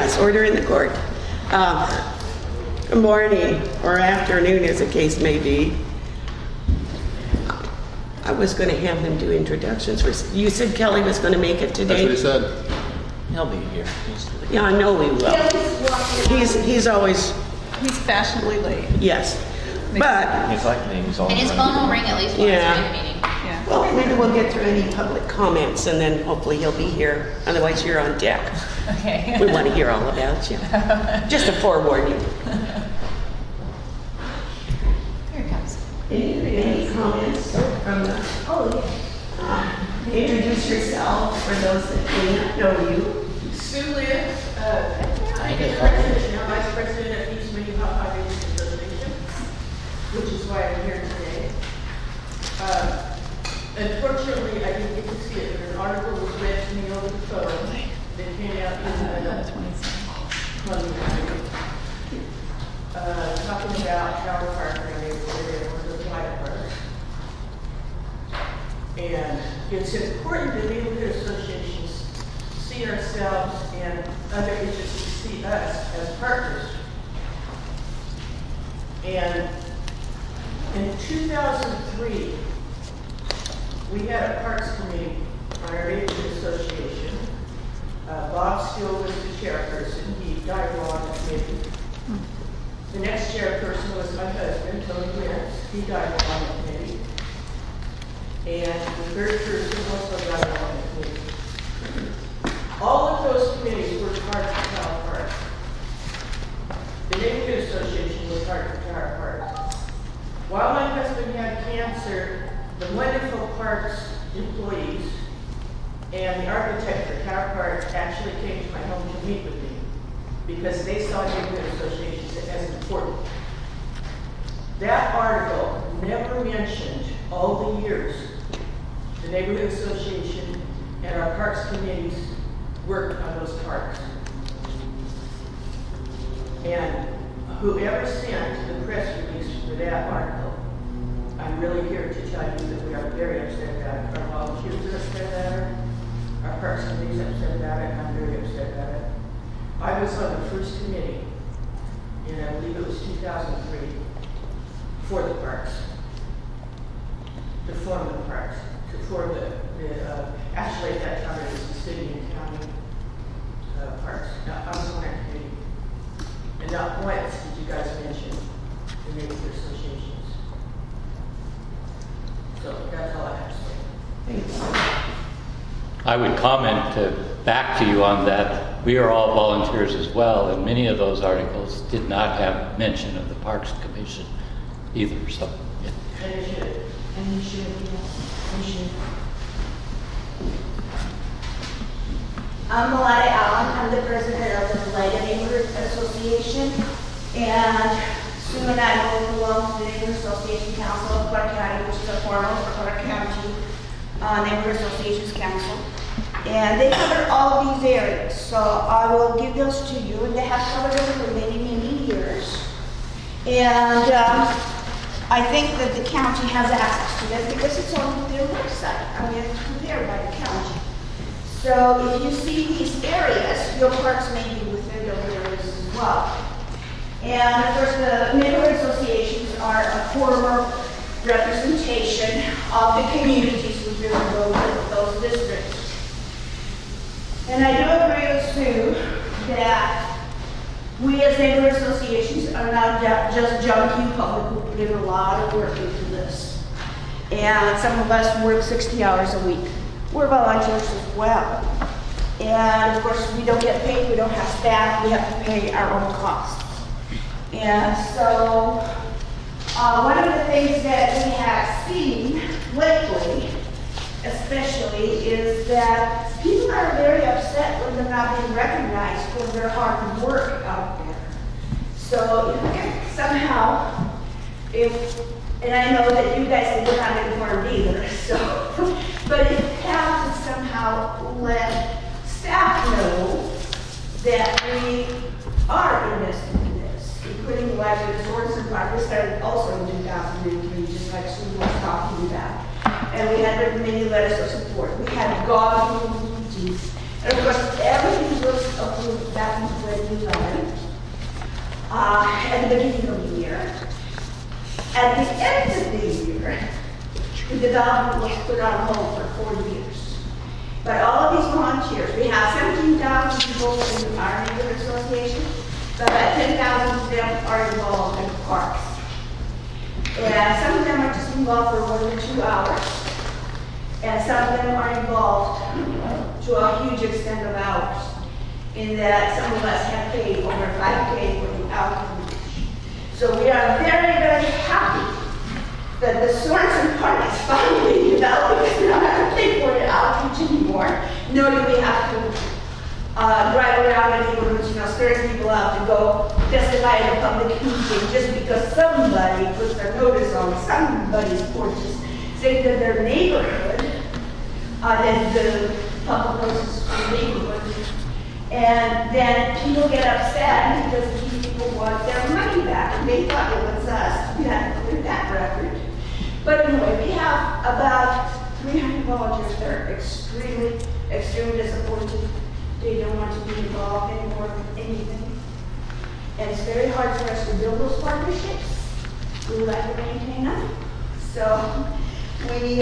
Yes, order in the court. Good morning, or afternoon as the case may be. I was going to have them do introductions. You said Kelly was going to make it today? That's what he said. He'll be here. Yeah, I know he will. He's always... He's fashionably late. Yes. But... He's like me. He's all And his phone will ring at least once during the meeting. Yeah. Well, maybe we'll get through any public comments and then hopefully he'll be here. Otherwise, you're on deck. Okay. We want to hear all about you. Just a forewarning. Here it comes. Any comments from the... Oh, yeah. Introduce yourself for those that may not know you. Sue Liz, president, now vice president of East Minnehaha Neighborhood Association, which is why I'm here today. Unfortunately, I didn't get to see it, but an article was read to me over the phone that came out in talking about Howard Park in our neighborhood and one of the White Park. And it's important that neighborhood associations see ourselves and other agencies see us as partners. And in 2003, we had a Parks Committee on our neighborhood association. Bob Steele was the chairperson. He died while on the committee. The next chairperson was my husband, Tony Wentz. He died while on the committee. And the third person also died while on the committee. All of those committees were part of Tower Park. The Neighborhood Association was part of Tower Park. While my husband had cancer, the wonderful Parks employees and the architect for Tower Park actually came to my home to meet with me because they saw neighborhood associations as important. That article never mentioned all the years the neighborhood association and our Parks committees worked on those parks. And whoever sent the press release for that article, I'm really here to tell you that we are very upset about it. Our volunteers are upset about it. Our Parks committee is upset about it. I'm very upset about it. I was on the first committee, and I believe it was 2003, for the parks, to form the parks, to form actually at that time it was the city and county parks. Now, I was on that committee. And not once did you guys mention the neighborhood associations. So that's all I have to say. Thanks. I would comment back to you on that. We are all volunteers as well, and many of those articles did not have mention of the Parks Commission either. So, yeah. And you should. And you should, yes. You should. I'm Melania Allen. I'm the president of the Vallejo Neighborhood Association. And Sue and I both belong to the Neighborhood Association Council of Clark County, which is a form of Clark County Neighborhood Associations Council. And they cover all of these areas. So I will give those to you. And they have covered them for many, many years. And I think that the county has access to this because it's on their website. I mean, it's prepared by the county. So if you see these areas, your parks may be within those areas as well. And of course, the neighborhood associations are a former representation of the communities within those districts. And I do agree with Sue that we as neighborhood associations are not just junkie public who put in a lot of work into this. And some of us work 60 hours a week. We're volunteers as well. And of course, we don't get paid, we don't have staff, we have to pay our own costs. And so, one of the things that we have seen lately, especially, is that people are very upset when they're not being recognized for their hard work out there. So, if somehow, and I know that you guys are not informed either, so, but if Cal could somehow let staff know that we are investing in this, including the library resorts and park. We started also in 2003, just like Sue was talking about. And we had written many letters of support. We had gone through meetings. And of course, everything was approved back in 2011, at the beginning of the year. At the end of the year, the development was put on hold for 4 years. But all of these volunteers, we have 17,000 people in our neighborhood association, but about 10,000 of them are involved in parks. And some of them are just involved for 1 or 2 hours. And some of them are involved to a huge extent of hours, in that some of us have paid over 5K for the outreach. So we are very, very happy that the Sorensen Park is finally developing. We don't have to pay for the outreach anymore, nor do we have to drive around the neighborhoods, scaring people out to go testify at a public meeting just because somebody puts a notice on somebody's porches saying that their neighborhood, that the public notice for the neighborhood, and then people get upset because these people want their money back, and they thought it was us. We had to clear that record. But anyway, we have about 300 volunteers that are extremely, extremely disappointed. They don't want to be involved anymore with anything. And it's very hard for us to build those partnerships. We would like to maintain them. So we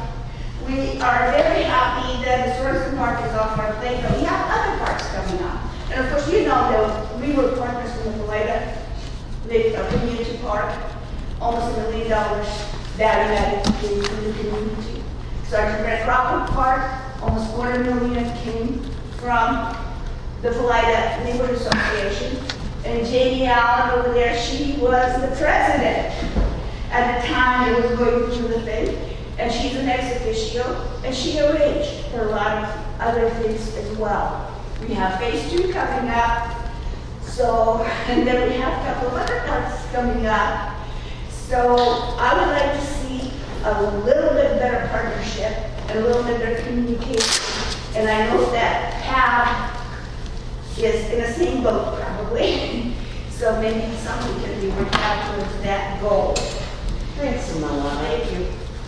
are very happy that the Sorensen Park is off our plate, but we have other parks coming up. And of course, you know that we were partners in the Valeda Community Park, almost $1 million value added to the community. Sergeant Brett Crawford Park, almost $250,000 came from the Valeda Neighborhood Association. And Jamie Allen over there, she was the president at the time it was going through the thing. And she's an ex officio, and she arranged for a lot of other things as well. We have phase 2 coming up, so, and then we have a couple of other parks coming up. So I would like to see a little bit better partnership and a little bit better communication. And I know that Pat is in the same boat probably, so maybe something can be worked out towards that goal. Thanks, Amala. Thank you.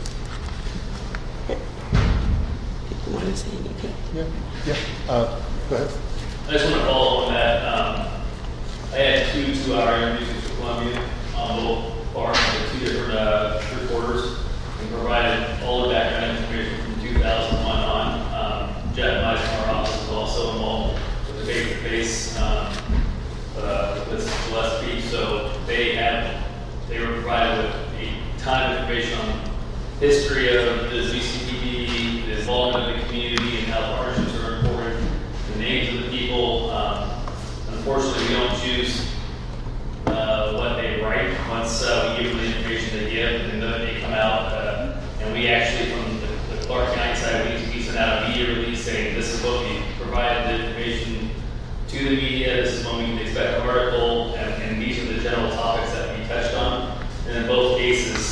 You want to say anything? Yeah. Go ahead. I just want to follow on that. I had 2 2-hour interviews with Columbia on both farms with 2 different reporters and provided all the background information from 2001 on. Jeff Mice from our office is also involved with the face-to-face with Gillespie. So they were provided with a ton of information on history of the ZCPD, the involvement of the community, and how partnerships are important, the names of the people. Unfortunately, we don't choose what they write once we give them the information they give, and then they come out. And we actually, from the Clark County side, we sent out a media release saying this is what we provided the information to the media, this is when we can expect an article, and these are the general topics that we touched on. And in both cases,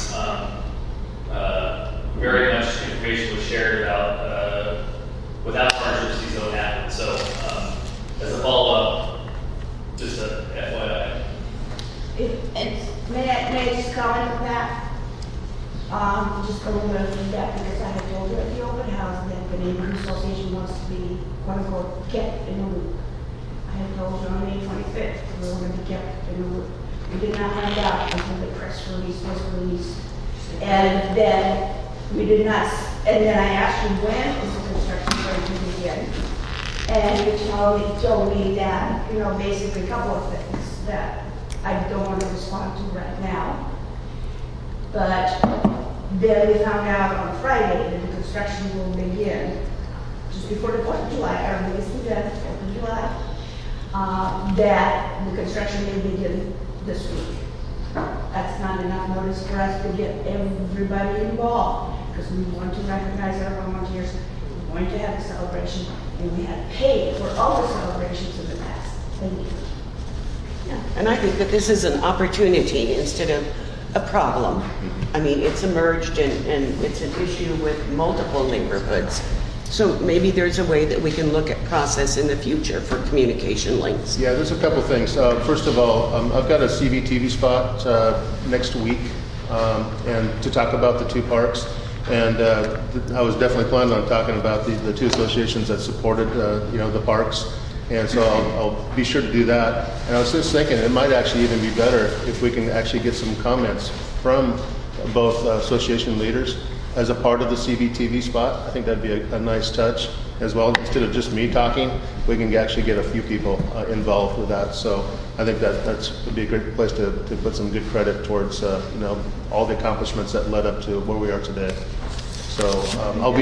very much information was shared about without partnerships these don't happen. So as a follow-up, just a FYI. May I just comment on that? Just a little bit of feedback, because I had told you at the open house that the neighborhood association wants to be, quote unquote, kept in the loop. I had told you on May 25th we were going to be kept in the loop. We did not find out until the press release was released. And then we did not, and then I asked you when is the construction going to begin? And you told me that, basically a couple of things that I don't want to respond to right now. But then we found out on Friday that the construction will begin just before the 4th of July, our biggest event, 4th of July, that the construction may begin this week. That's not enough notice for us to get everybody involved, because we want to recognize our volunteers. We want to have a celebration, and we have paid for all the celebrations in the past. Thank you. Yeah, and I think that this is an opportunity instead of a problem. I mean, it's emerged and it's an issue with multiple neighborhoods. So maybe there's a way that we can look at process in the future for communication links. Yeah, there's a couple things. First of all, I've got a CVTV spot next week and to talk about the 2 parks. And I was definitely planning on talking about the 2 associations that supported, the parks. And so I'll be sure to do that. And I was just thinking it might actually even be better if we can actually get some comments from both association leaders as a part of the CVTV spot. I think that'd be a nice touch as well. Instead of just me talking, we can actually get a few people involved with that. So I think that would be a great place to put some good credit towards you know, all the accomplishments that led up to where we are today. So I'll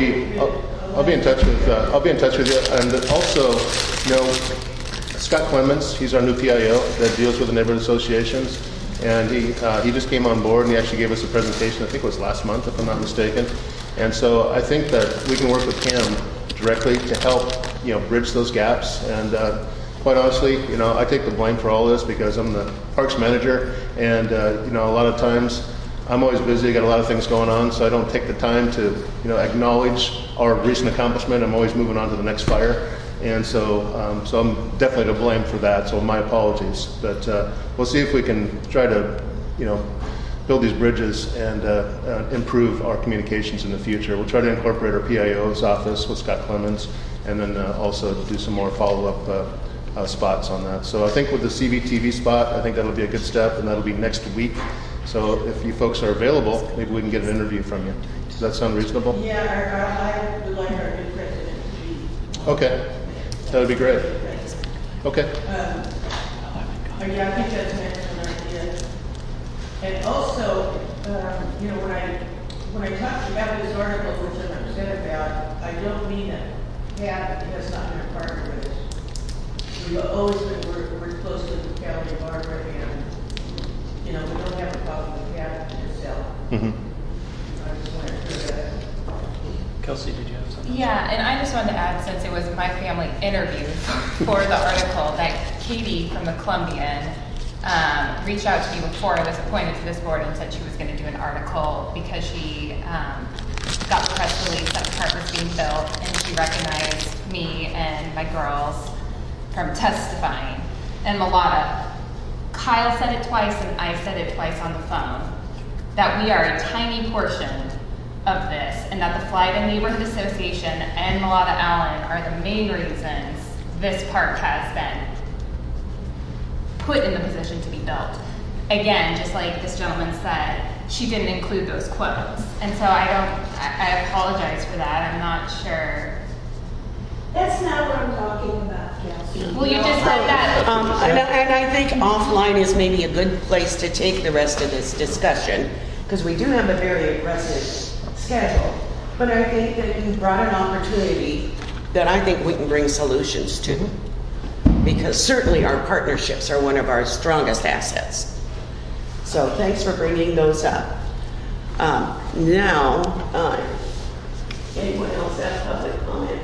be in touch with you. And also, you know, Scott Clemens, he's our new PIO that deals with the neighborhood associations. And he just came on board, and he actually gave us a presentation, I think it was last month, if I'm not mistaken. And so I think that we can work with him directly to help, you know, bridge those gaps. And quite honestly, you know, I take the blame for all this because I'm the parks manager, and you know, a lot of times I'm always busy, got a lot of things going on, so I don't take the time to, you know, acknowledge our recent accomplishment. I'm always moving on to the next fire. And so, so I'm definitely to blame for that. So my apologies, but we'll see if we can try to, you know, build these bridges and improve our communications in the future. We'll try to incorporate our PIO's office with Scott Clemens, and then also do some more follow-up spots on that. So I think with the CVTV spot, I think that'll be a good step, and that'll be next week. So if you folks are available, maybe we can get an interview from you. Does that sound reasonable? Yeah, I would like our new president to be. Okay. That would be great. Okay. Yeah, I think that's an excellent idea. And also, you know, when I talked about this article, which I'm upset about, I don't mean that Pat has not been a partner with us. We've always been, we're close to the county of Margaret, and, you know, we don't have a problem with Pat herself. Mm-hmm. I just wanted to do that. Kelsey, did you have something? Yeah, and I just wanted to add, since it was my family interview for the article, that Katie from the Columbian reached out to me before I was appointed to this board and said she was going to do an article because she got the press release that the park was being built, and she recognized me and my girls from testifying. And Mulata, Kyle said it twice and I said it twice on the phone, that we are a tiny portion of this, and that the Flagler Neighborhood Association and Mulata Allen are the main reasons this park has been put in the position to be built. Again, just like this gentleman said, she didn't include those quotes. And so I apologize for that. I'm not sure. That's not what I'm talking about, Kelsey. Well, you just said that. And I think offline is maybe a good place to take the rest of this discussion, because we do have a very aggressive schedule. But I think that you brought an opportunity that I think we can bring solutions to, because certainly our partnerships are one of our strongest assets. So thanks for bringing those up. Now, anyone else have public comment?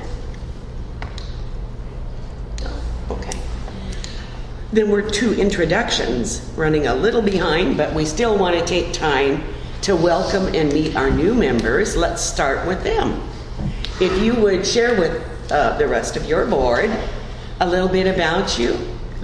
No. Okay. Then we're to introductions, running a little behind, but we still want to take time to welcome and meet our new members. Let's start with them. If you would share with the rest of your board a little bit about you.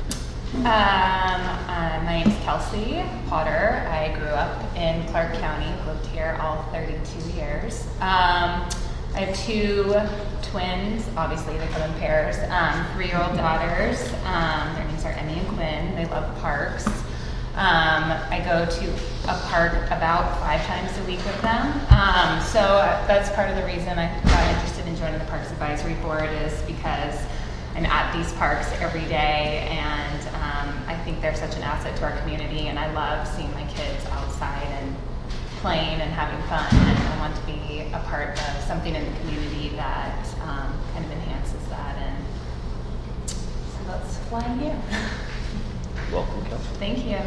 My name's Kelsey Potter. I grew up in Clark County, lived here all 32 years. I have two twins, obviously they come in pairs, 3-year-old daughters. Their names are Emmy and Quinn. They love parks. I go to a park about 5 times a week with them. So that's part of the reason I got interested in joining the Parks Advisory Board, is because I'm at these parks every day, and I think they're such an asset to our community, and I love seeing my kids outside and playing and having fun, and I want to be a part of something in the community that kind of enhances that, and so that's why I'm here. Welcome, Kelsey. Thank you.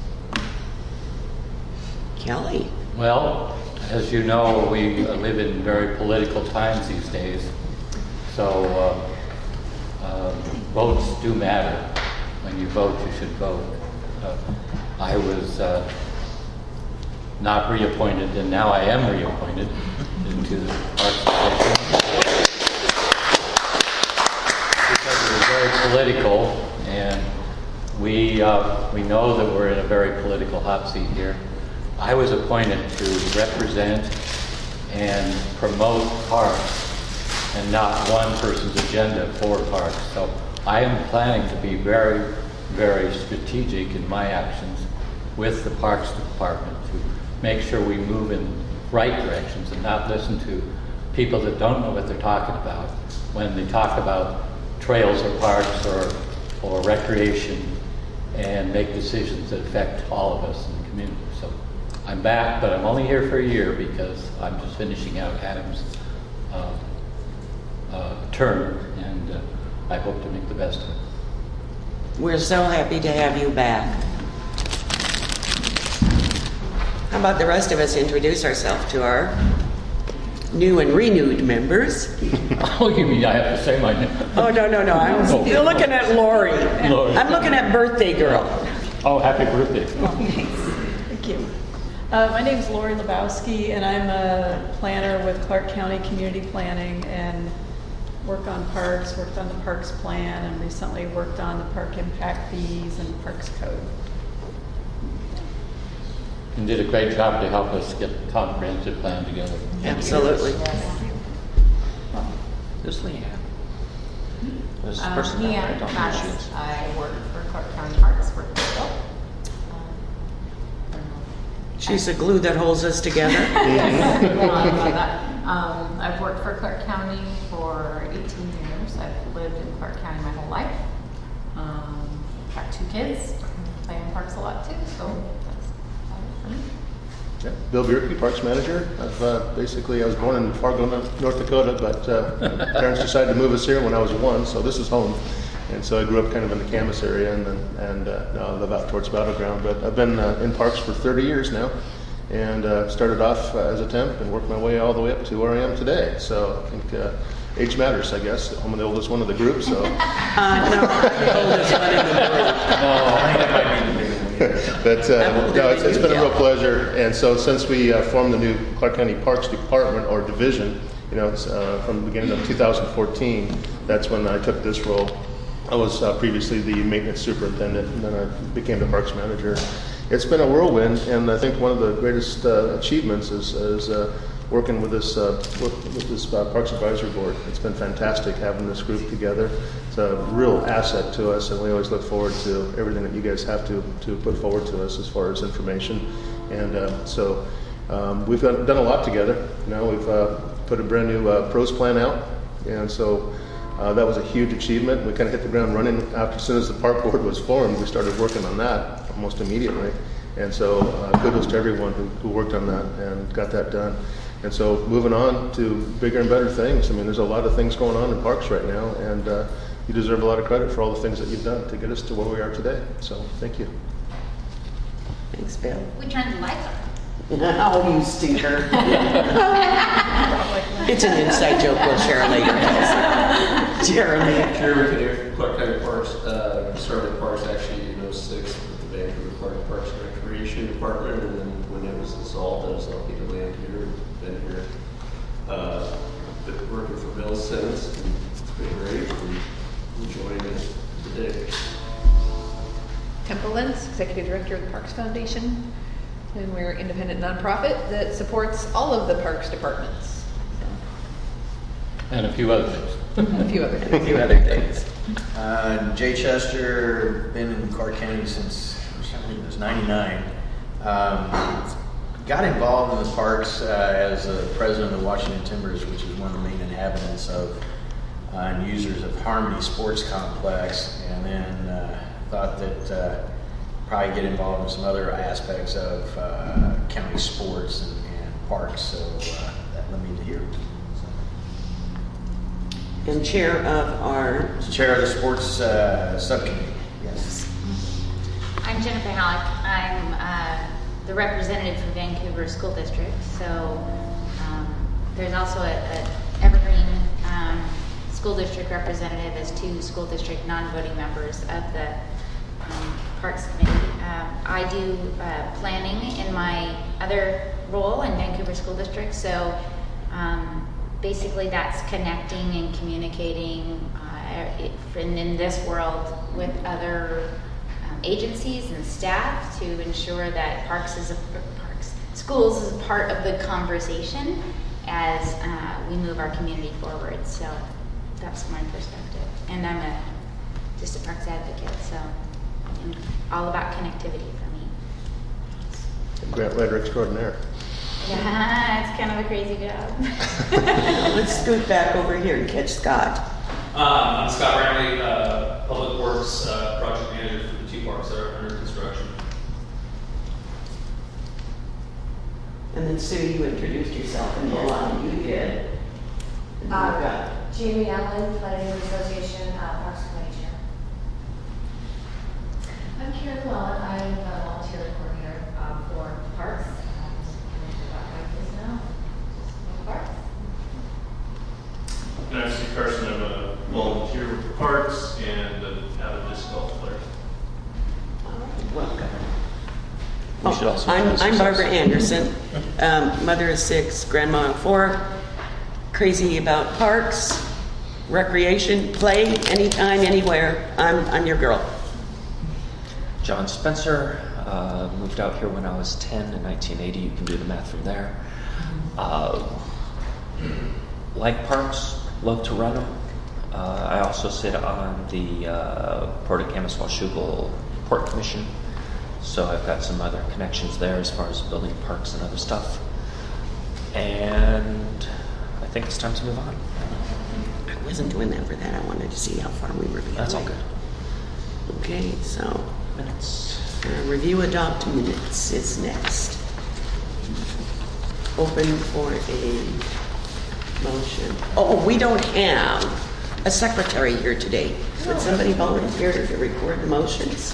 Kelly. Well, as you know, we live in very political times these days, so votes do matter. When you vote, you should vote. I was not reappointed, and now I am reappointed into the Parks Commission because it was very political, and we know that we're in a very political hot seat here. I was appointed to represent and promote parks, and not one person's agenda for parks. So I am planning to be very, very strategic in my actions with the Parks Department to make sure we move in right directions and not listen to people that don't know what they're talking about when they talk about trails or parks or recreation, and make decisions that affect all of us in the community. So I'm back, but I'm only here for a year because I'm just finishing out Adam's term, and I hope to make the best of it. We're so happy to have you back. How about the rest of us introduce ourselves to our new and renewed members? Oh, you mean I have to say my name? Oh, no. You're looking at Lori. Lori. I'm looking at birthday girl. Oh, happy birthday. Thank you. My name is Lori Lebowski, and I'm a planner with Clark County Community Planning, and work on parks, worked on the parks plan, and recently worked on the park impact fees and parks code. And did a great job to help us get the comprehensive plan together. Absolutely. This is Leanne. This is the person Leanne that I don't know who she Mattis. is. I work for Clark County Parks, work for Bill. She's the glue that holds us together. I've worked for Clark County for 18 years. I've lived in Clark County my whole life. Got 2 kids. Play in parks a lot too, so that's about it for me. Yeah. Bill Bierke, Parks Manager. I was born in Fargo, North Dakota, but parents decided to move us here when I was 1, so this is home. And so I grew up kind of in the Camas area, and now I live out towards Battleground. But I've been in parks for 30 years now, and started off as a temp and worked my way all the way up to where I am today. So I think age matters, I guess. I'm the oldest one of the group, so. No, I'm the oldest one in the group. But no, it's been a real pleasure. And so since we formed the new Clark County Parks Department or division, from the beginning of 2014, that's when I took this role. I was previously the maintenance superintendent, and then I became the parks manager. It's been a whirlwind, and I think one of the greatest achievements is working with this Parks Advisory Board. It's been fantastic having this group together. It's a real asset to us, and we always look forward to everything that you guys have to put forward to us as far as information. And so we've done a lot together. We've put a brand new pros plan out, and so that was a huge achievement. We kind of hit the ground running as soon as the park board was formed. We started working on that almost immediately. And so kudos to everyone who worked on that and got that done. And so moving on to bigger and better things. I mean, there's a lot of things going on in parks right now, and you deserve a lot of credit for all the things that you've done to get us to where we are today. So thank you. Thanks, Bill. We turned the lights on. Oh, you stinker. It's an inside joke we'll share later. Jeremy. Jeremy, Clark County Parks, started parks actually in 06 with the Vancouver Clark Parks and Recreation Department, and then when it was dissolved, I was lucky to land here, been here. Been working for Bill since, and it's been great, and enjoying it today. Temple Lentz, Executive Director of the Parks Foundation, and we're an independent nonprofit that supports all of the parks departments. And a few other things. A few other A things. few other things. Jay Chester, been in Clark County since, I believe it was 99. Got involved in the parks as the president of the Washington Timbers, which is one of the main inhabitants of and users of Harmony Sports Complex, and then thought that probably get involved in some other aspects of county sports and parks, so that led me to here. And chair of our... Chair of the sports subcommittee, yes. I'm Jennifer Halleck. I'm the representative for Vancouver School District. So there's also an Evergreen School District representative as 2 school district non-voting members of the Parks Committee. I do planning in my other role in Vancouver School District. So basically that's connecting and communicating in this world with other agencies and staff to ensure that schools is a part of the conversation as we move our community forward. So that's my perspective. And I'm a just a parks advocate, so I'm all about connectivity for me. Grant writer extraordinaire. Yeah, it's kind of a crazy job. Let's scoot back over here and catch Scott. I'm Scott Ramley, Public Works Project Manager for the 2 parks that are under construction. And then Sue, you introduced yourself, and Milan, you did. And you've got Jamie Allen, Planning Association, Parks Committee Chair. I'm Karen Llewellyn. I'm a volunteer coordinator for Parks. About 5 years now. Parks. And I'm Steve Carson. I'm a volunteer with Parks and an avid disc golf player. welcome. We should also I'm introduce Barbara ourselves. Anderson, mother of 6, grandma of 4, crazy about parks, recreation, play, anytime, anywhere. I'm your girl. John Spencer, moved out here when I was 10 in 1980. You can do the math from there. Like parks, love to run them. I also sit on the Port of Kamas-Washougal Port Commission, so I've got some other connections there as far as building parks and other stuff. And I think it's time to move on. I wasn't doing that for that. I wanted to see how far we were behind. That's all good. Okay, so Minutes. review adopt minutes is next. Open for a motion. Oh, we don't have a secretary here today. Would somebody volunteer to record the motions?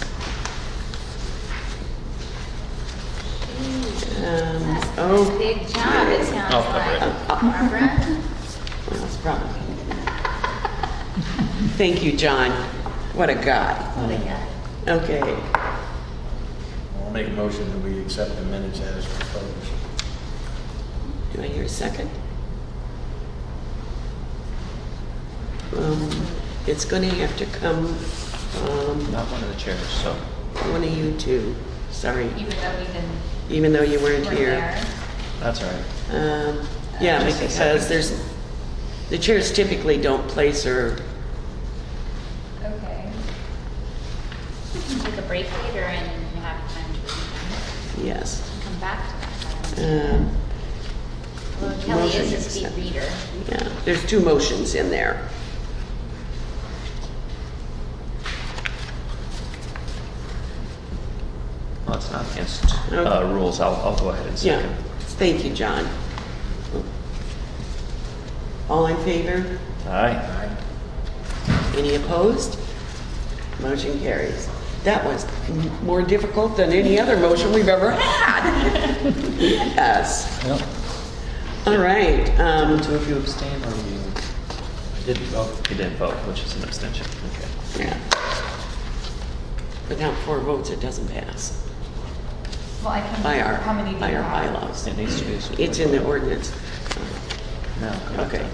Oh, Big job, it sounds I'll cover like. it. Barbara? well, that's probably. Thank you, John. What a guy. What a guy. Okay. I'll make a motion that we accept the minutes as proposed. Do I hear a second? It's going to have to come from Not one of the chairs, so. one of you two. Sorry, Even though we didn't, even though you weren't weren't here. there. That's all right. Yeah, Just a because second. the chairs typically don't place her. Okay. We can take a break later and have time to read Yes. them. Come back to that. Although Kelly motion is a is speed set. reader. Yeah, there's 2 motions in there. Well, it's not against rules. I'll go ahead and Yeah. second. Thank you, John. All in favor? Aye. Any opposed? Motion carries. That was more difficult than any other motion we've ever had. Yes. Yep. All right. Did 2 of you abstain, or you didn't vote? You didn't vote, which is an abstention. Okay. Yeah. Without 4 votes, it doesn't pass Well, I can, by our how many do you have? bylaws. It needs to be. It's in the ordinance. No. Okay.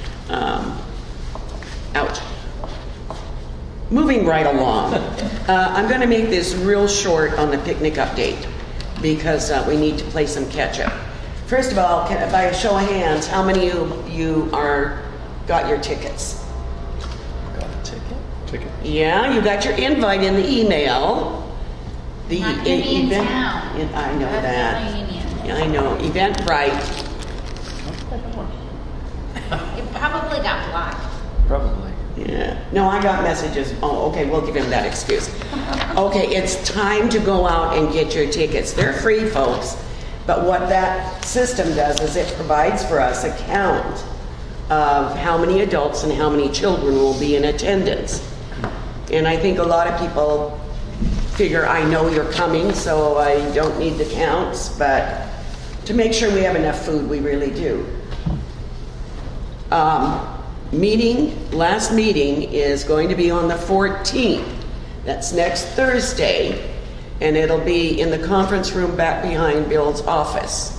Ouch. Moving right along. I'm going to make this real short on the picnic update because we need to play some catch up. First of all, by a show of hands, how many of you got your tickets? Got a ticket? Yeah, you got your invite in the email. The Not gonna be in event. town. I know That's that. not union. Yeah, I know. Eventbrite. It probably got blocked. Probably. Yeah. No, I got messages. Oh, okay, we'll give him that excuse. Okay, it's time to go out and get your tickets. They're free, folks. But what that system does is it provides for us a count of how many adults and how many children will be in attendance. And I think a lot of people figure, I know you're coming, so I don't need the counts, but to make sure we have enough food, we really do. Last meeting is going to be on the 14th. That's next Thursday, and it'll be in the conference room back behind Bill's office.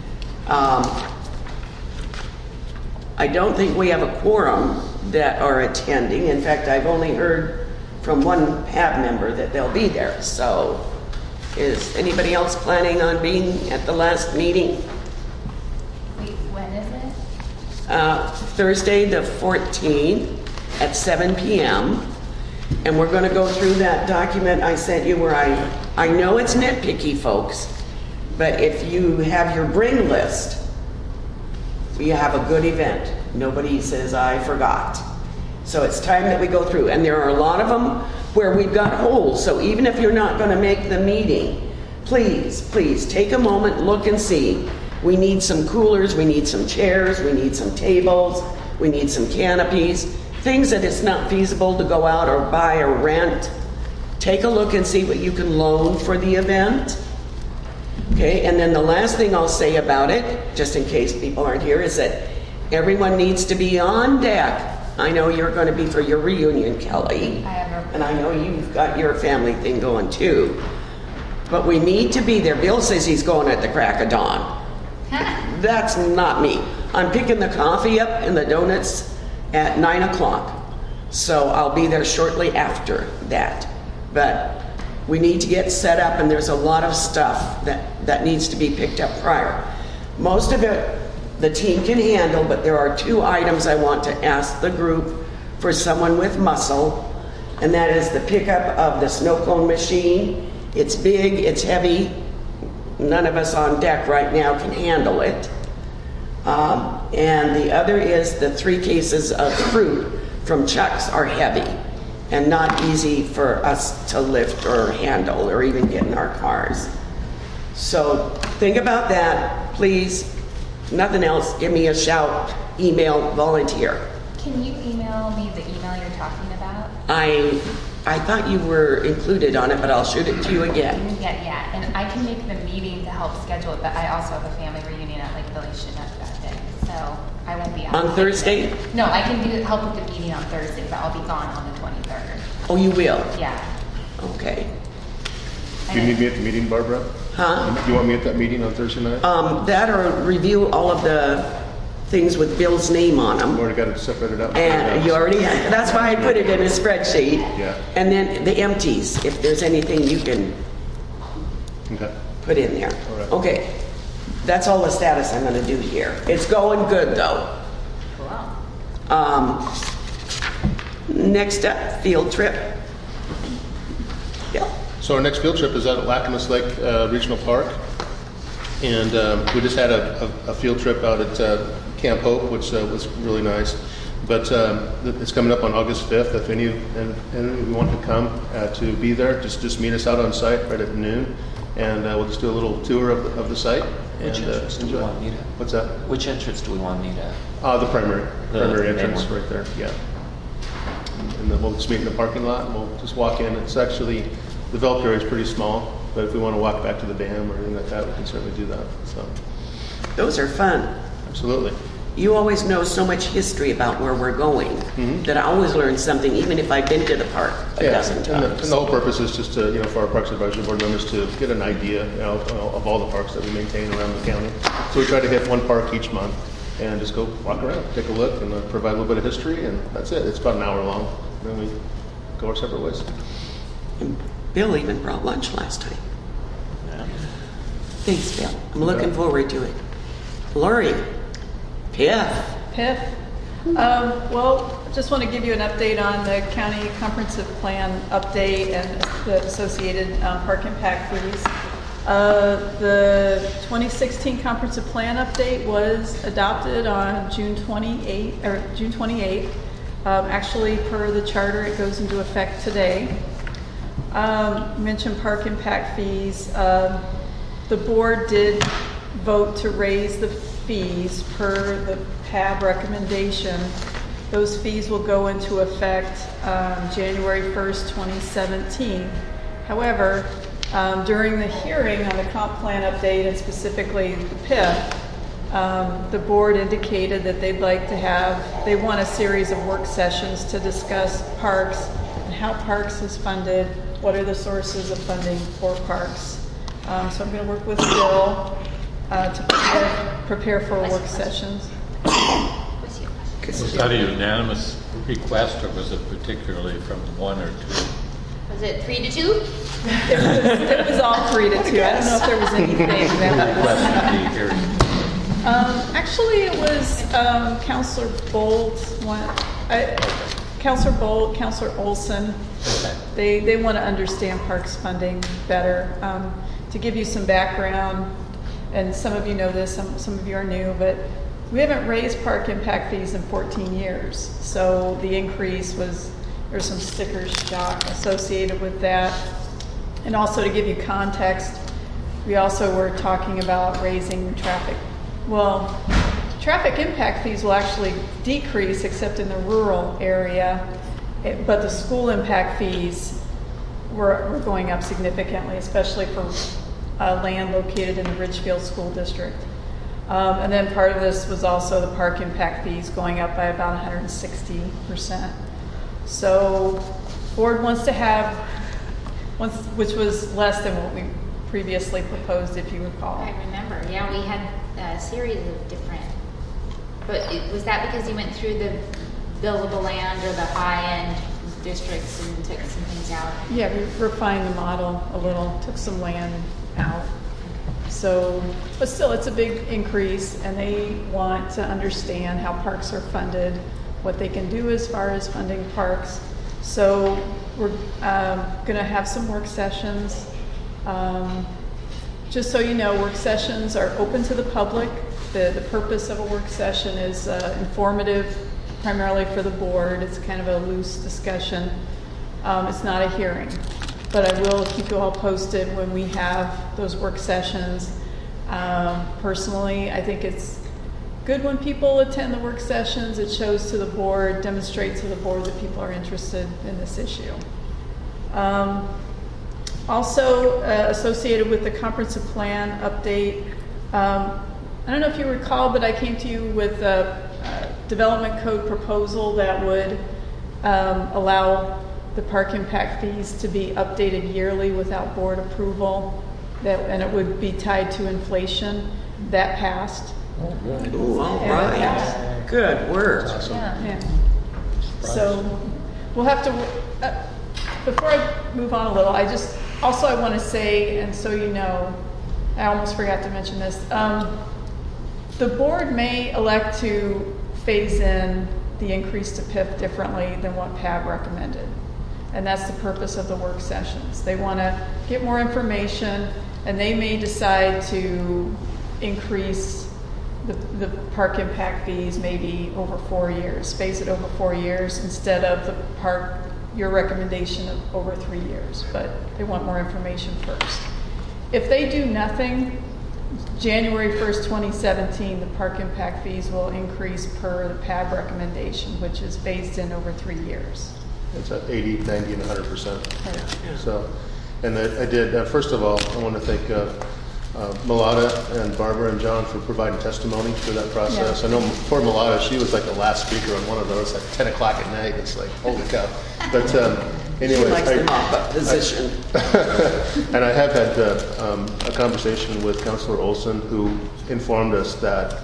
I don't think we have a quorum that are attending. In fact, I've only heard from one PAB member that they'll be there. So is anybody else planning on being at the last meeting? Wait, when is it? Thursday the 14th at 7 p.m. And we're gonna go through that document I sent you where I know it's nitpicky, folks, but if you have your bring list, you have a good event. Nobody says, I forgot. So it's time that we go through. And there are a lot of them where we've got holes. So even if you're not gonna make the meeting, please, please take a moment, look and see. We need some coolers, we need some chairs, we need some tables, we need some canopies, things that it's not feasible to go out or buy or rent. Take a look and see what you can loan for the event. Okay, and then the last thing I'll say about it, just in case people aren't here, is that everyone needs to be on deck. I know you're going to be for your reunion, Kelly, and I know you've got your family thing going too. But we need to be there. Bill says he's going at the crack of dawn. That's not me. I'm picking the coffee up and the donuts at 9 o'clock. So I'll be there shortly after that. But we need to get set up, and there's a lot of stuff that needs to be picked up prior. Most of it the team can handle, but there are 2 items I want to ask the group for someone with muscle, and that is the pickup of the snow cone machine. It's big, it's heavy. None of us on deck right now can handle it. And the other is the 3 cases of fruit from Chuck's are heavy and not easy for us to lift or handle or even get in our cars. So think about that, please. Nothing else, give me a shout, email, volunteer. Can you email me the email you're talking about? I thought you were included on it, but I'll shoot it to you again. Yeah, and I can make the meeting to help schedule it, but I also have a family reunion at Lake Village Chinook that day, so I won't be out. On Thursday? No, I can help with the meeting on Thursday, but I'll be gone on the 23rd. Oh, you will? Yeah. Okay. Do you need me at the meeting, Barbara? Huh? Do you want me at that meeting on Thursday night? That or review all of the things with Bill's name on them. I've already got it separated out. And you already have, that's why I put it in a spreadsheet. Yeah. And then the empties, if there's anything you can put in there. All right. Okay. That's all the status I'm gonna do here. It's going good though. Wow. Next up, field trip. Yeah. So our next field trip is out at Lacamas Lake Regional Park. And we just had a field trip out at Camp Hope, which was really nice. But it's coming up on August 5th. If any of you want to come to be there, just meet us out on site right at noon. And we'll just do a little tour of the site. Which entrance do we want to meet at? What's that? Which entrance do we want to meet at? The primary entrance main one. right there, yeah. And then we'll just meet in the parking lot and we'll just walk in. It's actually, the developed area is pretty small, but if we want to walk back to the dam or anything like that, we can certainly do that. So, Those are fun. absolutely. You always know so much history about where we're going that I always learn something, even if I've been to the park a dozen and times. the whole purpose is just to, for our Parks Advisory Board members to get an idea, of all the parks that we maintain around the county. So we try to hit one park each month and just go walk around, take a look, and provide a little bit of history, and that's it. It's about an hour long. Then we go our separate ways. And Bill even brought lunch last time. Thanks, Bill. I'm looking forward to it. Lori, Piff. Well, just want to give you an update on the county comprehensive plan update and the associated park impact fees. The 2016 comprehensive plan update was adopted on June 28th. Actually, per the charter, it goes into effect today. Mentioned park impact fees. The board did vote to raise the fees per the PAB recommendation. Those fees will go into effect January 1st, 2017. However, during the hearing on the comp plan update and specifically the PIF, the board indicated that they want a series of work sessions to discuss parks and how parks is funded, what are the sources of funding for parks. So I'm going to work with Bill to prepare for work sessions. Was that a unanimous request, or was it particularly from 1 or 2? Was it 3-2? It was all 3-2. I don't know if there was anything that was. Actually, it was Councilor Bolt. Counselor Bolt, Counselor Olson, they want to understand parks funding better. To give you some background, and some of you know this, some of you are new, but we haven't raised park impact fees in 14 years. So the increase was, there's some sticker shock associated with that. And also to give you context, we also were talking about raising traffic. Well, traffic impact fees will actually decrease except in the rural area, but the school impact fees were going up significantly, especially for land located in the Ridgefield School District. And then part of this was also the park impact fees going up by about 160%. So board wants to have, which was less than what we previously proposed, if you recall. I remember, yeah, we had a series of different, but was that because you went through the buildable land or the high-end districts and took some things out? Yeah, we refined the model a little, took some land out. So, but still, it's a big increase, and they want to understand how parks are funded, what they can do as far as funding parks. So we're going to have some work sessions. Just so you know, work sessions are open to the public. The purpose of a work session is informative, primarily for the board. It's kind of a loose discussion. It's not a hearing. But I will keep you all posted when we have those work sessions. Personally, I think it's good when people attend the work sessions. It shows to the board, demonstrates to the board that people are interested in this issue. Also associated with the comprehensive plan update, I don't know if you recall, but I came to you with a development code proposal that would allow the park impact fees to be updated yearly without board approval, and it would be tied to inflation. That passed. Ooh, all right. Good work. Awesome. Yeah. So we'll have to, before I move on a little, I want to say, and so you know, I almost forgot to mention this, the board may elect to phase in the increase to PIP differently than what PAB recommended. And that's the purpose of the work sessions. They want to get more information, and they may decide to increase the park impact fees maybe over 4 years, phase it over 4 years instead of the park, your recommendation of over 3 years. But they want more information first. If they do nothing, January 1st, 2017, the park impact fees will increase per the PAB recommendation, which is phased in over 3 years. It's at 80, 90, and 100%. So, and I did, first of all, I want to thank Malata and Barbara and John for providing testimony through that process. I know poor Malata, she was like the last speaker on one of those at 10 o'clock at night. It's like, holy cow. But anyway. She likes the mop-up position. And I have had a conversation with Councilor Olson, who informed us that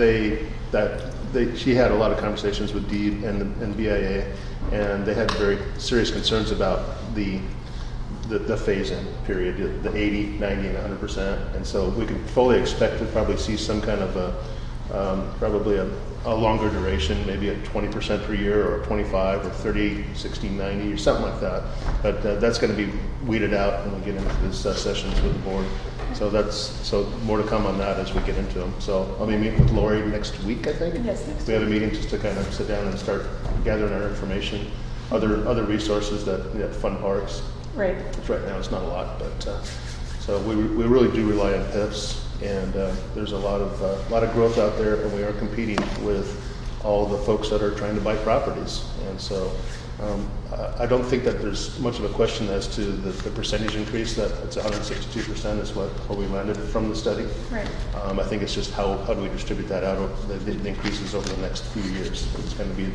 she had a lot of conversations with DEED and BIA, and they had very serious concerns about the phase-in period, the 80, 90, and 100%. And so we can fully expect to probably see some kind of probably a longer duration, maybe at 20% per year, or 25, or 30, 60, 90, or something like that. But that's going to be weeded out when we get into these sessions with the board. So more to come on that as we get into them. So I'll be meeting with Lori next week, I think. Yes, next week. We have a meeting just to kind of sit down and start gathering our information, other resources that fund parks. Right. Which right now it's not a lot, but so we really do rely on PIPs, and there's a lot of growth out there, and we are competing with all the folks that are trying to buy properties, and so. I don't think that there's much of a question as to the percentage increase. That it's 162% is what we landed from the study. Right. I think it's just how do we distribute that out, the increases over the next few years. It's going to be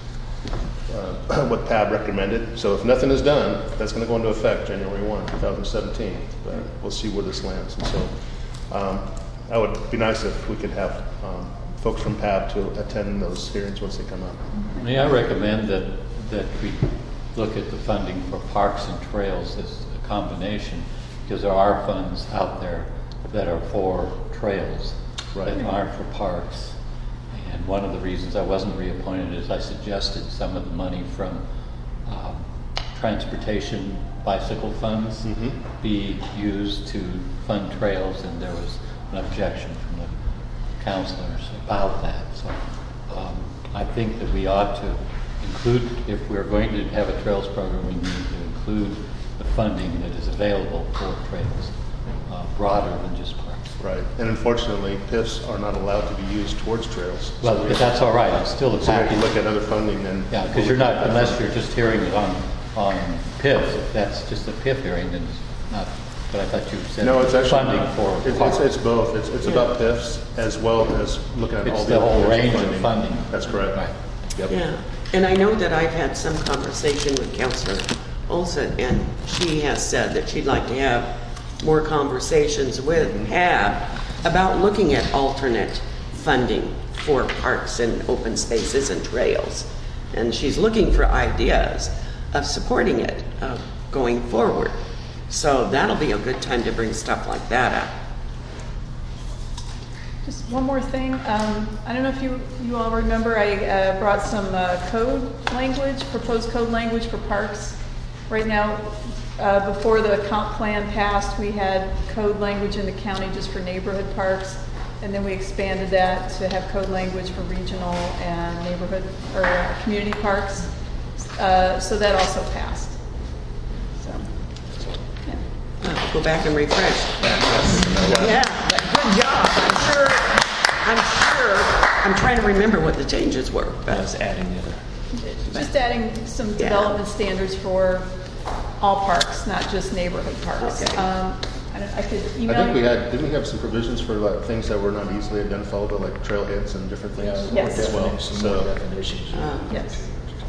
what PAB recommended. So if nothing is done, that's going to go into effect January 1, 2017. But we'll see where this lands. And so that would be nice if we could have folks from PAB to attend those hearings once they come out. May I recommend that we look at the funding for parks and trails as a combination, because there are funds out there that are for trails that aren't for parks. And one of the reasons I wasn't reappointed is I suggested some of the money from transportation bicycle funds be used to fund trails, and there was an objection from the councilors about that. So I think that we ought to include, if we're going to have a trails program, we need to include the funding that is available for trails, broader than just parks. Right, and unfortunately, PIFs are not allowed to be used towards trails. Well, but that's all right, it's still a So we package. can look at other funding then. Yeah, because you're not, unless you're just hearing it on PIF, if that's just a PIF hearing, then it's not, but I thought you said No, it's actually funding for parks. it's both. It's about PIFs as well as looking at all It's the the whole other range of funding. That's correct. Right. Yep. Yeah, and I know that I've had some conversation with Councilor Olson, and she has said that she'd like to have more conversations with HAB about looking at alternate funding for parks and open spaces and trails. And she's looking for ideas of supporting it going forward. So that'll be a good time to bring stuff like that up. Just one more thing. I don't know if you all remember, I brought some code language, proposed code language for parks. Right now, before the comp plan passed, we had code language in the county just for neighborhood parks. And then we expanded that to have code language for regional and neighborhood or community parks. So that also passed. So, yeah. Go back and refresh. Yeah, but good job. I'm trying to remember what the changes were. I was adding the other. Just adding some development standards for all parks, not just neighborhood parks. Okay. I could email. I think didn't we have some provisions for like things that were not easily identifiable, like trailheads and different things Yes. as well. Some more definitions. Yes.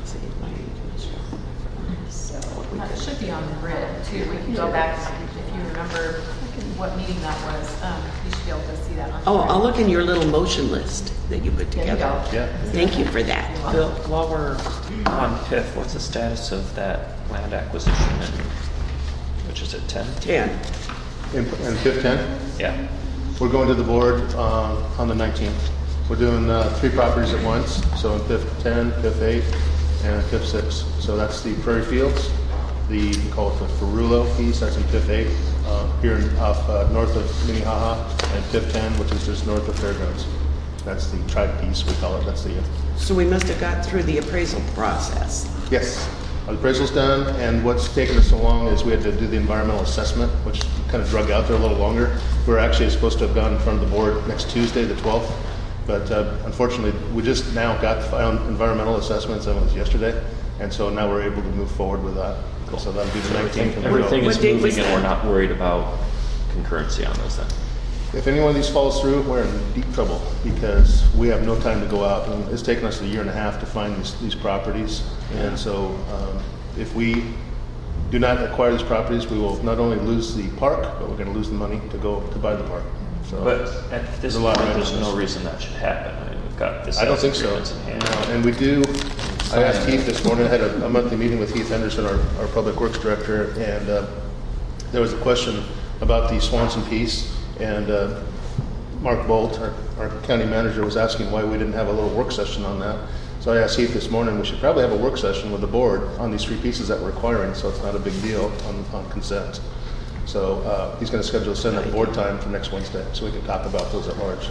So, It should be on the grid too. We can go back, if you remember what meeting that was, you should be able to see that on. Oh, I'll look in your little motion list that you put There you together. go. Yeah. Thank you for that. Bill, while we're on PIF, what's the status of that land acquisition? Which is it, 10? 10. And PIF 10? Yeah. We're going to the board on the 19th. We're doing 3 properties at once. So in PIF 10, PIF 8, and PIF 6. So that's the Prairie Fields, we call it the Ferrulo piece, that's in PIF 8, here off north of Minnehaha, and PIF 10, which is just north of Fairgrounds. That's the tribe piece, we call it. That's the So we must have got through the appraisal process. Yes. The appraisal's done, and what's taken us so long is we had to do the environmental assessment, which kind of drug out there a little longer. We're actually supposed to have gone in front of the board next Tuesday, the 12th, but unfortunately, we just now got the final environmental assessments, that was yesterday, and so now we're able to move forward with that. Cool. So that'll be the 19th. Everything is What date was moving, and we're that? not worried about concurrency on those then. If any one of these falls through, we're in deep trouble because we have no time to go out. And it's taken us a year and a half to find these properties. And so if we do not acquire these properties, we will not only lose the park, but we're going to lose the money to go to buy the park. So But at this a lot point, of there's randomness. no reason that should happen. I mean, we've got this. I don't think so. In hand. No, and we do. I asked Heath this morning. I had a monthly meeting with Heath Henderson, our Public Works Director, and there was a question about the Swanson piece, and Mark Bolt, our county manager, was asking why we didn't have a little work session on that. So I asked Heath this morning, we should probably have a work session with the board on these 3 pieces that we're acquiring, so it's not a big deal on consent. So he's going to schedule a Senate board time for next Wednesday, so we can talk about those at large.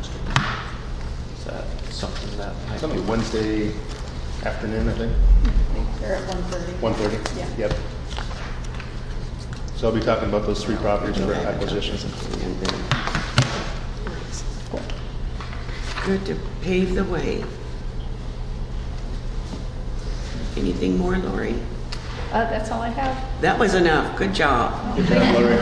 Is that something that might Something be Wednesday afternoon, I think. They're at 1:30. 1:30? Yeah. Yep. So I'll be talking about those 3 properties for acquisitions. Good to pave the way. Anything more, Lori? That's all I have. That was enough. Good job. Good job, Lori.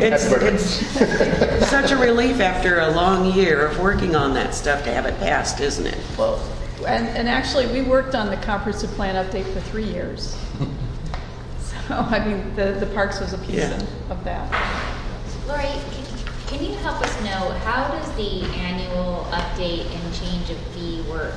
It's such a relief after a long year of working on that stuff to have it passed, isn't it? Well, and actually, we worked on the comprehensive plan update for 3 years. So, I mean, the parks was a piece of that. Lori, can you help us know, how does the annual update and change of fee work?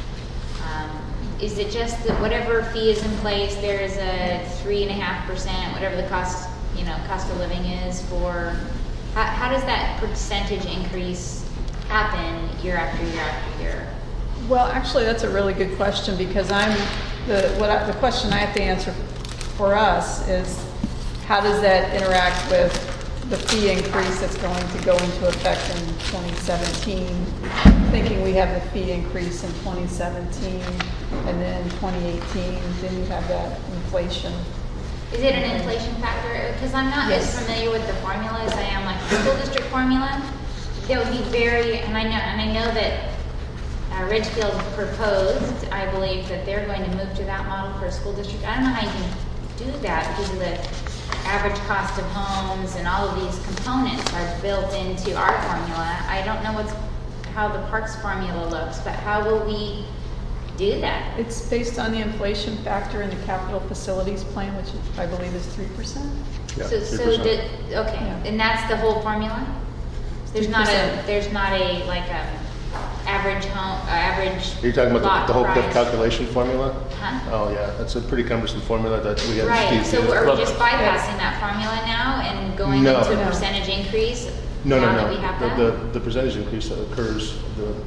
Is it just that whatever fee is in place, there's a 3.5%, whatever the cost of living is for, how does that percentage increase happen year after year after year? Well, actually, that's a really good question because the question I have to answer for us is how does that interact with the fee increase that's going to go into effect in 2017? Thinking we have the fee increase in 2017 and then 2018, then you have that inflation. Is it an inflation factor? Because I'm not as familiar with the formula as I am like the school district formula. That would be very, and I know that Ridgefield proposed, I believe, that they're going to move to that model for a school district. I don't know how you can do that because of the average cost of homes and all of these components are built into our formula. I don't know how the parks formula looks, but how will we do that? It's based on the inflation factor in the capital facilities plan, which I believe is 3%. Yeah, and that's the whole formula. There's not a like average home, average. Are you talking about the whole price calculation formula? Huh? Oh yeah, that's a pretty cumbersome formula that we have. Right. So are we just bypassing that formula now and going into a percentage increase? No. That we have that? The percentage increase that occurs,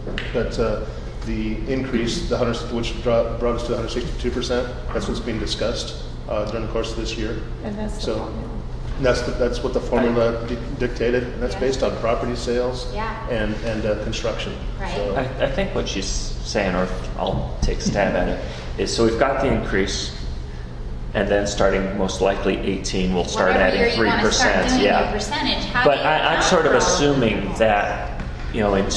the increase, which brought us to 162%. That's what's being discussed during the course of this year. And that's the formula. That's what the formula dictated, and that's based on property sales and construction. Right. So, I think what she's saying, or I'll take a stab at it, is so we've got the increase, and then starting most likely 18, we'll start adding 3%. Yeah. Percentage. But I'm sort of assuming that in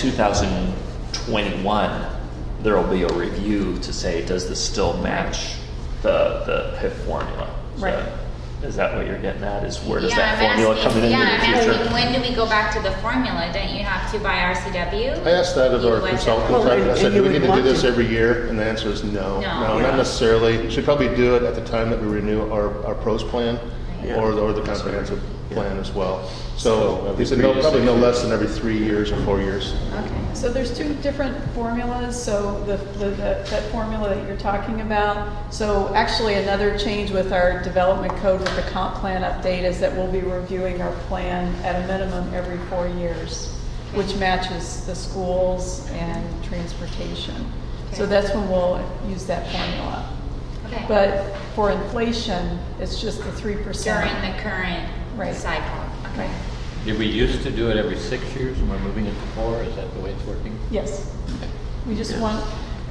2021 there will be a review to say, does this still match the PIF formula? Right. Is that what you're getting at? Is where does that formula come in the future? Asking, when do we go back to the formula? Don't you have to by RCW? I asked that of our consultant. I said, do we need to do this every year? And the answer is no. No, not necessarily. We should probably do it at the time that we renew our pros plan or the comprehensive plan as well. So he said probably no less than every 3 years or 4 years. Okay. So there's two different formulas. So that formula that you're talking about. So actually another change with our development code with the comp plan update is that we'll be reviewing our plan at a minimum every 4 years, which matches the schools and transportation. Okay. So that's when we'll use that formula. Okay. But for inflation, it's just the 3%. During the current cycle. Okay. Right. Did we used to do it every 6 years and we're moving it to 4? Is that the way it's working? Yes. Okay. We just want,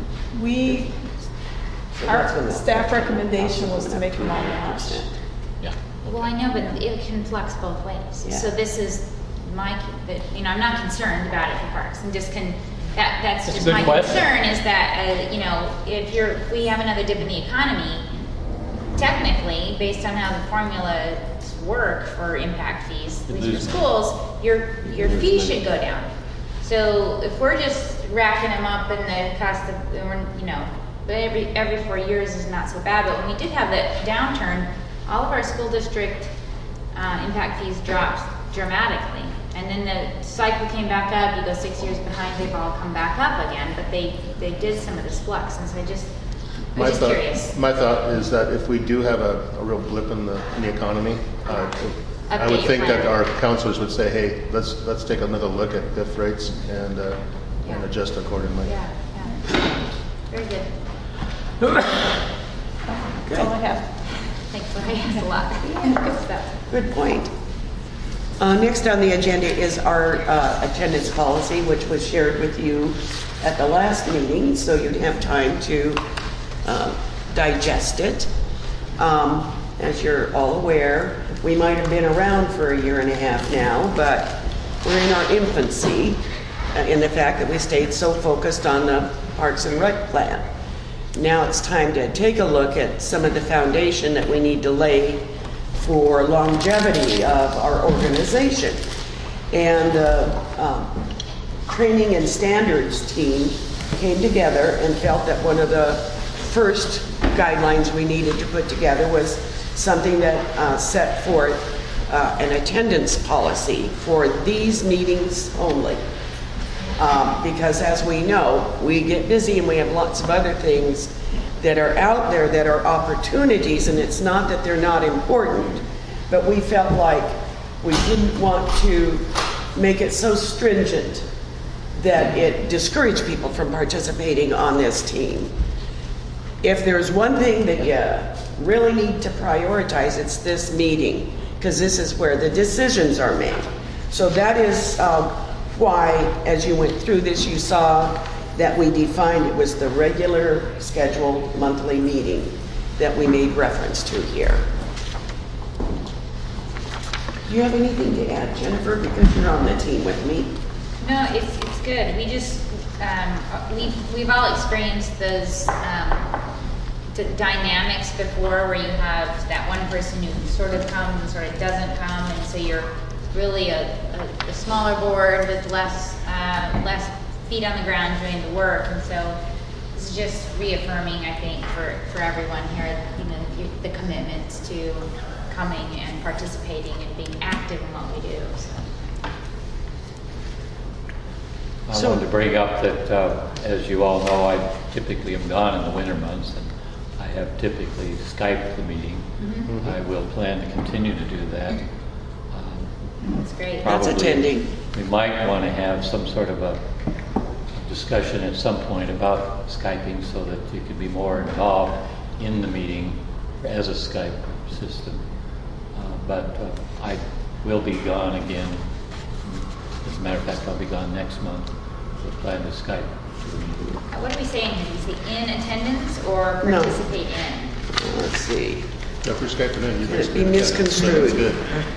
our staff recommendation was to make them all match. Yeah. Well, I know, but it can flex both ways. Yeah. So this is I'm not concerned about it for parks. I'm just that's just my concern is that, if we have another dip in the economy, technically, based on how the formula work for impact fees, at least for schools, your fee should go down. So if we're just racking them up and the cost of, but every 4 years is not so bad. But when we did have that downturn, all of our school district impact fees dropped dramatically. And then the cycle came back up. You go 6 years behind, they've all come back up again. But they did some of this flux, and so I'm just curious. My thought is that if we do have a real blip in the economy, I would think that our counselors would say, "Hey, let's take another look at PIF rates and adjust accordingly." Yeah. Very good. That's all I have. Thanks, Lori. That's a lot. Good stuff. Good point. Next on the agenda is our attendance policy, which was shared with you at the last meeting, so you'd have time to digest it. As you're all aware, we might have been around for a year and a half now, but we're in our infancy in the fact that we stayed so focused on the Parks and Rec plan. Now it's time to take a look at some of the foundation that we need to lay for longevity of our organization. And the training and standards team came together and felt that one of the first guidelines we needed to put together was something that set forth an attendance policy for these meetings only. Because as we know, we get busy and we have lots of other things that are out there that are opportunities, and it's not that they're not important, but we felt like we didn't want to make it so stringent that it discouraged people from participating on this team. If there's one thing that you really need to prioritize, it's this meeting, because this is where the decisions are made. So that is why, as you went through this, you saw that we defined it was the regular scheduled monthly meeting that we made reference to here. Do you have anything to add, Jennifer, because you're on the team with me? No, it's good. We just we've all experienced those dynamics before, where you have that one person who sort of comes and sort of doesn't come, and so you're really a smaller board with less feet on the ground doing the work. And so this is just reaffirming, I think, for everyone here, you know, the commitments to coming and participating and being active in what we do. I wanted to bring up that, as you all know, I typically am gone in the winter months, and I have typically Skyped the meeting. Mm-hmm. I will plan to continue to do that. That's great. That's attending. We might want to have some sort of a discussion at some point about Skyping, so that you could be more involved in the meeting as a Skype system. But I will be gone again. As a matter of fact, I'll be gone next month. We plan to Skype. What are we saying? Did we say in attendance or participate in? Let's see. Yeah, if you're Skyping in, you Could it be misconstrued? Good.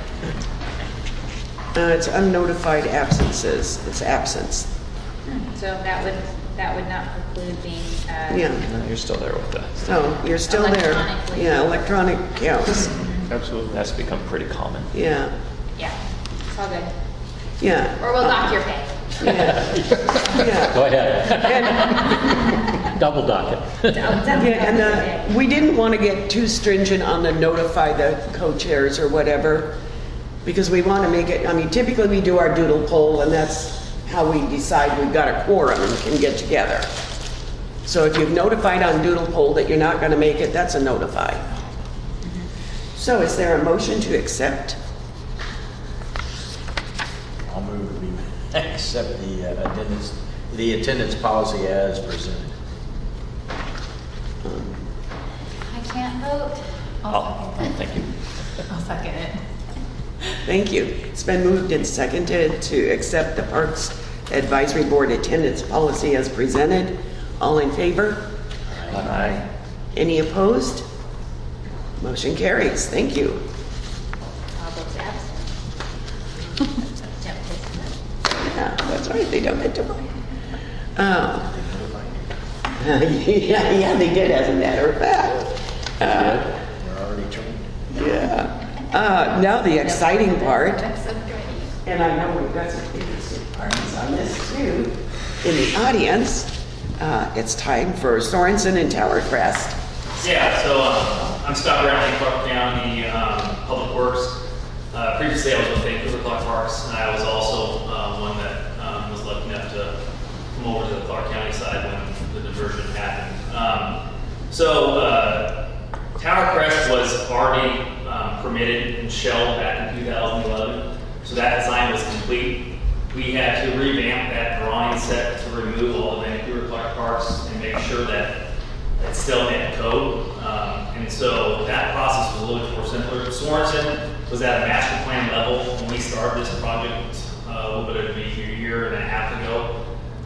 It's unnotified absences. It's absence. So that would not preclude being. Yeah. No, you're still there with that. Oh, you're still there. Electronically. Yeah, electronic counts. Absolutely. That's become pretty common. Yeah. Yeah, it's all good. Yeah. Or we'll dock your pay. Yeah. Go ahead. Double dock it. Yeah, and we didn't want to get too stringent on the notify the co-chairs or whatever, because we want to make it, I mean, typically we do our doodle poll, and that's how we decide we've got a quorum and can get together. So if you've notified on doodle poll that you're not going to make it, that's a notify. So is there a motion to accept? I'll move that we accept the attendance policy as presented. I can't vote. Thank you. I'll second it. Thank you. It's been moved and seconded to accept the Parks Advisory Board attendance policy as presented. All in favor? Aye. Any opposed? Motion carries. Thank you. All those absent. Yeah, that's right. They don't get to vote. Yeah, they did, as a matter of fact. We're already trained. Yeah. Now the exciting part, and I know we've got some interesting parties on this too, in the audience. It's time for Sorensen and Tower Crest. Yeah, so I'm Scott Brownlee, Clark County Public Works. Previously I was with Vancouver Clark Parks, and I was also one that was lucky enough to come over to the Clark County side when the diversion happened. Tower Crest was already permitted and shelled back in 2011, so that design was complete. We had to revamp that drawing set to remove all the Vancouver Clark Parks and make sure that it still had code. And so that process was a little bit more simpler. Sorensen was at a master plan level when we started this project a little bit of a year and a half ago.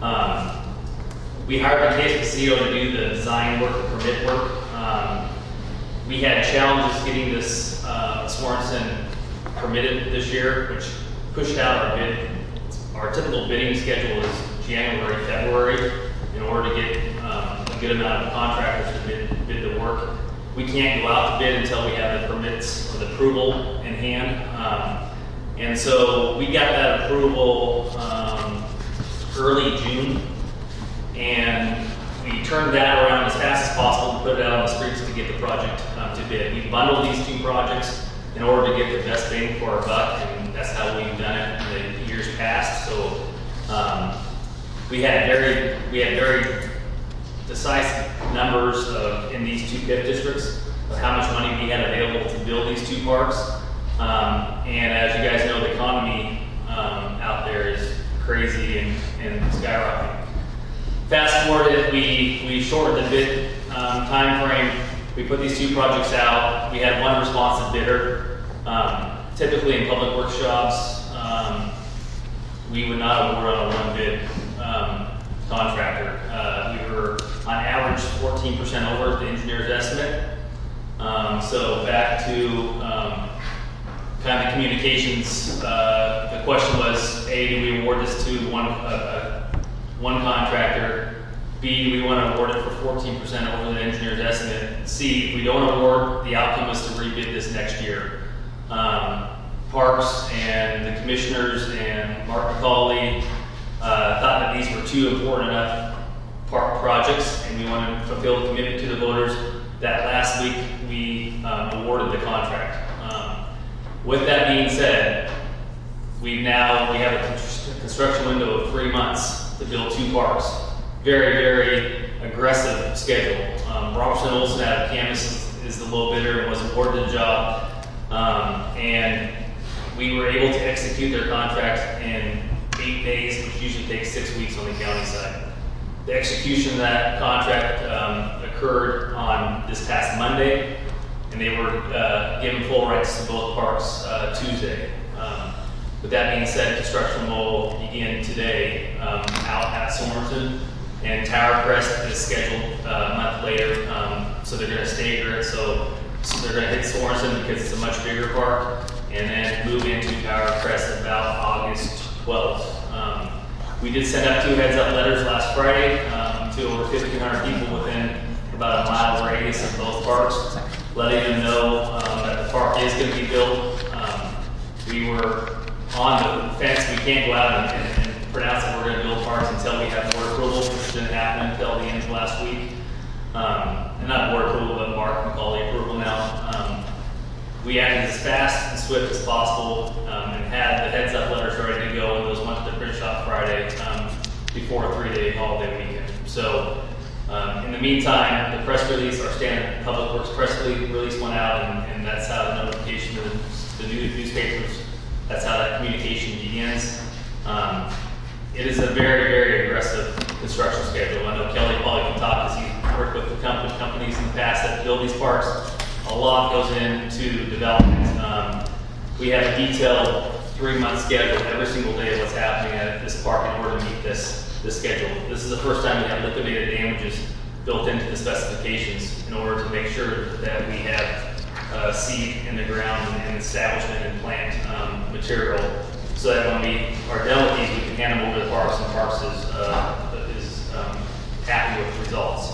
We hired Case Castillo to do the design work and permit work. We had challenges getting this Sorensen permitted this year, which pushed out our bid. Our typical bidding schedule is January, February, in order to get a good amount of contractors to bid the work. We can't go out to bid until we have the permits or the approval in hand. And so we got that approval early June, and we turned that around as fast as possible and put it out on the streets to get the project to bid. We bundled these two projects in order to get the best bang for our buck, and that's how we've done it in the years past. So we had very decisive numbers in these two PIF districts of how much money we had available to build these two parks. And as you guys know, the economy out there is crazy and sky fast forwarded, we shortened the bid time frame. We put these 2 projects out. We had 1 responsive bidder. Typically in public works jobs, we would not award on a 1 bid contractor. We were on average 14% over the engineer's estimate. So back to kind of communications, the question was, A, do we award this to one contractor? B, do we want to award it for 14% over the engineer's estimate? C, if we don't award, the outcome is to rebid this next year. Parks and the commissioners and Mark McCauley thought that these were 2 important enough park projects, and we wanted to fulfill the commitment to the voters that last week we awarded the contract. With that being said, we have a construction window of 3 months to build 2 parks. Very, very aggressive schedule. Robertson Olson out of Camas is the low bidder and was awarded the job. And we were able to execute their contract in 8 days, which usually takes 6 weeks on the county side. The execution of that contract occurred on this past Monday, and they were given full rights to both parks Tuesday. With that being said, construction will begin today out at Sorensen, and Tower Crest is scheduled a month later, so they're going to stagger it. So they're going to hit Sorensen because it's a much bigger park, and then move into Tower Crest about August 12th. We did send out 2 heads-up letters last Friday to over 1,500 people within about a mile radius of both parks, letting them know that the park is going to be built. We were on the fence. We can't go out and pronounce that we're going to build parks until we have board approval, which didn't happen until the end of last week. And not board approval, but Mark McCauley approval now. We acted as fast and swift as possible and had the heads-up letters ready to go, and those went to the print shop Friday before a 3-day holiday weekend. So in the meantime, the press release, our standard public works press release went out, and that's how the notification to the newspapers, that's how that communication begins. It is a very, very aggressive construction schedule. I know Kelly probably can talk because he's worked with the companies in the past that build these parks. A lot goes into development. We have a detailed 3-month schedule every single day of what's happening at this park in order to meet this schedule. This is the first time we have liquidated damages built into the specifications in order to make sure that we have seed in the ground and establishment and plant material, so that when we are done with these, we can hand them over to the parks, and the parks is happy with the results.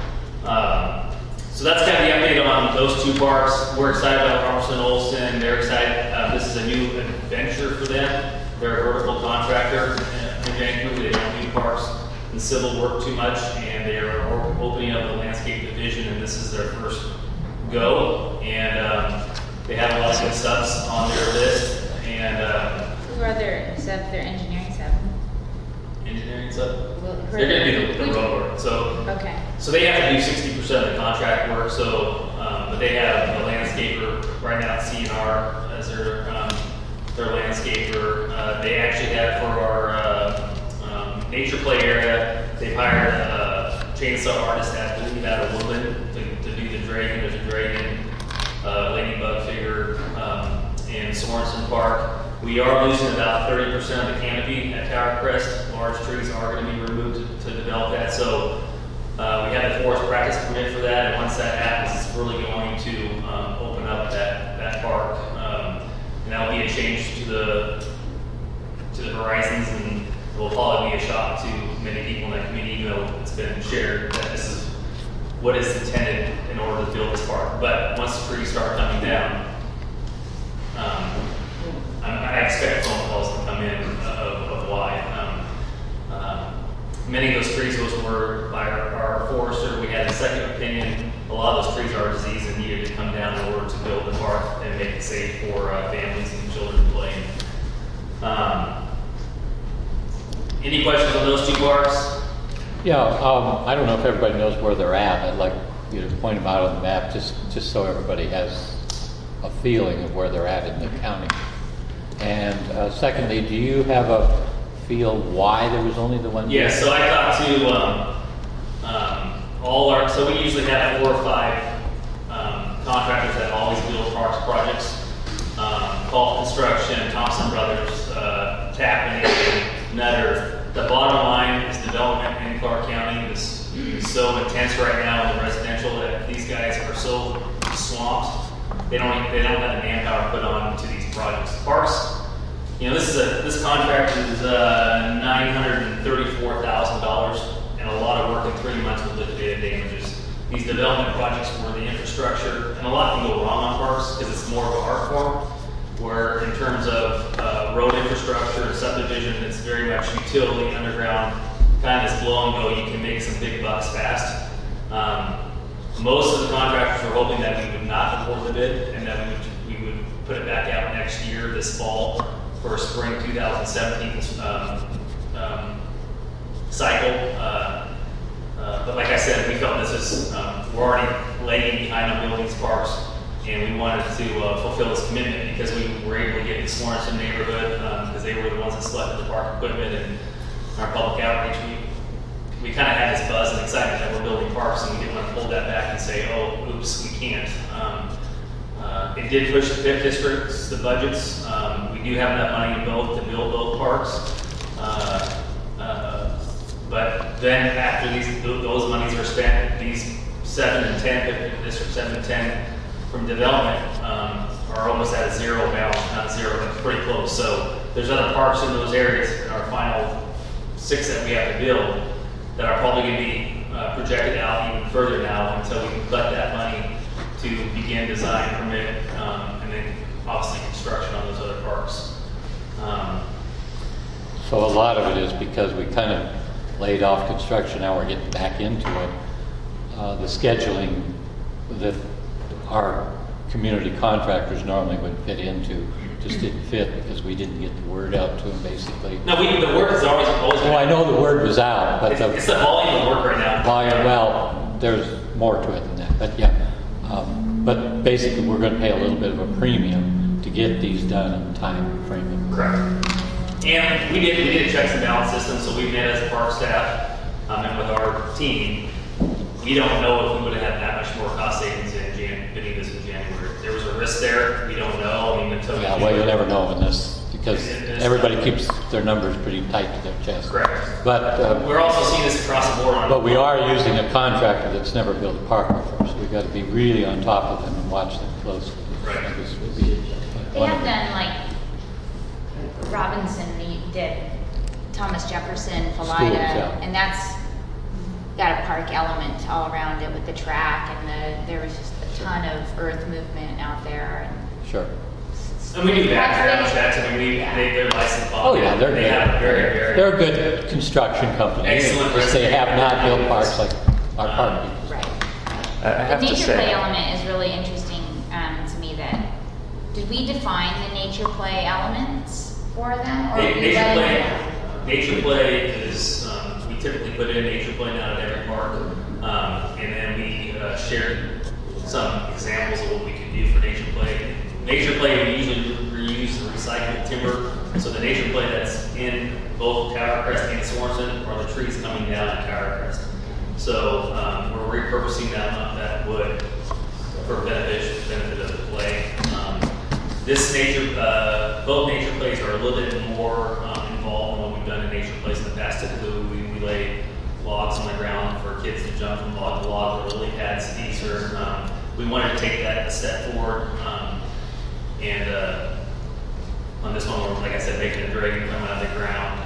So that's kind of the update on those 2 parks. We're excited about Robertson Olson. They're excited. This is a new adventure for them. They're a vertical contractor in Vancouver. They don't do parks and civil work too much, and they are opening up the landscape division, and this is their first go. And they have a lot of good subs on their list. And who are their subs? Their engineering sub? Engineering sub? They're going to do the road work. So they have to do 60% of the contract work. So, but they have a landscaper right now at CNR as their landscaper. They actually have for our nature play area. They've hired a chainsaw artist out of Woodland to do the dragon. There's a dragon, ladybug figure in Sorensen Park. We are losing about 30% of the canopy at Tower Crest. Large trees are going to be removed to develop that. So we have the forest practice permit for that, and once that happens, it's really going to open up that park. And that will be a change to the horizons, and it will probably be a shock to many people in that community, even though it's been shared that this is what is intended in order to build this park. But once the trees start coming down, I expect phone calls to come in of why. Many of those trees, those were by our forester. We had a second opinion. A lot of those trees are diseased and needed to come down in order to build the park and make it safe for families and children to play in. Any questions on those 2 parks? Yeah, I don't know if everybody knows where they're at. I'd like you to point them out on the map just so everybody has a feeling of where they're at in the county. And secondly, do you have a feel why there was only the one? Yeah, so I talked to so we usually have 4 or 5 contractors that always build parks projects. Paul Construction, Thompson Brothers, Tappan, Nutter. The bottom line is development in Clark County is so intense right now in the residential that these guys are so swamped. They don't have the manpower put on to these projects. Parks, this contract is $934,000 and a lot of work in 3 months with liquidated damages. These development projects where the infrastructure, and a lot can go wrong on parks because it's more of an art form, where in terms of road infrastructure and subdivision, it's very much utility, underground, kind of this blow and go, you can make some big bucks fast. Most of the contractors were hoping that we would not award the bid and that we would put it back out next year, this fall, for a spring 2017 cycle. But like I said, we felt this is, we're already lagging behind on building these parks, and we wanted to fulfill this commitment because we were able to get the Sorensen neighborhood, because they were the ones that selected the park equipment and our public outreach. We kind of had this buzz and excitement that we're building parks, and we didn't want to pull that back and say, oh, oops, we can't. It did push the 5th districts, the budgets. We do have enough money to build both parks. But then after those monies are spent, these 7 and 10, District 7 and 10 from development are almost at a zero balance, not zero, but pretty close. So there's other parks in those areas in our final 6 that we have to build that are probably going to be projected out even further now until we can collect that money to begin design, permit, and then obviously construction on those other parks. So a lot of it is because we kind of laid off construction, now we're getting back into it. The scheduling that our community contractors normally would fit into just didn't fit because we didn't get the word out to them basically. No, the word is always Oh, I know the word was out, but it's the volume of work right now. Well, there's more to it than that, but yeah. But basically, we're going to pay a little bit of a premium to get these done in time frame. Correct. And we did a checks and balance system, so we met as a park staff and with our team. We don't know if we would have had that much more cost savings in bidding this in January. There was a risk there. We don't know. I mean, until well, you'll never know in this because everybody keeps their numbers pretty tight to their chest. Correct. But we're also seeing this across the board. But we are using a contractor that's never built a park before, so we've got to be really on top of them and watch them closely. Right. They have done like Robinson did, Thomas Jefferson, Philida, yeah. and that's got a park element all around it with the track, and there was just a ton of earth movement out there. And sure. And we do background checks. I mean, they're licensed. Oh yeah, they're good. They're a good construction company. Excellent. They have not built parks like our park people. Right. I have the to nature say, play element is really interesting to me. That did we define the nature play elements for them, or nature play is we typically put in nature play down at every park, and then we shared some examples of what we could do for nature play. Nature play, we usually reuse the recycled timber, so the nature play that's in both Tower Crest and Sorensen are the trees coming down at Tower Crest. So we're repurposing that wood for benefit of the play. Both nature plays are a little bit more involved in what we've done in nature plays in the past. Typically, we lay logs on the ground for kids to jump from log to log or lily pads. These are we wanted to take that a step forward. And on this one, we're, like I said, making a dragon come out of the ground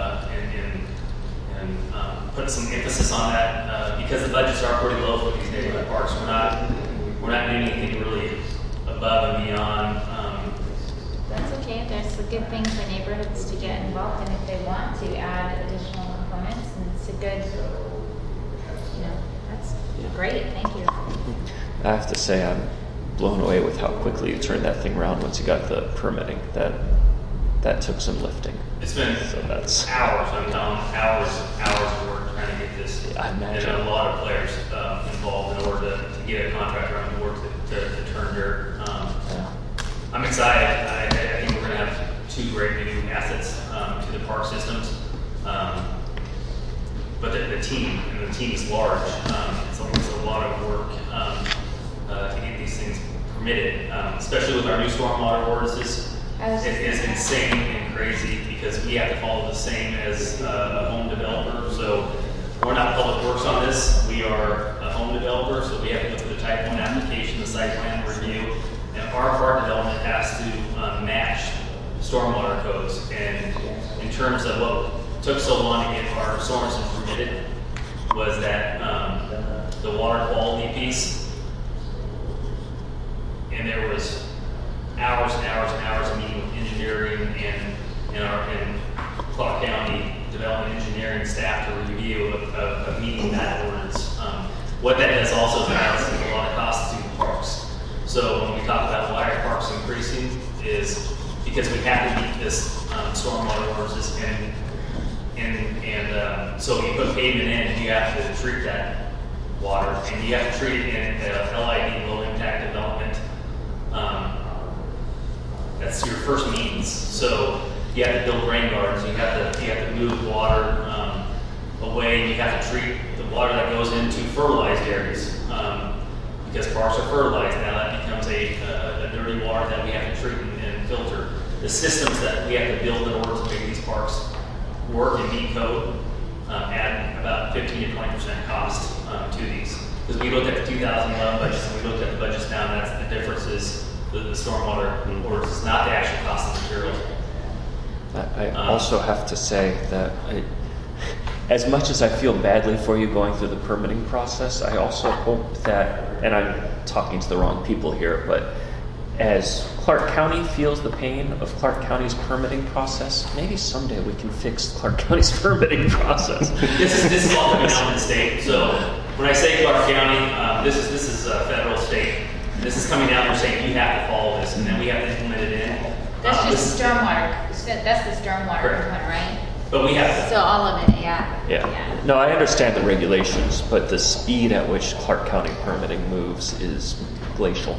and putting some emphasis on that because the budgets are pretty low for these neighborhood parks. We're not doing anything really above and beyond. That's okay. There's good things for neighborhoods to get involved in if they want to add additional components, and it's a good, that's great. Thank you. I have to say I'm blown away with how quickly you turned that thing around once you got the permitting. That took some lifting. It's been hours. I'm telling hours of work trying to get this. Yeah, I imagine. And a lot of players involved in order to get a contractor on board to turn dirt. I'm excited. I think we're going to have 2 great new assets to the park systems. team, and the team is large. It's a lot of work to get these things permitted, especially with our new stormwater ordinances. It is insane and crazy because we have to follow the same as a home developer. So we're not public works on this. We are a home developer, so we have to go through the type 1 application, the site plan review, and our part development has to match stormwater codes. And in terms of what took so long to get our Sorensen permitted was that the water quality piece, and there was hours and hours and hours of meeting with engineering and Clark County development engineering staff to review of meeting that ordinance. What that does also is it adds a lot of costs to the parks. So when we talk about why our parks increasing is because we have to meet this stormwater ordinances, and so you put pavement in, you have to treat that water, and you have to treat it in LID, low impact development. That's your first means. So you have to build rain gardens. You have to move water away. You have to treat the water that goes into fertilized areas because parks are fertilized. Now that becomes a dirty water that we have to treat and filter. The systems that we have to build in order to make these parks work and meet code add about 15 to 20% cost to these. Because we looked at the 2011 budgets and we looked at the budgets now, and that's the difference is the stormwater orders, not the actual cost of materials. I also have to say that as much as I feel badly for you going through the permitting process, I also hope that, and I'm talking to the wrong people here, but as Clark County feels the pain of Clark County's permitting process, maybe someday we can fix Clark County's permitting process. This is all coming down from the state. So when I say Clark County, this is federal state. This is coming down. We're saying you have to follow this, and then we have to implement it in. That's just stormwater. That's the stormwater Correct. one, right? But we have to. So all of it, yeah. Yeah. No, I understand the regulations, but the speed at which Clark County permitting moves is glacial.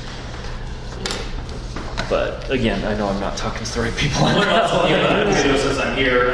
But again, I know I'm not talking to the right people. Since I'm here,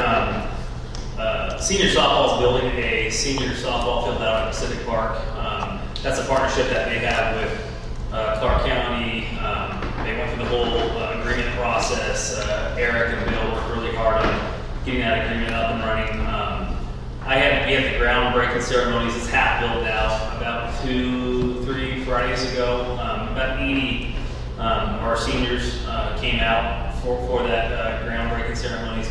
senior softball is building a senior softball field out at Pacific Park. That's a partnership that they have with Clark County. They went through the whole agreement process. Eric and Bill worked really hard on getting that agreement up and running. We had the groundbreaking ceremonies. It's half built now. About 2-3 Fridays ago, about 80 our seniors came out for that groundbreaking ceremonies.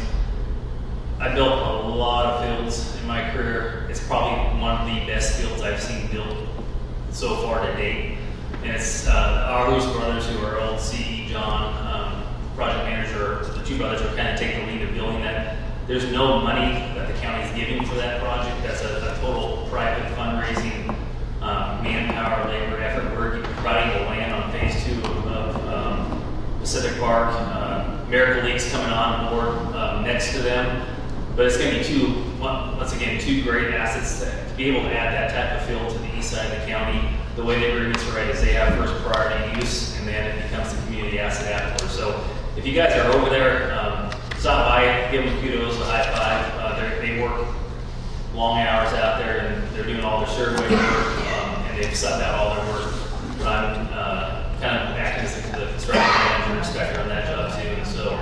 I built a lot of fields in my career. It's probably one of the best fields I've seen built so far to date. And it's our Lewis brothers, who are old CE John, project manager. The two brothers are kind of taking the lead of building that. There's no money that the county is giving for that project. That's a total private fundraising, manpower, labor effort. We're providing the land on phase 2 of Pacific Park. Miracle League's coming on board next to them. But it's going to be two great assets to be able to add that type of field to the east side of the county. The way the agreement's right is they have first priority use, and then it becomes a community asset afterwards. So if you guys are over there, stop by, give them kudos, a high five. They work long hours out there, and they're doing all their survey work, and they've subbed out all their work. But I'm kind of acting as the construction manager inspector on that job too. And so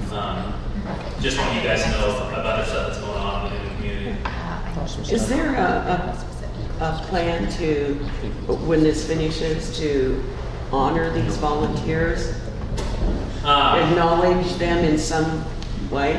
just want you guys to know about the stuff that's going on within the community. Is there a plan to, when this finishes, to honor these volunteers? Acknowledge them in some way?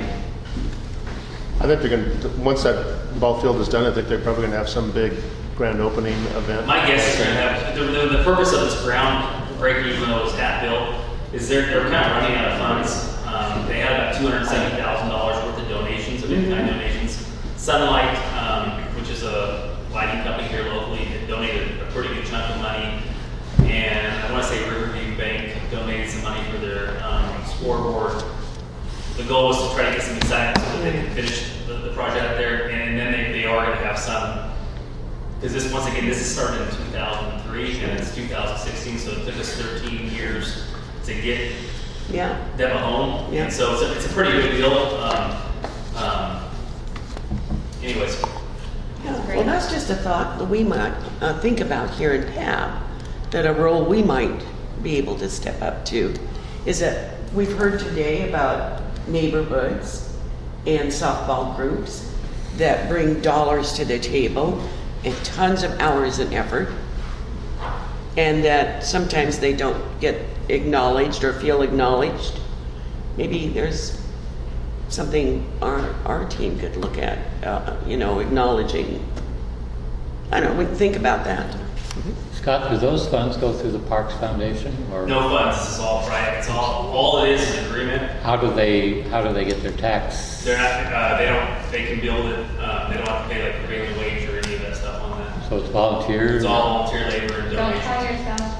I think they're going to, once that ball field is done, I think they're probably going to have some big grand opening event. My guess is going to have, the purpose of this groundbreaking, even though it's half built, is they're kind of running out of funds. They had about $270,000 worth of donations, of in-kind donations. Sunlight, which is a lighting company here locally, donated a pretty good chunk of money. And I want to say Riverview Bank donated some money for their scoreboard. The goal was to try to get some excitement so that they can finish the project out there. And then they are going to have some, because this, once again, this is started in 2003 and it's 2016, so it took us 13 years to get them a home. And so it's a pretty big deal. Anyways. Yeah, very Well, much. that's just a thought that we might think about here in PAB, that a role we might be able to step up to is that we've heard today about neighborhoods and softball groups that bring dollars to the table and tons of hours and effort, and that sometimes they don't get acknowledged or feel acknowledged. Maybe there's something our team could look at, acknowledging. I don't know, we can think about that. Scott, do those funds go through the Parks Foundation or? No funds, this is all private, it's all it is an agreement. How do they get their tax? They're not, they can build it, they don't have to pay like prevailing wage or any of that stuff on that. So it's volunteers? It's all volunteer labor and Don't donations. call yourself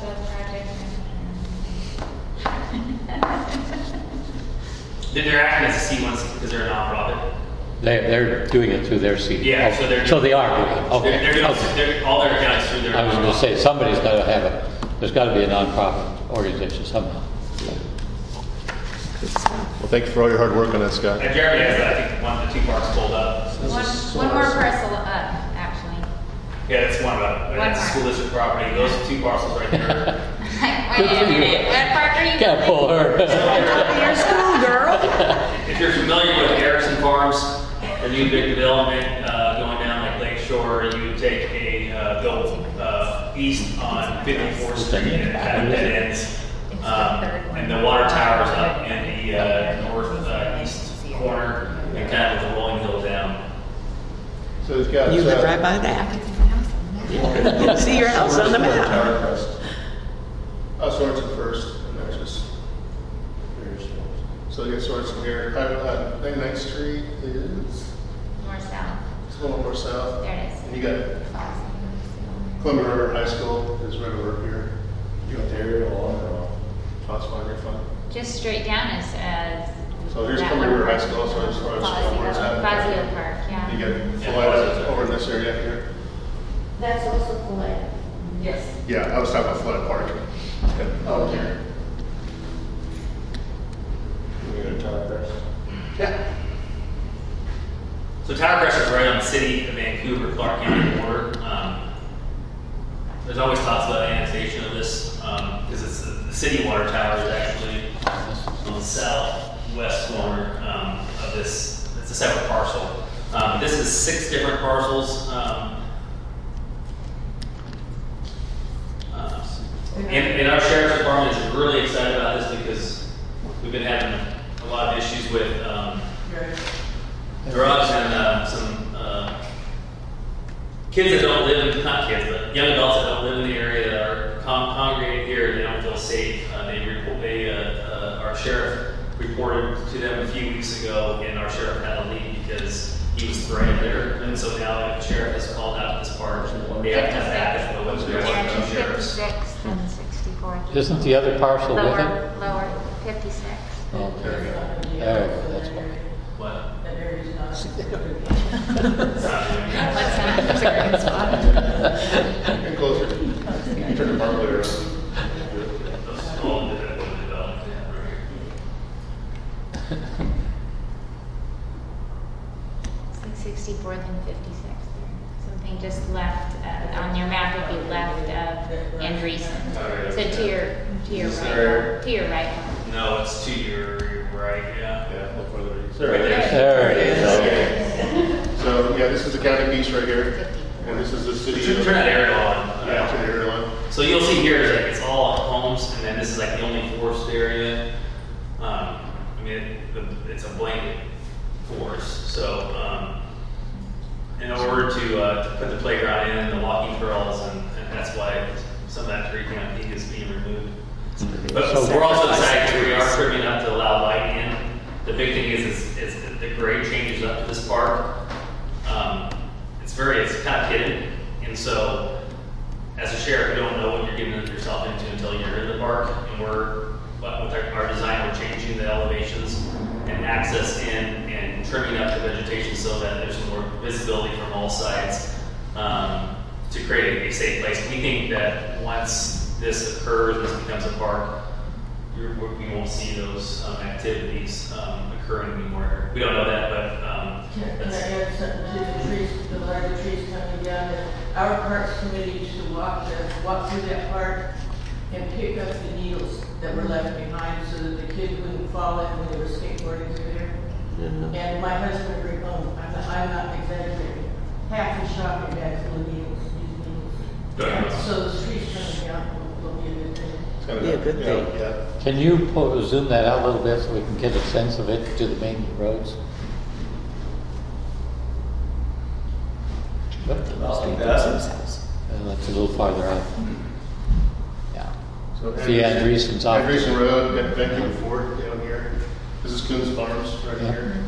the project. They're acting as a C1 because they're a nonprofit. They're doing it through their CD. Yeah, so they are doing it. Okay. All their accounts through their. I was going to say somebody's got to have there's got to be a nonprofit organization somehow. Well, thank you for all your hard work on that, Scott. And Jeremy has, I think, the 2 parks pulled up. One more parcel up, actually. Yeah, that's one of them. One That's more. school district property. Those 2 parcels right there. Wait a minute, what park are you? Can't pull her. Your school girl. If you're familiar with Harrison Farms, the new big development going down like Lake Shore, you take go east on 54th Street and it kind of dead ends. And the water tower's up in the northeast corner and kind of with the rolling hill down. So it's got. You live right by that. You can see your house on the map. Tower Crest. Sorensen first, and then just. So you get Sorensen here. I think 9th Street is. More south. It's a little more south. There it is. And you got Columbia River High School is right over here. You got the area along or that's fine, you're fine. Just straight down as So here's that Columbia one River High park. School, so as far as where it's at. Fazio Park, yeah. You get Florida over in this area here. That's also Paletta. Yes. Yeah, I was talking about Flood Park. Oh, yeah. We're going to talk about. Yeah. So Tower Crest is right on the city of Vancouver, Clark County border. There's always talks about annexation of this because it's the city water tower is actually on the southwest corner of this. It's a separate parcel. This is 6 different parcels. And our sheriff's department is really excited about this because we've been having a lot of issues with drugs and some kids that don't live in, not kids, but young adults that don't live in the area that are congregating here, they don't feel safe. Our sheriff reported to them a few weeks ago, and our sheriff had to leave because he was threatened there. And so now the sheriff has called out this part. They have to have backup of what's going on with the sheriffs. 56 and 64. Isn't the other parcel with it? Lower, 56. Oh, there you go. There you go. That's why. What? That area's not. That's a great spot. Get closer. You turn the park later. Those all independent development. It's like 64th and 56th. Something just left on your map would be left of Andreessen. So to your right. To your right. No, it's to your right, yeah. Yeah, look further. Right there. There it is. So, yeah, this is the county piece right here, and this is the city. Turn that aerial on. Yeah, turn the aerial on. So you'll see here is like it's all homes, and then this is like the only forest area. I mean, it's a blanket forest. So in order to put the playground in and the walking trails, and that's why some of that tree canopy is being removed. But we're also deciding we are trimming up to allow light in. The big thing is the grade changes up to this park. It's kind of hidden, and so as a sheriff, you don't know what you're getting yourself into until you're in the park. And with our design, we're changing the elevations and access in and trimming up the vegetation so that there's more visibility from all sides to create a safe place. We think that once this occurs, this becomes a park, we won't see those activities occurring anymore. We don't know that, but Can I add something to the trees, the larger trees coming down? Our Parks Committee used to walk through that park and pick up the needles that were left behind so that the kids wouldn't fall in when they were skateboarding through there. And my husband would bring home, I'm not exaggerating, half the shopping bag full of needles, used needles. So the trees coming down will be a good thing. It's gonna Be a good thing. Yeah. Can you zoom that out a little bit so we can get a sense of it to the main roads? Like that. That's a little farther out. Yeah. So See Andreessen's off. Andreessen Road, got Vancouver Ford down here. This is Coons Farms right Yeah. here.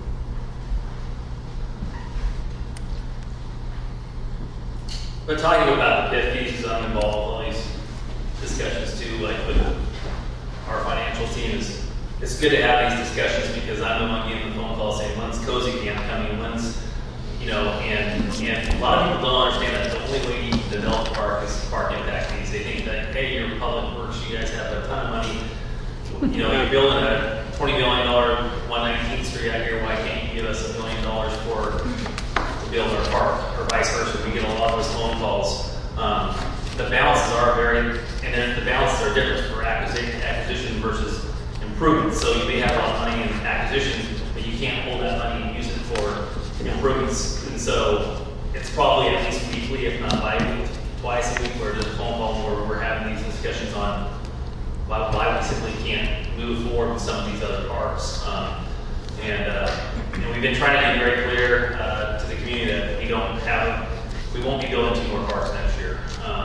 But talking about the PIF fees, I'm involved in all these discussions too, like with our financial team. It's good to have these discussions because I'm the one getting the phone call saying, when's Cozy Camp coming, when's, you know, and a lot of people don't understand that the only way you can develop a park is park impact fees. They think that, hey, you're public works, you guys have a ton of money. You know, you're building a $20 million 119th Street out here, why can't you give us $1 million to build our park, or vice versa? We get a lot of those phone calls. The balances are very, and then the balances are different for acquisition versus improvements. So you may have a lot of money in acquisition, but you can't hold that money and use it for improvements. And so it's probably at least weekly, if not bi-weekly, twice a week, where there's a phone call where we're having these discussions on why we simply can't move forward with some of these other parks. And we've been trying to be very clear to the community that we won't be building 2 more parks next year.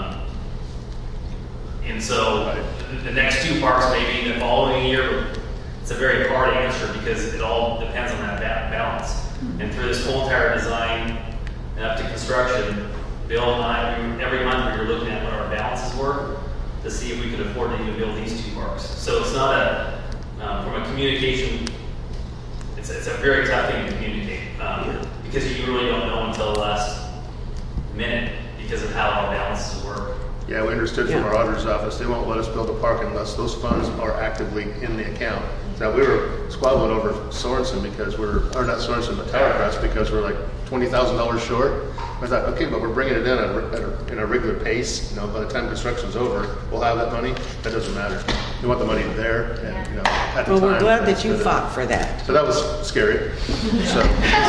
And so the next 2 parks may be the following year, but it's a very hard answer because it all depends on that balance. And through this whole entire design and up to construction, Bill and I, every month we were looking at what our balances were to see if we could afford to even build these 2 parks. So it's not from a communication, it's a very tough thing to communicate because you really don't know until the last minute because of how our balances work. Yeah, we understood from our auditor's office, they won't let us build a park unless those funds are actively in the account. Now, we were squabbling over Sorensen because or not Sorensen, but Tower Crest, because we're like $20,000 short. I thought, okay, but we're bringing it in a regular pace. You know, by the time construction's over, we'll have that money. That doesn't matter. We want the money there, and you know, at the Well, time. we're glad that you fought for that. So that was scary. So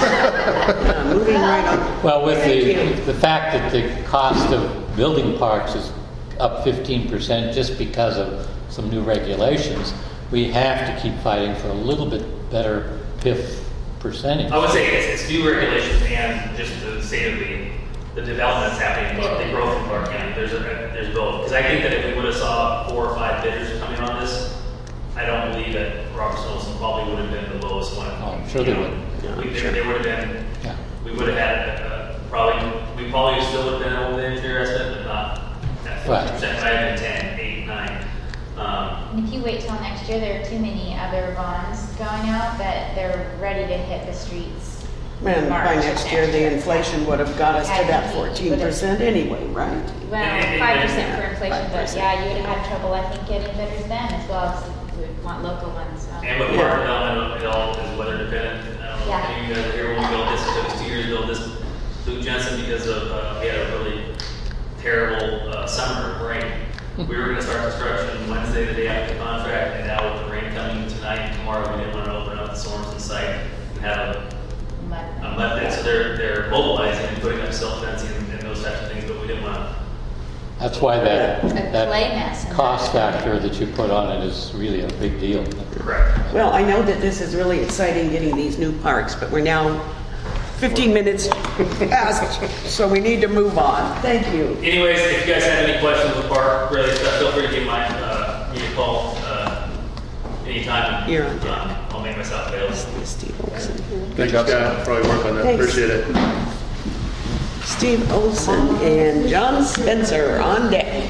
Moving right on. Well, with the fact that the cost of building parks is up 15% just because of some new regulations, we have to keep fighting for a little bit better PIF percentage. I would say it's new regulations and just the state of the development that's happening, the growth in Clark County. There's both. Because I think that if we would have saw 4 or 5 bidders coming on this, I don't believe that Robertson Olson probably would have been the lowest one. Oh, I'm sure they would. They would have been. Yeah. We would have had we probably still would have been over the engineer estimate, but not at 50%. Right. But I had been 10, 8, 9. And if you wait till next year, there are too many other bonds going out that they're ready to hit the streets. And by March next of year, the inflation would have got us to that 14% anyway, right? Well, 5% for inflation, but yeah, you would have had trouble, I think, getting bidders then as well as we would want local ones. So. And with park development, it all is weather dependent. I don't know if any of you guys are here when we built this. It took us 2 years to build this. Luke Jensen, because of we had a really terrible summer of rain. We were going to start construction Wednesday, the day after the contract, and now with the rain coming tonight and tomorrow, we didn't want to open up the Sorensen site and have a mud pit. So they're mobilizing and putting up silt fencing and those types of things, but we didn't want to. That's why that clay mess cost factor that you put on it is really a big deal. Correct. Well, I know that this is really exciting getting these new parks, but we're now 15 minutes past, so we need to move on. Thank you. Anyways, if you guys have any questions of the park, really, feel free to give me a call anytime. You're on I'll make myself available. Steve Olson. thanks, Scott, for all your work on that. Thanks. Appreciate it. Steve Olson and John Spencer on deck.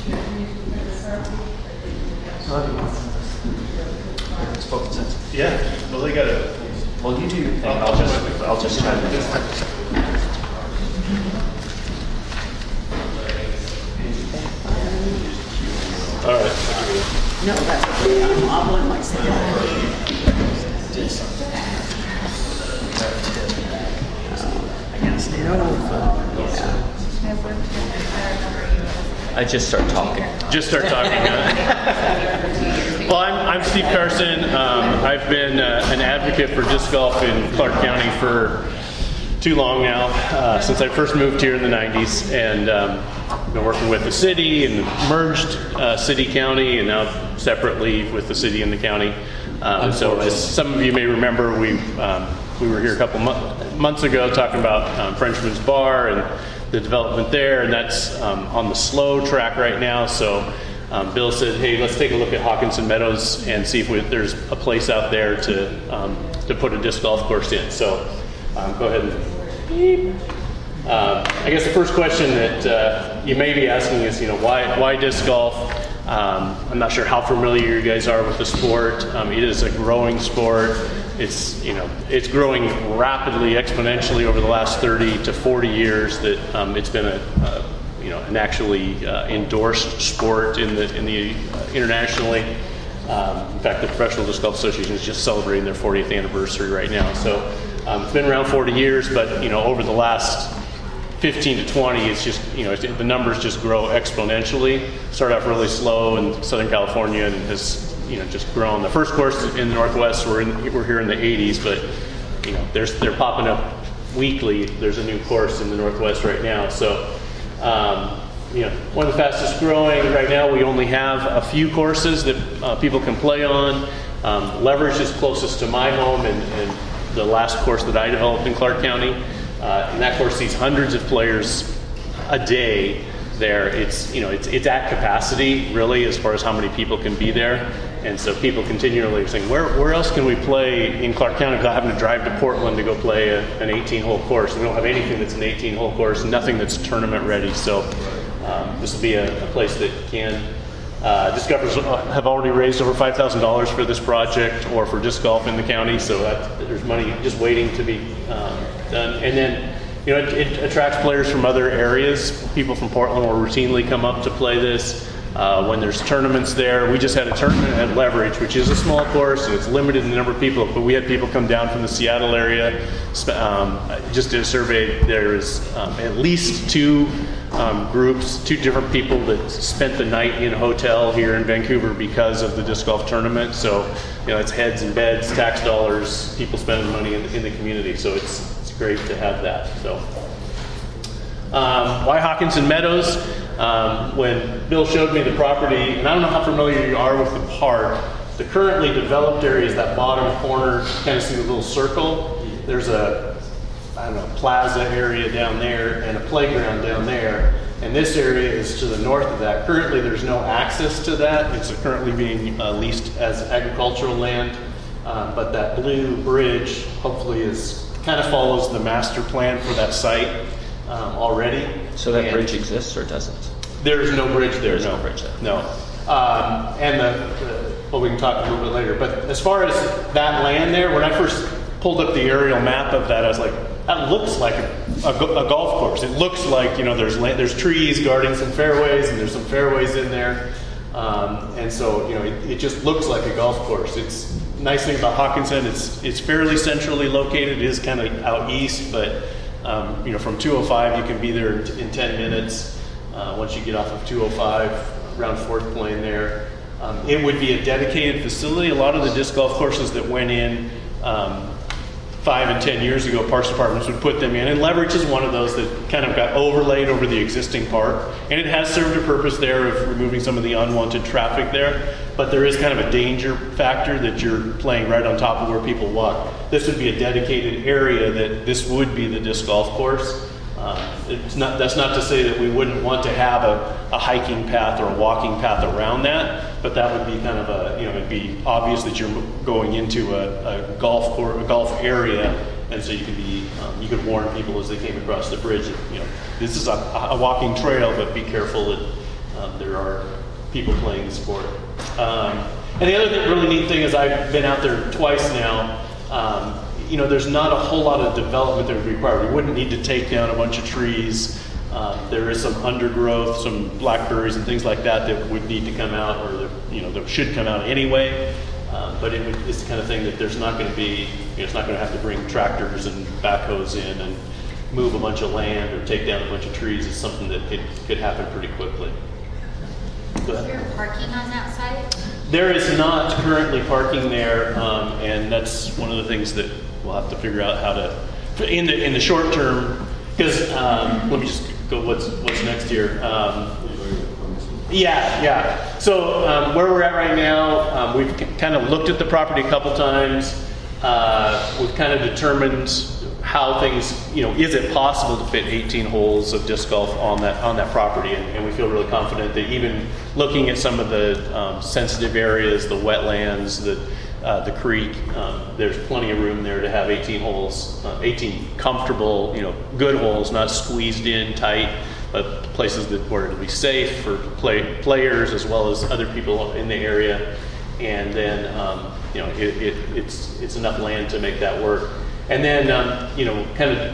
Yeah, well, they got it. Well, you do your thing. I'll just chime in. All right. No, that's okay. I'm wobbling myself. I just start talking. Just start talking. Well, I'm Steve Carson. I've been an advocate for disc golf in Clark County for too long now, since I first moved here in the 90s, and been working with the city and merged city county, and now separately with the city and the county. So as some of you may remember, we were here a couple months ago talking about Frenchman's Bar and the development there, and that's on the slow track right now. So Bill said, hey, let's take a look at Hawkinson Meadows and see if there's a place out there to put a disc golf course in. So go ahead and beep. I guess the first question that you may be asking is, why disc golf? I'm not sure how familiar you guys are with the sport. It is a growing sport. It's growing rapidly, exponentially over the last 30 to 40 years. That it's been an actually endorsed sport in the internationally. In fact, the Professional Disc Golf Association is just celebrating their 40th anniversary right now. So it's been around 40 years, but over the last 15 to 20, it's just, the numbers just grow exponentially. Started off really slow in Southern California and has, just grown. The first course in the Northwest, we're here in the 80s, but, they're popping up weekly. There's a new course in the Northwest right now. So, one of the fastest growing right now. We only have a few courses that people can play on. Leverage is closest to my home and the last course that I developed in Clark County. And that course sees hundreds of players a day there. It's at capacity really as far as how many people can be there. And so people continually are saying, where else can we play in Clark County without having to drive to Portland to go play an 18-hole course? We don't have anything that's an 18-hole course, nothing that's tournament ready. So this will be a place that can. Disc golfers have already raised over $5,000 for this project or for disc golf in the county, so there's money just waiting to be done. And then, it attracts players from other areas. People from Portland will routinely come up to play this. When there's tournaments there, we just had a tournament at Leverage, which is a small course and it's limited in the number of people, but we had people come down from the Seattle area. Just did a survey. There is at least two different people that spent the night in a hotel here in Vancouver because of the disc golf tournament. So, it's heads and beds, tax dollars, people spending money in the community. So it's great to have that. So, why Hawkinson Meadows? When Bill showed me the property, and I don't know how familiar you are with the park, the currently developed area is that bottom corner. Kind of see the little circle. There's a plaza area down there and a playground down there. And this area is to the north of that. Currently, there's no access to that. It's currently being leased as agricultural land. But that blue bridge hopefully kind of follows the master plan for that site already. So that bridge exists or doesn't? There's no bridge there. There's no bridge there. No. And we can talk a little bit later. But as far as that land there, when I first pulled up the aerial map of that, I was like, that looks like a golf course. It looks like, there's trees guarding some fairways, and there's some fairways in there. And so, it just looks like a golf course. It's nice thing about Hawkinson, it's fairly centrally located. It is kind of out east, but from 205, you can be there in 10 minutes. Once you get off of 205, around 4th Plain there. It would be a dedicated facility. A lot of the disc golf courses that went in 5 and 10 years ago, parks departments would put them in. And Leverage is one of those that kind of got overlaid over the existing park. And it has served a purpose there of removing some of the unwanted traffic there. But there is kind of a danger factor that you're playing right on top of where people walk. This would be a dedicated area that this would be the disc golf course. That's not to say that we wouldn't want to have a hiking path or a walking path around that, but that would be kind of it'd be obvious that you're going into a golf area, and so you could warn people as they came across the bridge that, this is a walking trail, but be careful that there are people playing the sport. And the other really neat thing is I've been out there twice now. There's not a whole lot of development that would be required. We wouldn't need to take down a bunch of trees. There is some undergrowth, some blackberries and things like that would need to come out, or that should come out anyway. But it's the kind of thing that there's not going to be. It's not going to have to bring tractors and backhoes in and move a bunch of land or take down a bunch of trees. It's something that it could happen pretty quickly. there parking on that site? There is not currently parking there, and that's one of the things that we'll have to figure out how to, in the short term, because let me just go what's next here. Yeah. So where we're at right now, we've kind of looked at the property a couple times. We've kind of determined how things, is it possible to fit 18 holes of disc golf on that property? And we feel really confident that even looking at some of the sensitive areas, the wetlands, the creek, there's plenty of room there to have 18 holes, 18 comfortable, good holes, not squeezed in tight, but places where it'll be safe for players as well as other people in the area. And then, it's enough land to make that work. And then, kind of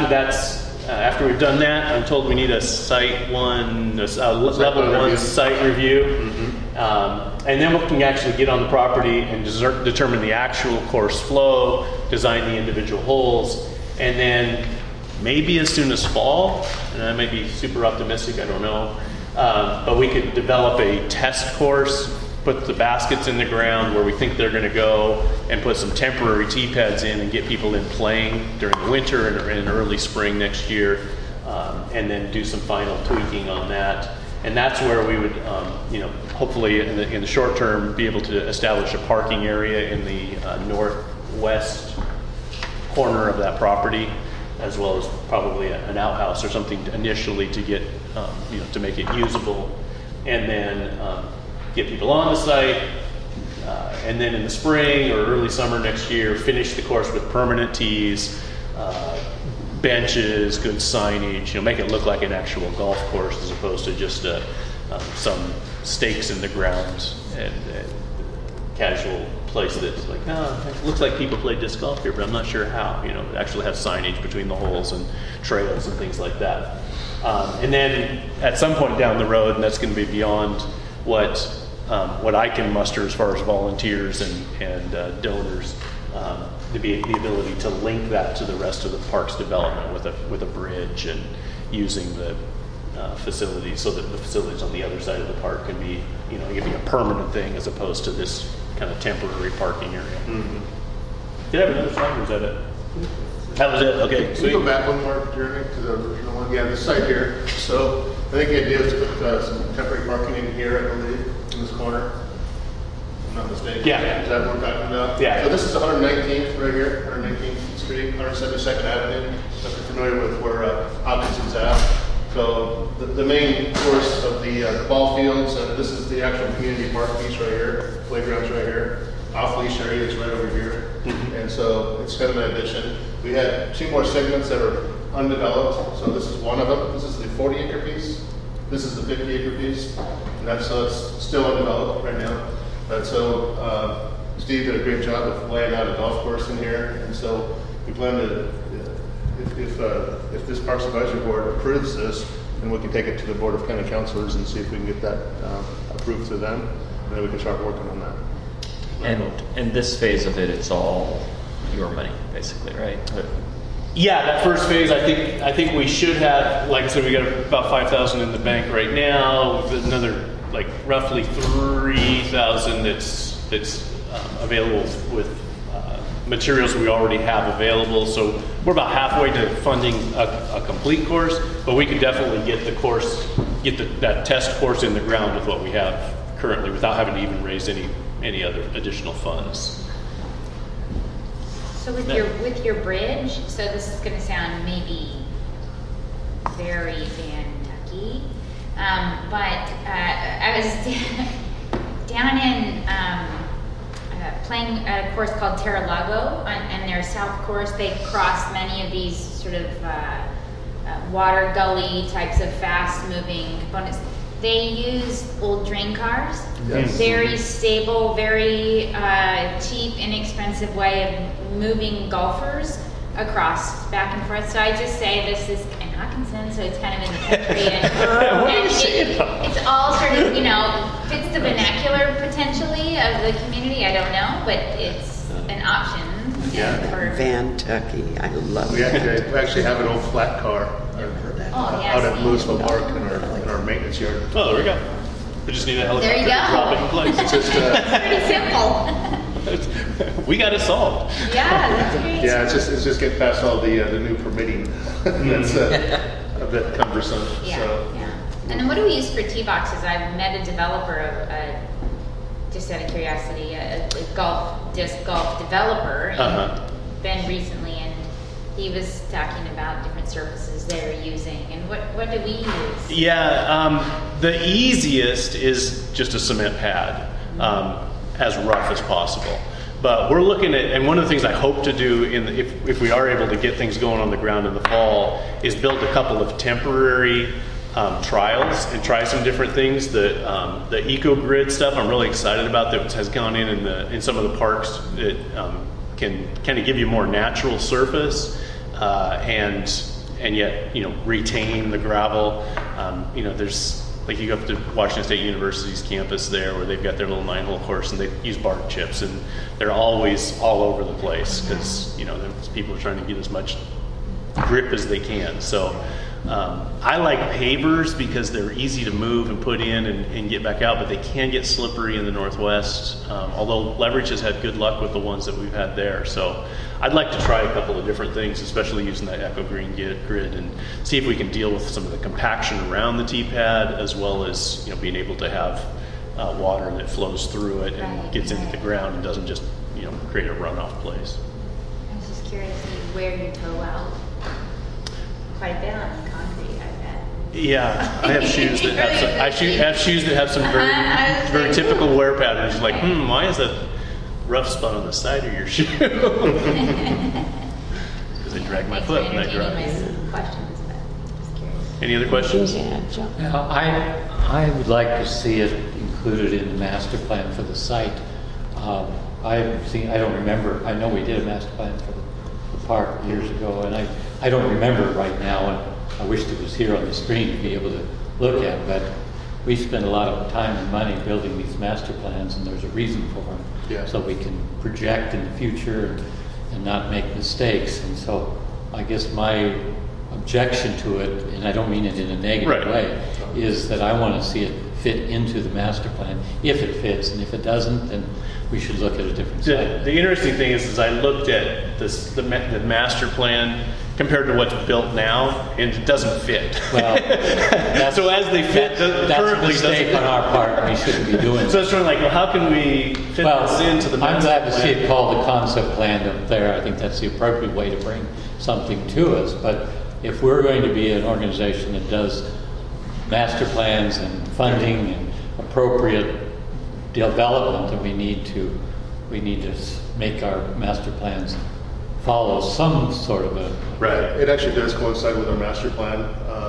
after we've done that, I'm told we need a level one site review. Mm-hmm. And then we can actually get on the property and determine the actual course flow, design the individual holes, and then maybe as soon as fall, and I may be super optimistic, I don't know, but we could develop a test course, put the baskets in the ground where we think they're going to go, and put some temporary tee pads in and get people in playing during the winter and early spring next year, and then do some final tweaking on that. And that's where we would, hopefully in the short term, be able to establish a parking area in the northwest corner of that property, as well as probably an outhouse or something initially to get, to make it usable, and then get people on the site, and then in the spring or early summer next year, finish the course with permanent tees, benches, good signage, make it look like an actual golf course as opposed to just some stakes in the ground and casual place that's like, it looks like people play disc golf here, but I'm not sure how. Actually have signage between the holes and trails and things like that. And then at some point down the road, and that's going to be beyond what I can muster as far as volunteers and donors, the ability to link that to the rest of the park's development with a bridge and using the facilities so that the facilities on the other side of the park can be, it can be a permanent thing as opposed to this kind of temporary parking area. Mm-hmm. Did I have another slide or is that it? That was it? Okay. Can we go back one more, Jeremy, to the original one? Yeah, this site here. So I think the idea is to put some temporary parking in here, I believe, in this corner. If I'm not mistaken. Yeah. Is that what we're talking about? Yeah. So this is 119th right here, 119th Street, 172nd Avenue. If you're familiar with where Hopkinson's at. So the main course of the ball fields, and this is the actual community park piece right here, playgrounds right here. Off-leash area is right over here. Mm-hmm. And so it's kind of an addition. We had 2 more segments that are undeveloped. So this is one of them. This is the 40-acre piece. This is the 50-acre piece. And that's so it's still undeveloped right now. But so Steve did a great job of laying out a golf course in here. And so we plan to, if this Parks Advisory Board approves this, then we can take it to the Board of County Councilors and see if we can get that approved to them. And then we can start working on that. And this phase of it, it's all your money, basically, right? Yeah, that first phase, I think we should have, like I said, we got about $5,000 in the bank right now. Another like roughly $3,000 that's available with materials we already have available. So we're about halfway to funding a complete course, but we can definitely get the course, that test course in the ground with what we have currently without having to even raise any other additional funds. So with your bridge, so this is going to sound maybe very Vantucky, but I was down in playing at a course called Terra Lago, and their south course. They cross many of these sort of water gully types of fast-moving components. They use old train cars. Yes. Very stable, very cheap, inexpensive way of moving golfers across back and forth. So I just say this is in Hopkinson, so it's kind of in the country, and it's all sort of fits the vernacular potentially of the community. I don't know, but it's an option. Yeah, Vantucky, I love we it. We actually have an old flat car out at Louisville Park in our maintenance yard. Oh, there we go. We just need a There helicopter you to go. drop it in place. It's just, Pretty simple. We got it solved. Yeah, that's great. yeah, it's just getting past all the new permitting. That's a bit cumbersome. Yeah, So. yeah. And then what do we use for tee boxes? I've met a developer, just out of curiosity, a disc golf developer, and been recently, and he was talking about different surfaces they're using. And what do we use? Yeah, the easiest is just a cement pad, as rough as possible. But we're looking at, and one of the things I hope to do if we are able to get things going on the ground in the fall, is build a couple of temporary trials and try some different things. The EcoGrid stuff I'm really excited about that has gone in some of the parks. It can kind of give you more natural surface and yet retain the gravel. There's like you go up to Washington State University's campus there where they've got their little 9-hole course and they use bark chips and they're always all over the place because people are trying to get as much grip as they can. So I like pavers because they're easy to move and put in and get back out, but they can get slippery in the Northwest, although Leverage has had good luck with the ones that we've had there. So I'd like to try a couple of different things, especially using that EcoGreen grid and see if we can deal with some of the compaction around the tee pad, as well as being able to have water that flows through it and gets into the ground and doesn't just create a runoff place. I was just curious, you wear your toe out quite a bit on the concrete, I bet. Yeah, I have shoes that have some. I have shoes that have some very typical wear patterns. You're like, why is that rough spot on the side of your shoe? Because I drag my foot when I drive. Any other questions? I would like to see it included in the master plan for the site. I don't remember. I know we did a master plan for the park years ago, and I don't remember it right now, and I wished it was here on the screen to be able to look at, but we spend a lot of time and money building these master plans, and there's a reason for them. Yeah. So we can project in the future and not make mistakes. And so I guess my objection to it, and I don't mean it in a negative way, is that I want to see it fit into the master plan, if it fits, and if it doesn't, then we should look at a different site. The interesting thing is I looked at the master plan compared to what's built now, and it doesn't fit. Well, so as they fit, that's a mistake on our part. We shouldn't be doing. So it's sort of like, well, how can we fit this into the master plan? I'm glad to see it called the concept plan up there. I think that's the appropriate way to bring something to us. But if we're going to be an organization that does master plans and funding and appropriate development, then we need to make our master plans follow some sort of a... Right. It actually does coincide with our master plan.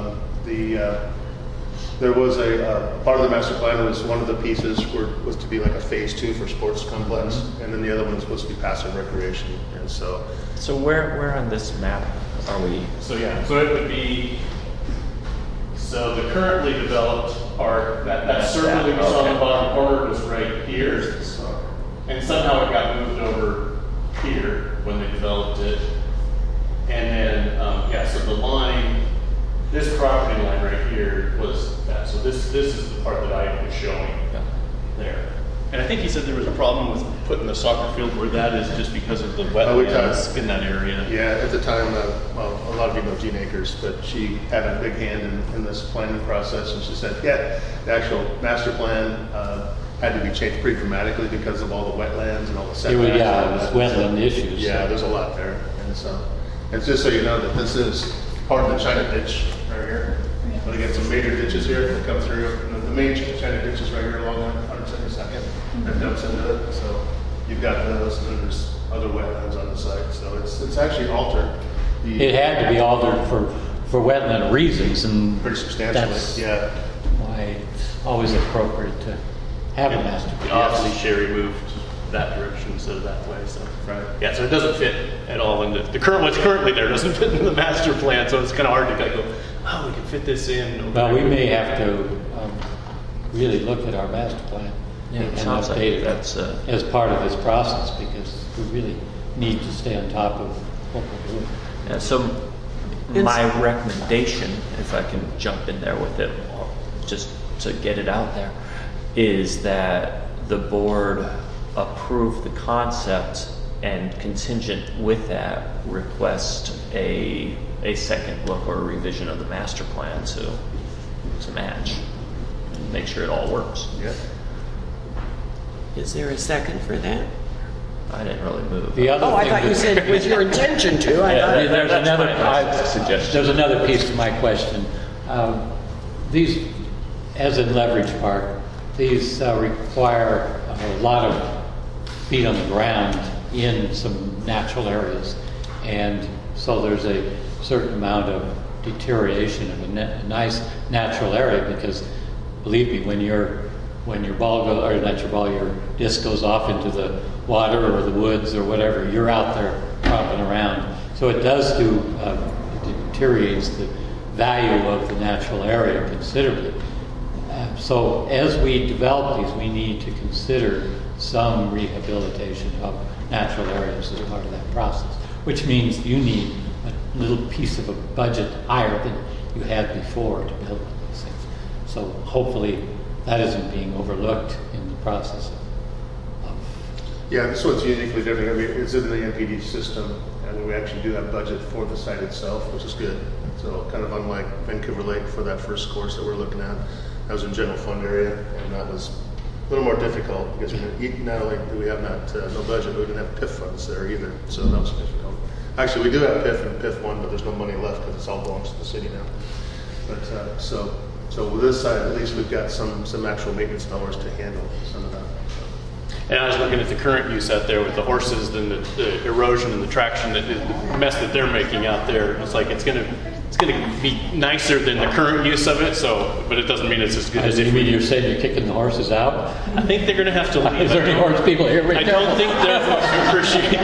There was a part of the master plan was one of the pieces was to be like a phase 2 for sports complex, and then the other one was supposed to be passive recreation. And so where on this map are we? So it would be, so the currently developed part, that circle that you saw in the bottom corner was right here, and somehow it got moved over here when they developed it. And then, so the line, this property line right here was that. So this is the part that I was showing there. And I think he said there was a problem with putting the soccer field where that is just because of the wetlands in that area. Yeah, at the time, a lot of you know Jean Akers, but she had a big hand in this planning process, and she said, the actual master plan had to be changed pretty dramatically because of all the wetlands and all the setbacks. It was wetland issues. Yeah, there's a lot there. And so, and just so you know that this is part of the China ditch right here. But again, some major ditches here that come through. And the main China ditch is right here along 172nd that dumps into it. So you've got those, and then there's other wetlands on the site. So it's actually altered. It had to be altered for wetland reasons, and pretty substantially. That's why it's always appropriate to have a master plan. Obviously, Sherry moved that direction instead of that way. So yeah, so it doesn't fit at all in the current. What's currently there doesn't fit in the master plan. So it's kind of hard to go, we can fit this in. Well, we may have to really look at our master plan and update it as part of this process, because we really need to stay on top of what we're doing. Yeah, so my recommendation, if I can jump in there with it, just to get it out there, is that the board approve the concept and contingent with that request a second look or a revision of the master plan to match and make sure it all works. Yeah. Is there a second for that? I didn't really move. The other I thing thought you that- said it was your intention to. I Yeah, thought, there's that's another my suggestion. There's another piece to my question. These, as in Leverage Park, these require a lot of feet on the ground in some natural areas, and so there's a certain amount of deterioration of a nice natural area, because believe me, when your ball goes, or not your ball, your disc goes off into the water or the woods or whatever, you're out there tromping around. So it does do, it deteriorates the value of the natural area considerably. So as we develop these, we need to consider some rehabilitation of natural areas as part of that process, which means you need a little piece of a budget higher than you had before to build these things. So hopefully that isn't being overlooked in the process of Yeah, this one's uniquely different. I mean, it's in the NPD system, and we actually do have budget for the site itself, which is good. So kind of unlike Vancouver Lake for that first course that we're looking at. That was in general fund area, and that was a little more difficult because not only do we have no budget, but we didn't have PIF funds there either. So that was difficult. Actually, we do have PIF and PIF 1, but there's no money left because it's all belongs to the city now. But so with this side, at least we've got some actual maintenance dollars to handle some of that. And I was looking at the current use out there with the horses and the erosion and the traction, the mess that they're making out there. It's like it's gonna be nicer than the current use of it. So, but it doesn't mean it's as good as you if mean you're saying you're kicking the horses out? I think they're going to have to leave. Is there any horse people here right I now? don't think they appreciate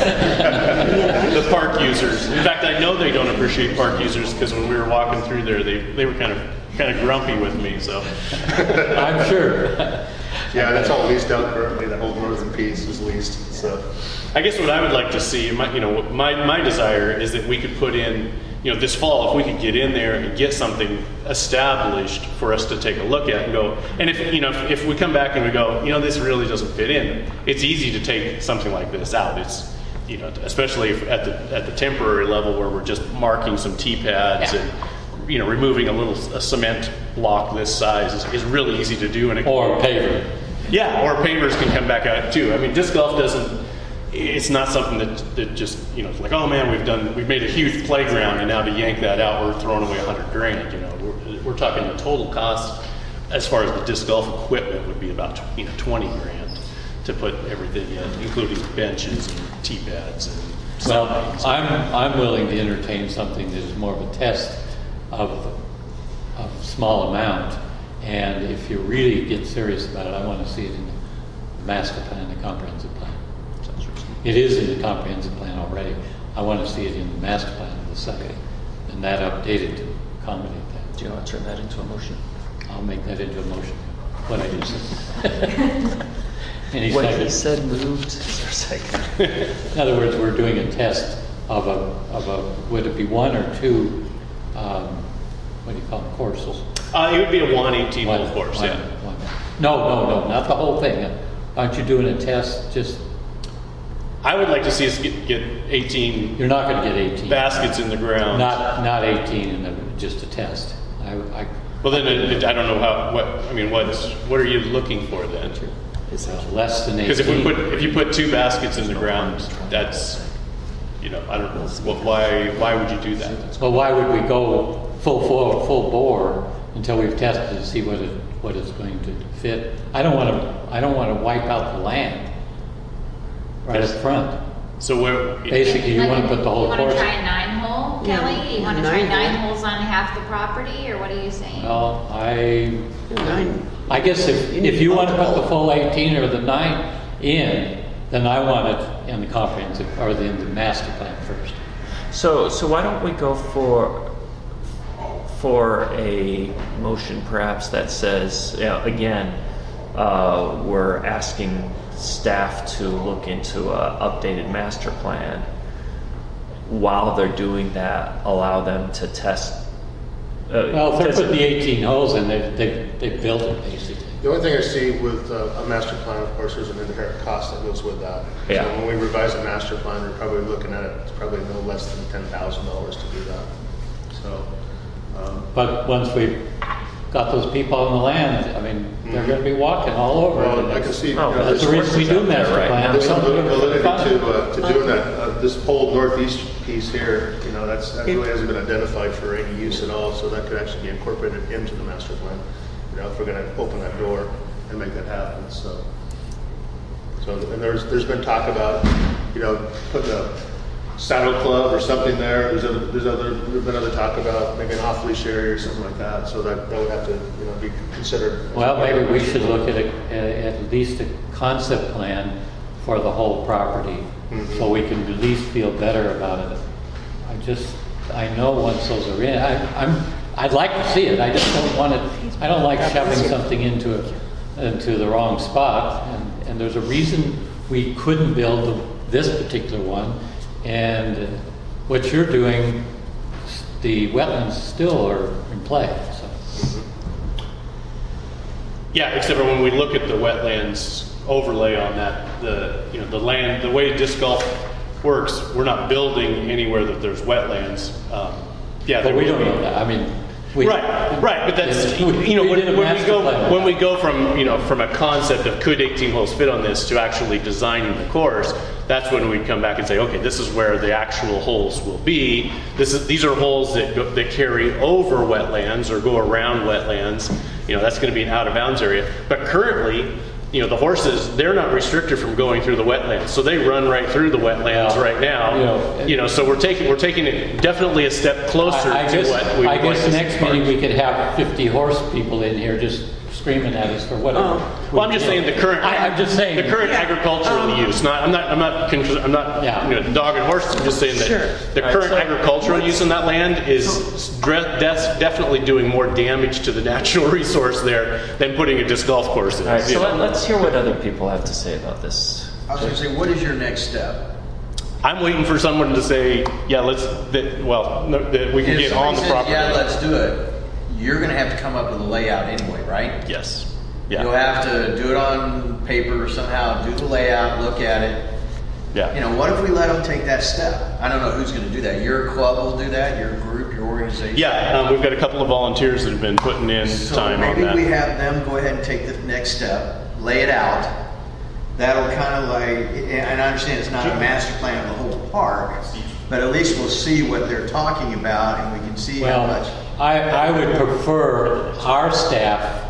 the park users. In fact, I know they don't appreciate park users because when we were walking through there, they were kind of grumpy with me. So I'm sure. Yeah, that's all leased out currently. The whole northern piece is leased. So I guess what I would like to see, my desire is that we could put in, this fall, if we could get in there and get something established for us to take a look at and go, and if we come back and we go, this really doesn't fit in, it's easy to take something like this out. It's, especially at the temporary level where we're just marking some T-pads and, removing a cement block this size is really easy to do. Or a paver. Yeah, or pavers can come back out too. I mean, disc golf doesn't, it's not something that just, it's like, oh man, we've made a huge playground and now to yank that out, we're throwing away $100,000, We're talking the total cost as far as the disc golf equipment would be about, $20,000 to put everything in, including benches and tee pads and Well, signs. I'm willing to entertain something that is more of a test of a small amount. And if you really get serious about it, I want to see it in the master plan, the comprehensive plan. It is in the comprehensive plan already. I want to see it in the master plan of the site, and that updated to accommodate that. Do you want to turn that into a motion? I'll make that into a motion. What I just said. Any What second? he said moved. Is there a second? In other words, we're doing a test of a would it be one or two, what do you call them, courses? It would be a 18-hole course, one. No, not the whole thing. Aren't you doing a test just? I would like to see us get 18. You're not going to get 18 baskets in the ground. Not 18 just a test. Well, then I don't know what are you looking for then? Less than 18. Because if you put 2 baskets in the ground, that's I don't know. Why would you do that? Well, why would we go full bore until we've tested to see what it's going to fit? I don't want to wipe out the land right up front. So basically you want to put the whole course. You want to try a 9-hole, Kelly? You want to try 9 holes on half the property, or what are you saying? Well, I guess if you want to put the full 18 or the 9 in, then I want it in the comprehensive or in the master plan first. So why don't we go for a motion perhaps that says, again, we're asking staff to look into an updated master plan. While they're doing that, allow them to test. Well, if they're putting the 18 holes in, they've built it basically. The only thing I see with a master plan, of course, there's an inherent cost that goes with that. Yeah. So when we revise a master plan, we're probably looking at it's probably no less than $10,000 to do that. So, But once we've got those people on the land, I mean, they're going to be walking all over. well, I can see. That's the reason we do master plan. There's some validity Fun. to doing that. This whole northeast piece here, that really hasn't been identified for any use at all. So that could actually be incorporated into the master plan. If we're going to open that door and make that happen. So and there's been talk about putting a saddle club or something there. There's been other talk about maybe an off leash area or something like that. So that would have to be considered. Well, maybe we should look at least a concept plan for the whole property, so we can at least feel better about it. I know once those are in, I'd like to see it. I just don't want it. I don't like shoving something into the wrong spot. And there's a reason we couldn't build this particular one. And what you're doing, the wetlands still are in play. So. Yeah, except for when we look at the wetlands overlay on that, the land, the way disc golf works, we're not building anywhere that there's wetlands. But we don't know that. I mean, right. But that's when we go from a concept of could 18 holes fit on this to actually designing the course. That's when we come back and say, okay, this is where the actual holes will be. These are holes that carry over wetlands or go around wetlands. That's going to be an out of bounds area. But currently, the horses, they're not restricted from going through the wetlands, so they run right through the wetlands right now. So we're taking it definitely a step closer to what we. I guess next meeting we could have 50 horse people in here just screaming at us for whatever. Well, I'm just saying the current. I'm just saying the current agricultural use. I'm not dogging horses. I'm just saying that the current agricultural use on that land is definitely doing more damage to the natural resource there than putting a disc golf course in. All right, so let's hear what other people have to say about this. I was going to say, what is your next step? I'm waiting for someone to say, yeah, we can get on the property. Yeah, let's do it. You're going to have to come up with a layout anyway, right? Yes. Yeah. You'll have to do it on paper or somehow, do the layout, look at it. Yeah. What if we let them take that step? I don't know who's going to do that. Your club will do that, your group, your organization? Yeah, we've got a couple of volunteers that have been putting in time on that. So maybe we have them go ahead and take the next step, lay it out. That'll kind of and I understand it's not a master plan of the whole park, but at least we'll see what they're talking about and we can see how much. I would prefer our staff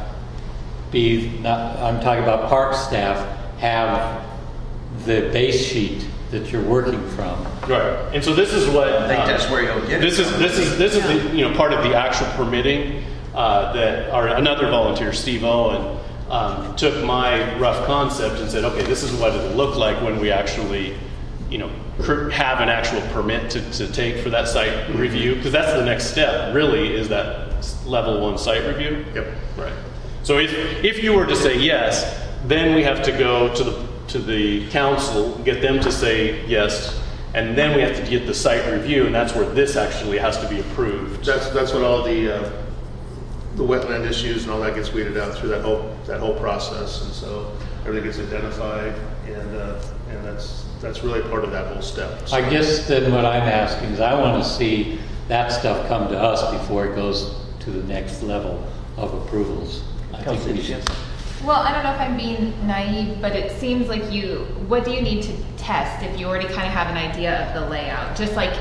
I'm talking about park staff, have the base sheet that you're working from. Right. And so this is what I think that's where you'll get this it. This is the, part of the actual permitting that another volunteer, Steve Owen, took my rough concept and said, okay, this is what it'll look like when we actually have an actual permit to take for that site review, because that's the next step really, is that level 1 site review. Yep. Right. So if you were to say yes, then we have to go to the council, get them to say yes, and then we have to get the site review, and that's where this actually has to be approved. That's when all the wetland issues and all that gets weeded out through that whole process, and so everything gets identified, and that's really part of that whole step. So. I guess then what I'm asking is I want to see that stuff come to us before it goes to the next level of approvals. I think we should. Well, I don't know if I'm being naive, but it seems like what do you need to test if you already kind of have an idea of the layout? Just like,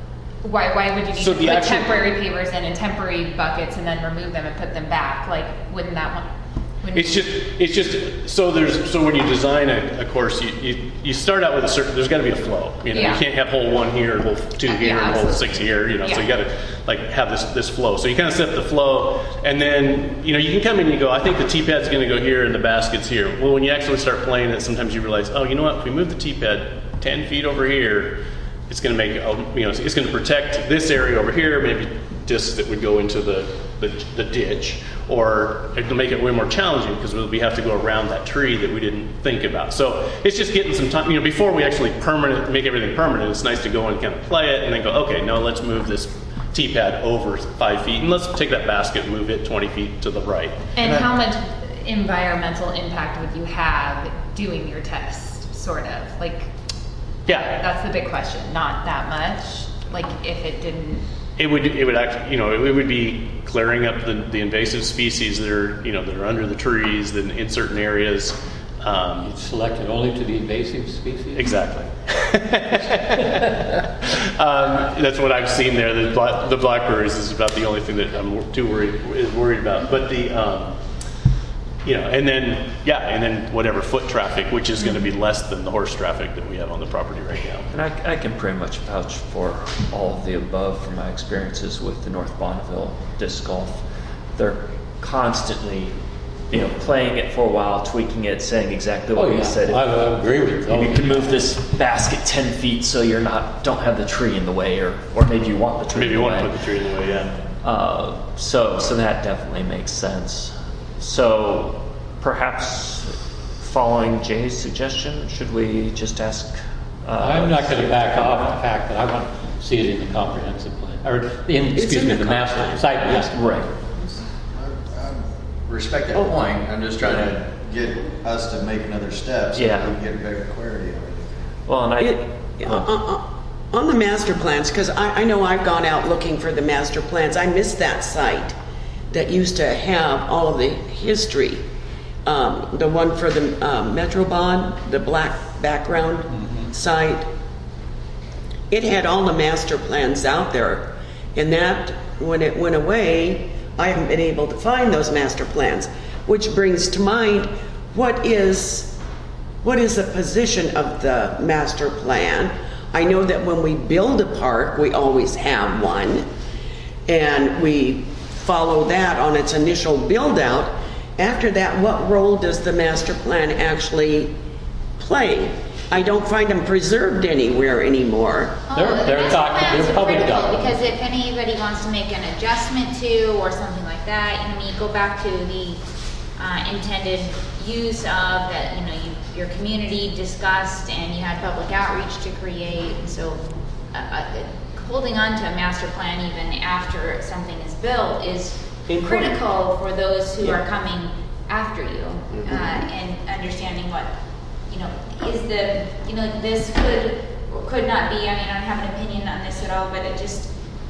why would you need to put temporary pavers in and temporary buckets and then remove them and put them back? Like, wouldn't that one? It's just so when you design a course, you start out with a certain. There's got to be a flow. You can't have hole 1 here, hole 2 here, and hole 6 here. So you got to have this flow. So you kind of set the flow, and then you can come in and you go, I think the tee pad's going to go here and the basket's here. Well, when you actually start playing it, sometimes you realize, oh, you know what? If we move the tee pad 10 feet over here, it's going to make it's going to protect this area over here. Maybe discs that would go into the ditch, or it'll make it way more challenging because we have to go around that tree that we didn't think about. So it's just getting some time, before we actually make everything permanent. It's nice to go and kind of play it and then go, okay, now let's move this tee pad over 5 feet and let's take that basket and move it 20 feet to the right. And how much, environmental impact would you have doing your test, sort of? Like, Yeah. that's the big question. Not that much. Like, if it didn't. It would actually, it would be clearing up the invasive species that are, that are under the trees, then in certain areas. It's selected only to the invasive species? Exactly. That's what I've seen there. The blackberries is about the only thing that I'm too worried about. But and then whatever foot traffic, which is going to be less than the horse traffic that we have on the property right now. And I can pretty much vouch for all of the above from my experiences with the North Bonneville disc golf. They're constantly, playing it for a while, tweaking it, saying exactly what you said. I agree with you. You can move this basket 10 feet so you're don't have the tree in the way, or maybe you want the tree in the way. Maybe you want to put the tree in the way, yeah. So that definitely makes sense. So perhaps following Jay's suggestion, should we just ask? I'm not going to back off the fact that I want to see it in the comprehensive plan, or the master site master. Right. Respect that point. I'm just trying to get us to make another step so that we can get better clarity on it. Well, and on the master plans, because I know I've gone out looking for the master plans. I missed that site that used to have all of the history. The one for the Metrobahn, the black background site. It had all the master plans out there. And that, when it went away, I haven't been able to find those master plans, which brings to mind, what is the position of the master plan? I know that when we build a park, we always have one, and we follow that on its initial build out. After that, what role does the master plan actually play? I don't find them preserved anywhere anymore. They're public documents. Because if anybody wants to make an adjustment to or something like that, you go back to the intended use of that, your community discussed, and you had public outreach to create. And so holding on to a master plan even after something is built is critical for those who are coming after you, and understanding what, is this could not be, I don't have an opinion on this at all, but it just,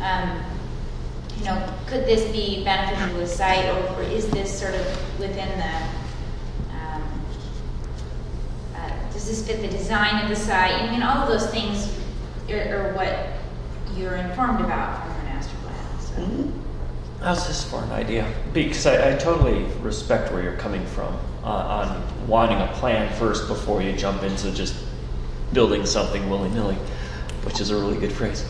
could this be beneficial to the site, or is this sort of within the, does this fit the design of the site? All of those things are what you're informed about from the master plan. So. How's this for an idea? Because I totally respect where you're coming from on wanting a plan first before you jump into just building something willy-nilly, which is a really good phrase.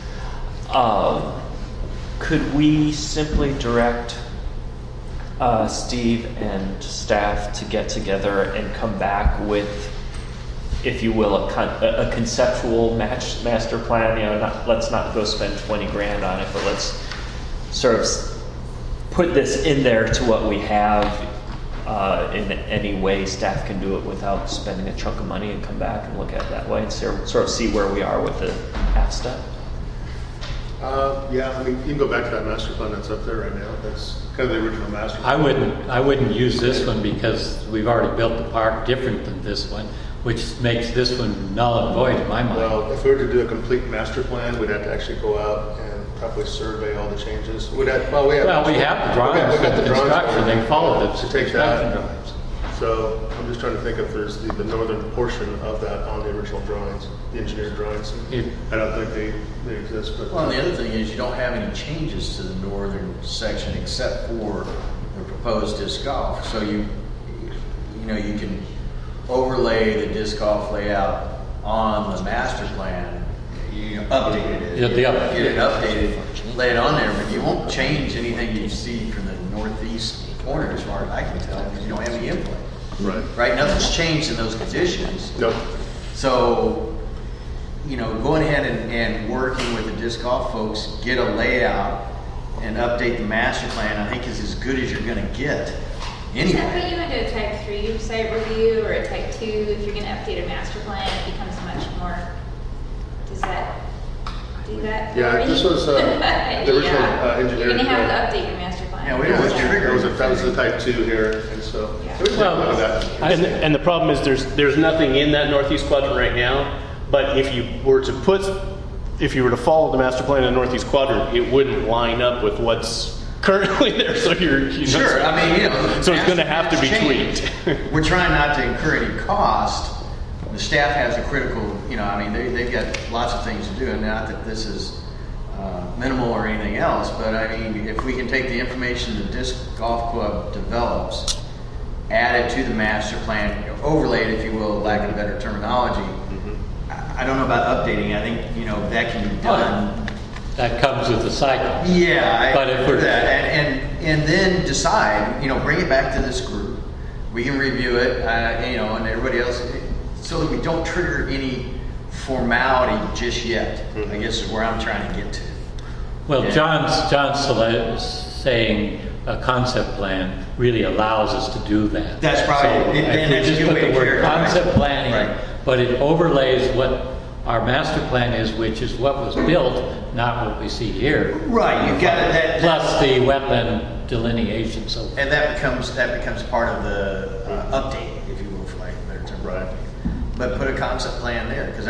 Could we simply direct Steve and staff to get together and come back with, if you will, a conceptual master plan? Let's not go spend 20 grand on it, but let's sort of put this in there to what we have in any way staff can do it without spending a chunk of money, and come back and look at it that way and sort of see where we are with the half step. You can go back to that master plan that's up there right now. That's kind of the original master plan. I wouldn't use this one because we've already built the park different than this one, which makes this one null and void in my mind. Well, if we were to do a complete master plan, we'd have to actually go out and probably survey all the changes. We have the drawings, we got the construction. They follow the construction drawings. So I'm just trying to think if there's the northern portion of that on the original drawings, the engineered drawings. I don't think they exist. But well, the other thing is you don't have any changes to the northern section except for the proposed disc golf. So you can overlay the disc golf layout on the master plan. Update it. Get it updated, lay it on there, but you won't change anything you see from the northeast corner, as far as I can tell, because you don't have any input. Right? Nothing's changed in those conditions. Nope. So, going ahead and working with the disc golf folks, get a layout and update the master plan, I think is as good as you're going to get. Anyway. Does that put you into a type 3 site review or a type 2? If you're going to update a master plan, it becomes much more. Does that do that? Yeah, this was the original engineering. You're going to have to update your master plan. Yeah, we don't want to trigger. That was the type 2 here, and so we can talk about that. And the problem is there's nothing in that northeast quadrant right now, but if you were to follow the master plan in the northeast quadrant, it wouldn't line up with what's currently there. So Sure, I mean, so it's going to have to be changed. tweaked. We're trying not to incur any cost. The staff has a critical, I mean, they've got lots of things to do, and not that this is minimal or anything else, but I mean, if we can take the information the Disc Golf Club develops, add it to the master plan, overlay it, if you will, lack of a better terminology. I don't know about updating. I think, that can be done. That comes with the cycle. Yeah, but if we're that, and then decide, bring it back to this group. We can review it, and everybody else, so that we don't trigger any formality just yet. I guess is where I'm trying to get to. Well, John's saying a concept plan really allows us to do that. That's probably, so if we just put the word concept planning, right. But it overlays what our master plan is, which is what was built, not what we see here. Right, you've got that. Plus the wetland delineation. So. And that becomes part of the update, if you will, for lack of a better term. Right. But put a concept plan there, because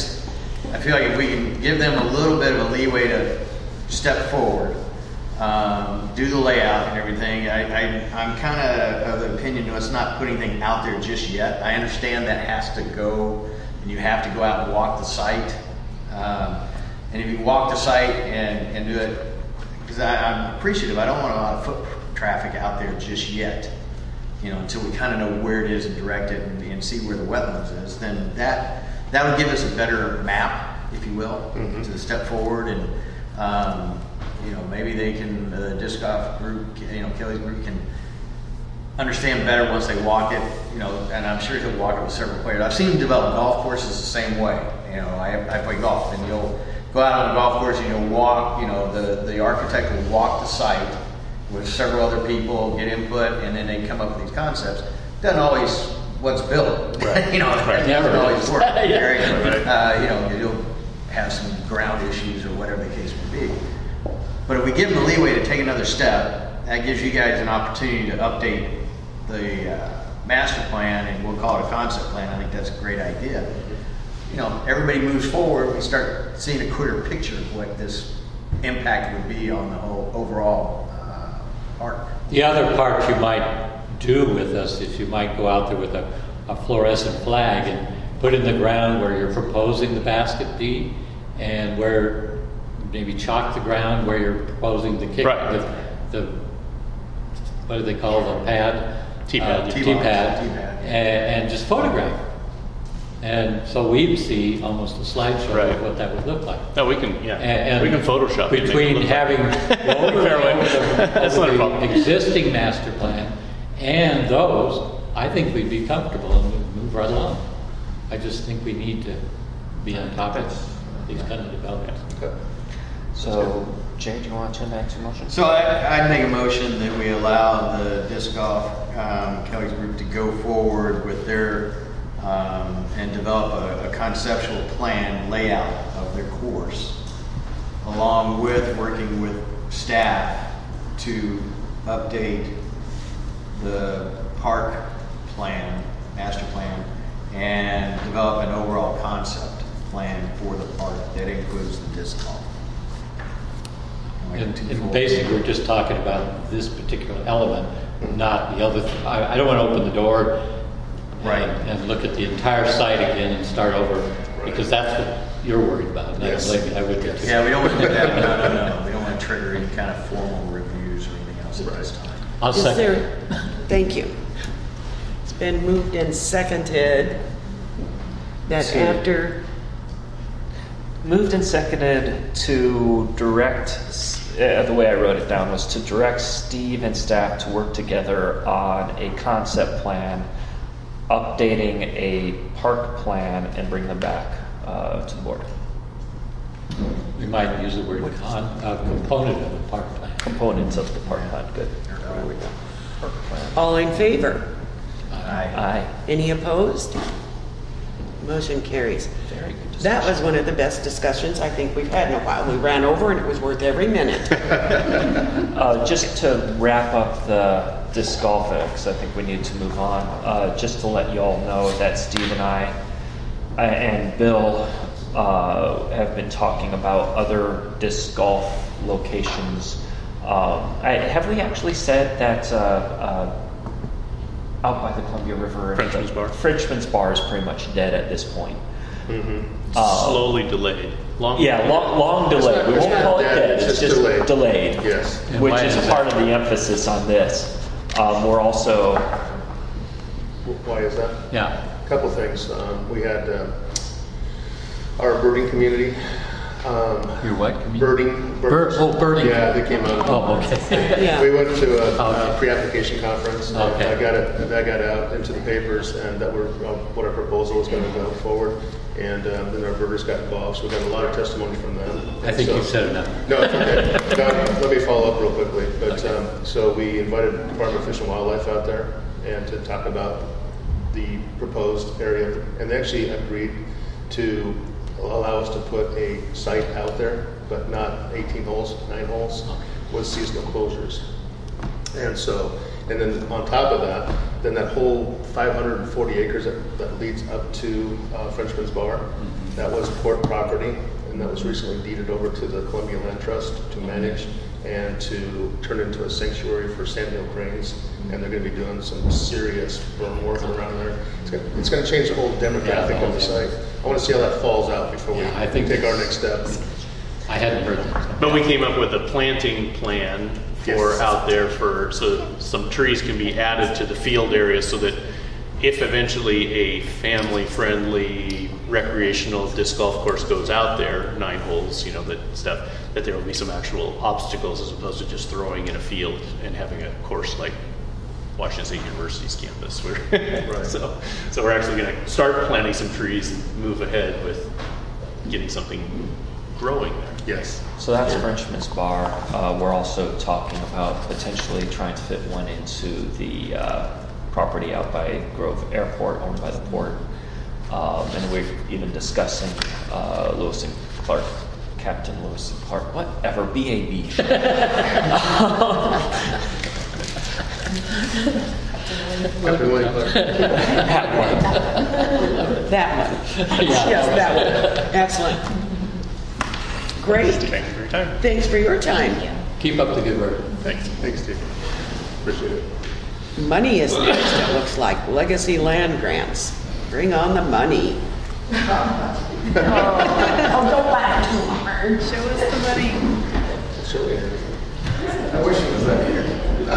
I feel like if we can give them a little bit of a leeway to step forward, do the layout and everything, I'm kind of the opinion let's not put anything out there just yet. I understand that has to go, and you have to go out and walk the site. And if you walk the site and do it, because I'm appreciative, I don't want a lot of foot traffic out there just yet. Until we kind of know where it is and direct it and see where the wetlands is, then that would give us a better map, if you will, to step forward. And maybe they can, the disc golf group, Kelly's group can understand better once they walk it. And I'm sure he'll walk it with several players. I've seen him develop golf courses the same way. I play golf, and you'll go out on a golf course and you'll walk. The architect will walk the site with several other people, get input, and then they come up with these concepts. Doesn't always what's built. Right. It doesn't always work. You'll have some ground issues or whatever the case may be. But if we give them the leeway to take another step, that gives you guys an opportunity to update the master plan, and we'll call it a concept plan. I think that's a great idea. Everybody moves forward, we start seeing a clearer picture of what this impact would be on the whole overall park. The other part you might do with us is you might go out there with a fluorescent flag and put in the ground where you're proposing the basket be, and where maybe chalk the ground where you're proposing the kick, the what do they call the pad? T-pad. T-pad. And just photograph. And so we'd see almost a slideshow of what that would look like. No, we can, we can Photoshop it. Between having the existing master plan and those, I think we'd be comfortable and we'd move right along. I just think we need to be on top of these kind of developments. Okay. So, Jay, do you want to turn back to motion? So I'd make a motion that we allow the disc golf Kelly's group to go forward with their and develop a conceptual plan layout of their course, along with working with staff to update the park plan, master plan, and develop an overall concept plan for the park that includes the disc golf. And basically, we're just talking about this particular element, not the other. I don't want to open the door and look at the entire site again and start over, because that's what you're worried about. Yes. I would get yeah, we don't want to do that. No. We don't want to trigger any kind of formal reviews or anything else at this time. I'll second. Thank you. It's been moved and seconded that after. Moved and seconded to direct, the way I wrote it down was to direct Steve and staff to work together on a concept plan, updating a park plan, and bring them back to the board. We might use the word component of the park plan. Components of the park plan, good. Park plan. All in favor? Aye. Aye. Any opposed? Motion carries. Very good. That was one of the best discussions I think we've had in a while. We ran over and it was worth every minute. Just to wrap up the disc golf, because I think we need to move on, just to let you all know that Steve and I and Bill have been talking about other disc golf locations. Have we actually said that out by the Columbia River? Frenchman's Bar. Frenchman's Bar is pretty much dead at this point. Slowly delayed. Long delayed. We won't call it dead. It's just delayed. Yes. Which is part of the emphasis on this. We're also. Why is that? Yeah. A couple things. We had our birding community. Your what community? Birding. Birding. Yeah, they came out. Oh, okay. Yeah. We went to a pre-application conference. Okay. I got out into the papers, and that were what our proposal was going to go forward. And then our birders got involved, so we got a lot of testimony from them. I think you said enough. No, it's okay. Let me follow up real quickly. But so we invited Department of Fish and Wildlife out there and to talk about the proposed area, and they actually agreed to allow us to put a site out there, but not 18 holes, 9 holes, with seasonal closures. And then on top of that, then that whole 540 acres that leads up to Frenchman's Bar, that was port property, and that was recently deeded over to the Columbia Land Trust to manage and to turn into a sanctuary for sandhill cranes. And they're going to be doing some serious berm work around there. It's going to change the whole demographic of the site. I want to see how that falls out before we take our next step. I hadn't heard that. But we came up with a planting plan for out there so some trees can be added to the field area so that if eventually a family-friendly recreational disc golf course goes out there, 9 holes, that there will be some actual obstacles as opposed to just throwing in a field and having a course like Washington State University's campus. Right. So we're actually going to start planting some trees and move ahead with getting something growing there. Yes. So that's Frenchman's Bar. We're also talking about potentially trying to fit one into the property out by Grove Airport, owned by the port. And we're even discussing Lewis and Clark, Captain Lewis and Clark, whatever, BAB. Captain William Clark. That one. Yes, that one. Excellent. Great. Thank you for your time. Thanks for your time. Keep up the good work. Thanks. Thanks, Steve. Appreciate it. Money is next, it looks like. Legacy land grants. Bring on the money. Oh, don't laugh too hard. Show us the money. I wish it was that here.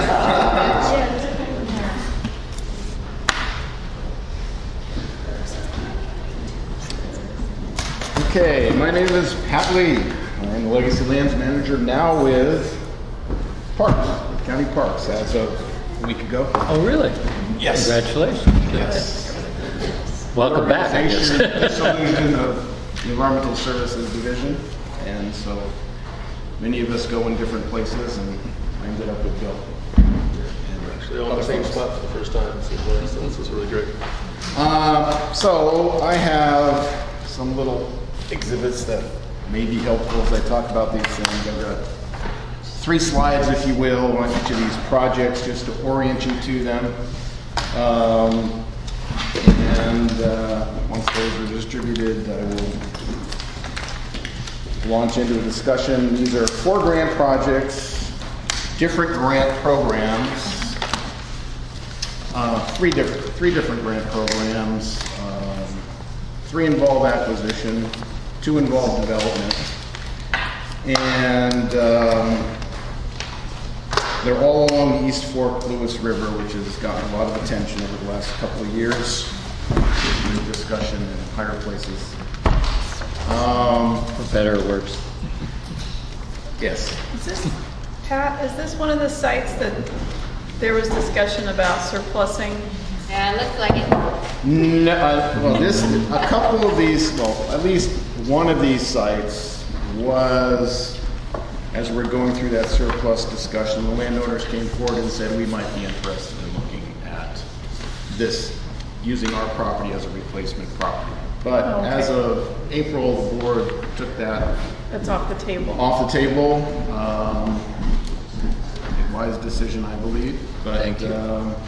Okay, my name is Pat Lee. I'm the Legacy Lands Manager now with Parks, County Parks, as of a week ago. Oh, really? Yes. Congratulations. Yes. Welcome back, I guess. Solution of the Environmental Services Division, and so many of us go in different places, and I ended up with Bill. Actually, all in the same spot for the first time. So this is really great. So I have some little exhibits that may be helpful as I talk about these things. I've got 3 slides, if you will, on each of these projects, just to orient you to them. Once those are distributed, I will launch into a discussion. These are 4 grant projects, different grant programs, 3 different grant programs. 3 involve acquisition, 2 involve development, and they're all along the East Fork Lewis River, which has gotten a lot of attention over the last couple of years. There's been discussion in higher places. For better or worse. Yes. Pat, is this one of the sites that there was discussion about surplusing? Yeah, it looks like it. No, a couple of these, at least one of these sites was, as we're going through that surplus discussion, the landowners came forward and said we might be interested in looking at this, using our property as a replacement property. But Oh, okay. as of April, the board took that That's off the table. off the table. A wise decision, I believe. But, Thank you.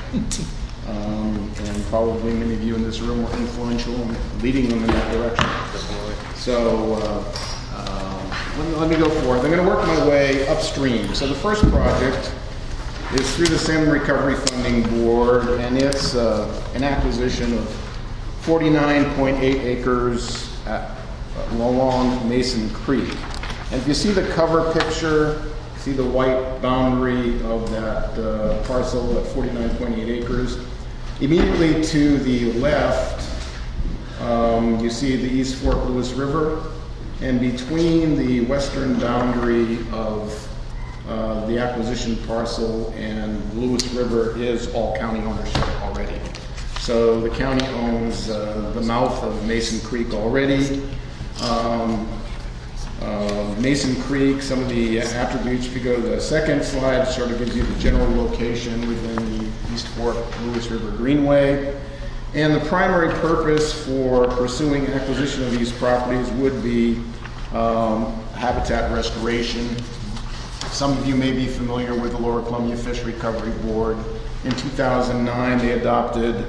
And probably many of you in this room were influential in leading them in that direction. So let me go forth. I'm going to work my way upstream. So the first project is through the Salmon Recovery Funding Board, and it's an acquisition of 49.8 acres along Mason Creek. And if you see the cover picture, see the white boundary of that parcel at 49.8 acres. Immediately to the left, you see the East Fork Lewis River, and between the western boundary of the acquisition parcel and Lewis River is all county ownership already. So the county owns the mouth of Mason Creek already. Mason Creek, some of the attributes, if you go to the second slide, sort of gives you the general location within the East Fork Lewis River Greenway. And the primary purpose for pursuing acquisition of these properties would be habitat restoration. Some of you may be familiar with the Lower Columbia Fish Recovery Board. In 2009, they adopted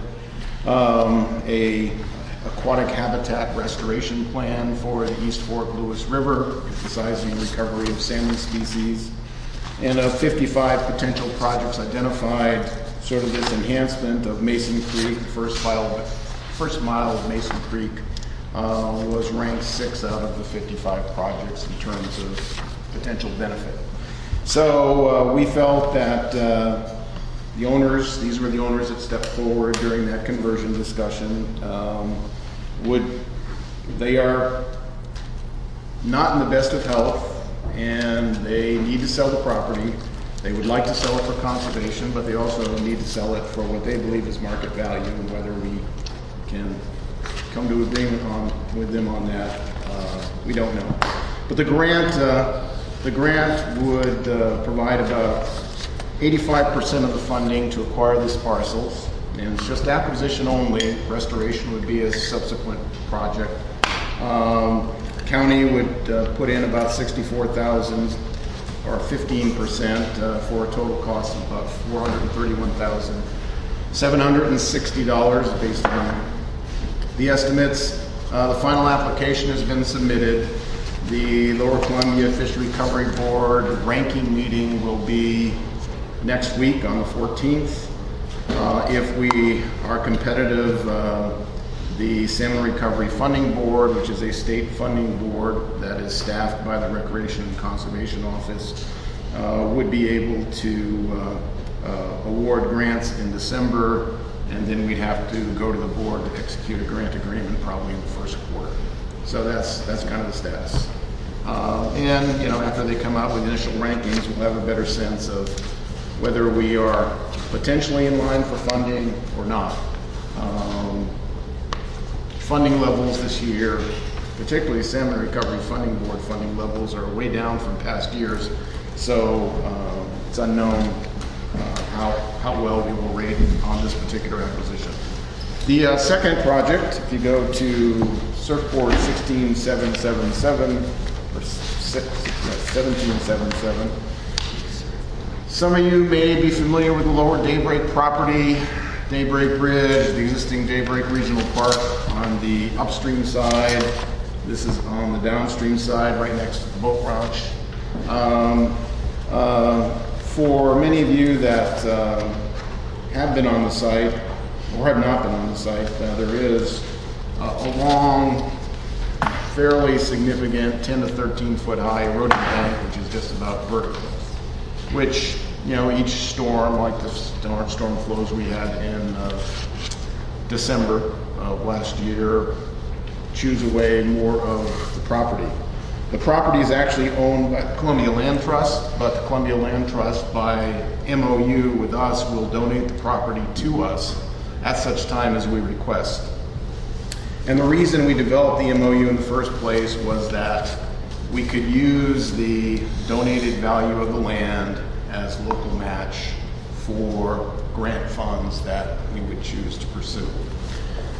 a aquatic habitat restoration plan for the East Fork Lewis River, emphasizing recovery of salmon species. And of 55 potential projects identified, sort of this enhancement of Mason Creek, first mile of Mason Creek, was ranked 6 out of the 55 projects in terms of potential benefit. So we felt that the owners, these were the owners that stepped forward during that conversion discussion, they are not in the best of health and they need to sell the property. They would like to sell it for conservation, but they also need to sell it for what they believe is market value, and whether we can come to agreement with them on that, we don't know. But the grant would provide about 85% of the funding to acquire these parcels, and it's just acquisition only. Restoration would be a subsequent project. County would put in about $64,000 or 15% for a total cost of about $431,760 based on the estimates. The final application has been submitted. The Lower Columbia Fish Recovery Board ranking meeting will be next week on the 14th. If we are competitive, the Salmon Recovery Funding Board, which is a state funding board that is staffed by the Recreation and Conservation Office, would be able to award grants in December, and then we'd have to go to the board to execute a grant agreement probably in the first quarter. So that's kind of the status. And after they come out with initial rankings, we'll have a better sense of whether we are potentially in line for funding or not. Funding levels this year, particularly Salmon Recovery Funding Board funding levels, are way down from past years. So it's unknown how well we will rate on this particular acquisition. The second project, if you go to Surfboard 16777 or 1777, some of you may be familiar with the Lower Daybreak property. Daybreak Bridge, the existing Daybreak Regional Park on the upstream side. This is on the downstream side, right next to the boat launch. For many of you that have been on the site or have not been on the site, there is a long, fairly significant 10 to 13 foot high eroding bank, which is just about vertical, which each storm, like the storm flows we had in December of last year, chews away more of the property. The property is actually owned by the Columbia Land Trust, but the Columbia Land Trust, by MOU with us, will donate the property to us at such time as we request. And the reason we developed the MOU in the first place was that we could use the donated value of the land as local match for grant funds that we would choose to pursue.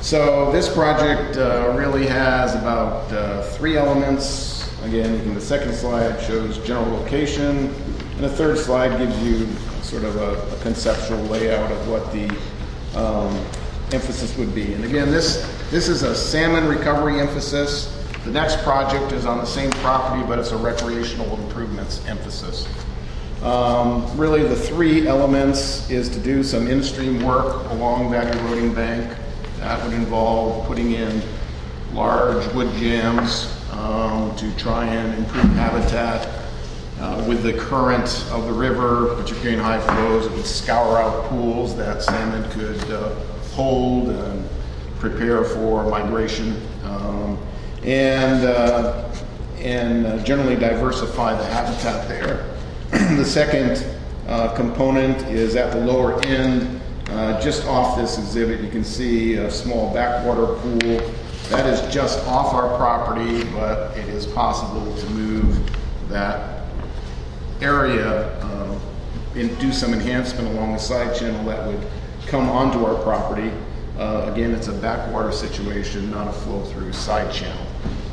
So this project really has about 3 elements. Again, the second slide shows general location, and the third slide gives you sort of a conceptual layout of what the emphasis would be. And again, this is a salmon recovery emphasis. The next project is on the same property, but it's a recreational improvements emphasis. Really, the 3 elements is to do some in-stream work along that eroding bank. That would involve putting in large wood jams to try and improve habitat. With the current of the river, particularly in high flows, it would scour out pools that salmon could hold and prepare for migration, and generally diversify the habitat there. The second component is at the lower end. Just off this exhibit, you can see a small backwater pool. That is just off our property, but it is possible to move that area and do some enhancement along the side channel that would come onto our property. Again, it's a backwater situation, not a flow-through side channel.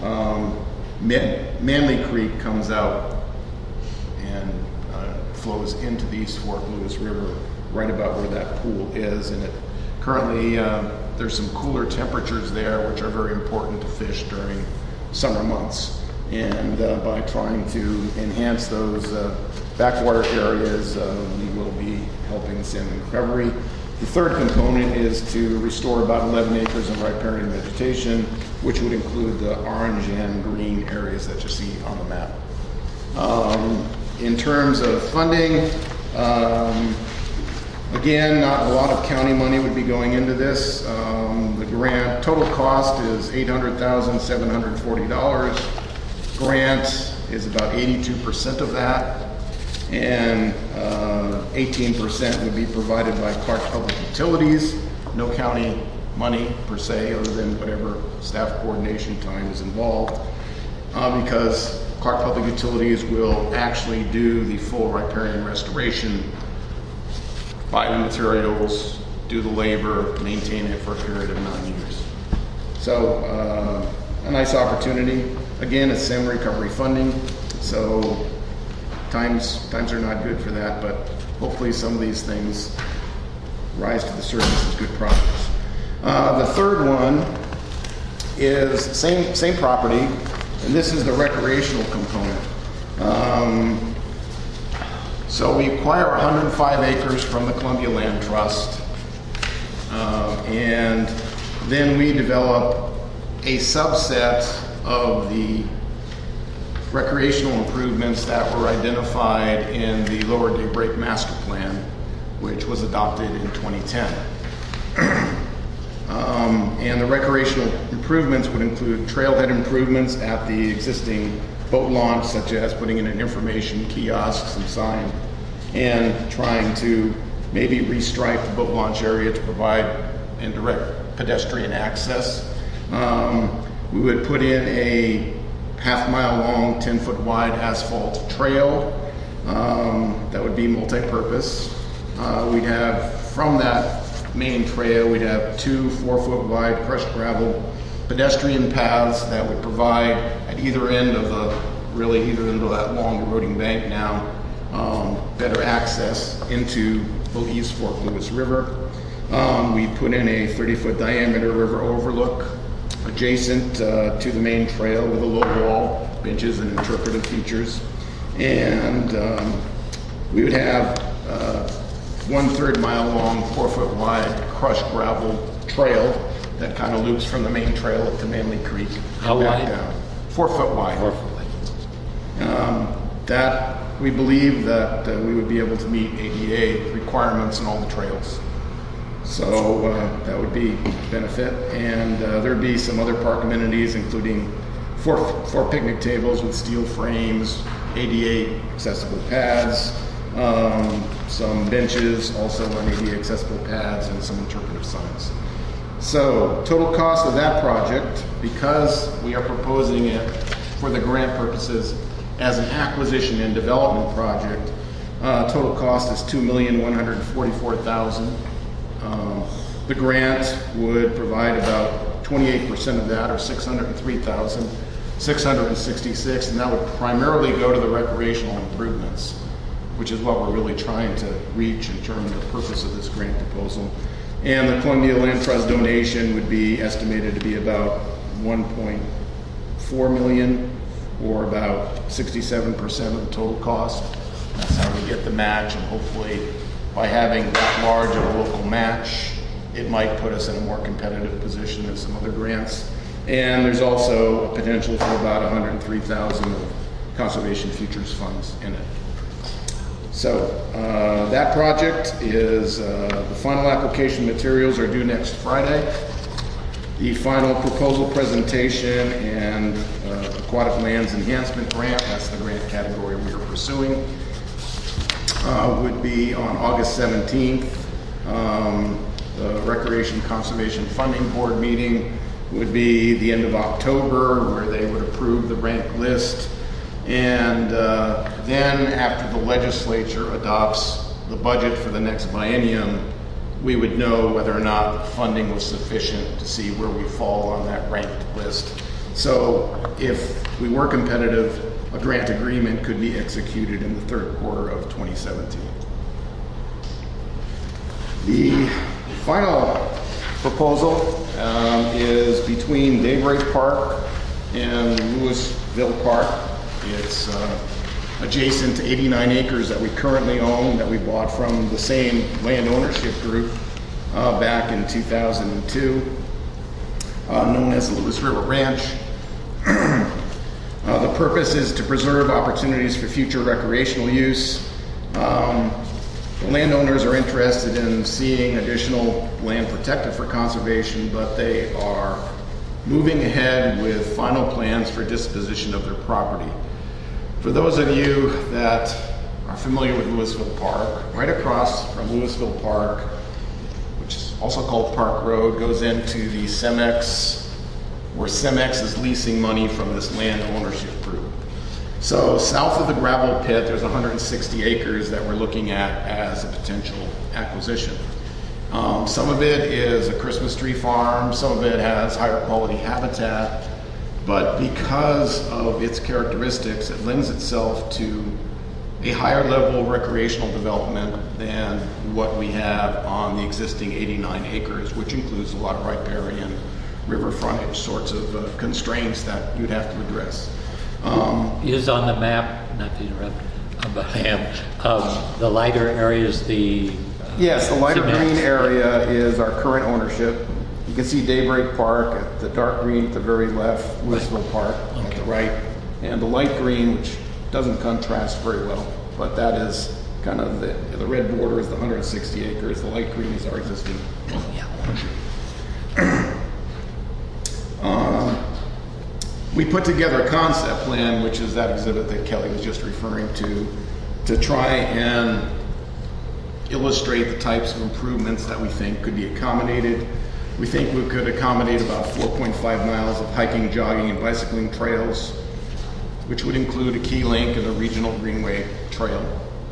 Manley Creek comes out and flows into the East Fork Lewis River right about where that pool is, and it currently there's some cooler temperatures there, which are very important to fish during summer months. And by trying to enhance those backwater areas, we will be helping salmon recovery. The third component is to restore about 11 acres of riparian vegetation, which would include the orange and green areas that you see on the map. In terms of funding, again, not a lot of county money would be going into this. The grant total cost is $800,740. Grant is about 82% of that, and 18% would be provided by Clark Public Utilities. No county money per se, other than whatever staff coordination time is involved, because Clark Public Utilities will actually do the full riparian restoration, buy the materials, do the labor, maintain it for a period of 9 years. So a nice opportunity. Again, it's salmon recovery funding, so times are not good for that, but hopefully some of these things rise to the surface as good projects. The third one is same property, and this is the recreational component. So we acquire 105 acres from the Columbia Land Trust, and then we develop a subset of the recreational improvements that were identified in the Lower Daybreak Master Plan, which was adopted in 2010. And the recreational improvements would include trailhead improvements at the existing boat launch, such as putting in an information kiosk, some sign, and trying to maybe restripe the boat launch area to provide indirect pedestrian access. We would put in a half-mile long, 10-foot wide asphalt trail that would be multi-purpose. We'd have, from that main trail, we'd have 2 4-foot wide crushed gravel pedestrian paths that would provide at either end of that long eroding bank now, better access into the East Fork Lewis River. We put in a 30-foot diameter river overlook adjacent to the main trail with a low wall, benches, and interpretive features. And we would have 1/3 mile long, 4-foot wide crushed gravel trail that kind of loops from the main trail up to Manley Creek. How wide? Down. 4 foot wide. 4 foot wide. That we believe that we would be able to meet ADA requirements in all the trails. So that would be a benefit. And there'd be some other park amenities, including four picnic tables with steel frames, ADA accessible pads, some benches also on ADA accessible pads, and some interpretive signs. So total cost of that project, because we are proposing it for the grant purposes as an acquisition and development project, total cost is $2,144,000. The grant would provide about 28% of that, or $603,666, and that would primarily go to the recreational improvements, which is what we're really trying to reach in terms of the purpose of this grant proposal. And the Columbia Land Trust donation would be estimated to be about $1.4 million, or about 67% of the total cost. That's how we get the match, and hopefully by having that large of a local match, it might put us in a more competitive position than some other grants. And there's also a potential for about $103,000 of conservation futures funds in it. So that project is, the final application materials are due next Friday. The final proposal presentation and aquatic lands enhancement grant, that's the grant category we are pursuing, would be on August 17th. The Recreation Conservation Funding Board meeting would be the end of October, where they would approve the rank list. And then after the legislature adopts the budget for the next biennium, we would know whether or not funding was sufficient to see where we fall on that ranked list. So if we were competitive, a grant agreement could be executed in the third quarter of 2017. The final proposal is between Daybreak Park and Louisville Park. It's adjacent to 89 acres that we currently own, that we bought from the same land ownership group back in 2002, known as the Lewis River Ranch. The purpose is to preserve opportunities for future recreational use. The landowners are interested in seeing additional land protected for conservation, but they are moving ahead with final plans for disposition of their property. For those of you that are familiar with Louisville Park, right across from Louisville Park, which is also called Park Road, goes into the Cemex, where Cemex is leasing money from this land ownership group. So south of the gravel pit, there's 160 acres that we're looking at as a potential acquisition. Some of it is a Christmas tree farm, some of it has higher quality habitat, but because of its characteristics, it lends itself to a higher level of recreational development than what we have on the existing 89 acres, which includes a lot of riparian, river frontage sorts of constraints that you'd have to address. Is on the map, not to interrupt, but I am, the lighter area is the... Yes, the lighter green area is our current ownership. You can see Daybreak Park at the dark green at the very left, Louisville Park at the right, and the light green, which doesn't contrast very well, but that is kind of the red border is the 160 acres, the light green is our existing ownership. We put together a concept plan, which is that exhibit that Kelly was just referring to try and illustrate the types of improvements that we think could be accommodated. We think we could accommodate about 4.5 miles of hiking, jogging, and bicycling trails, which would include a key link and a regional greenway trail.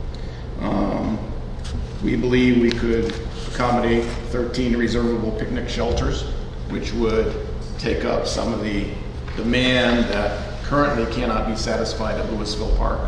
We believe we could accommodate 13 reservable picnic shelters, which would take up some of the demand that currently cannot be satisfied at Louisville Park.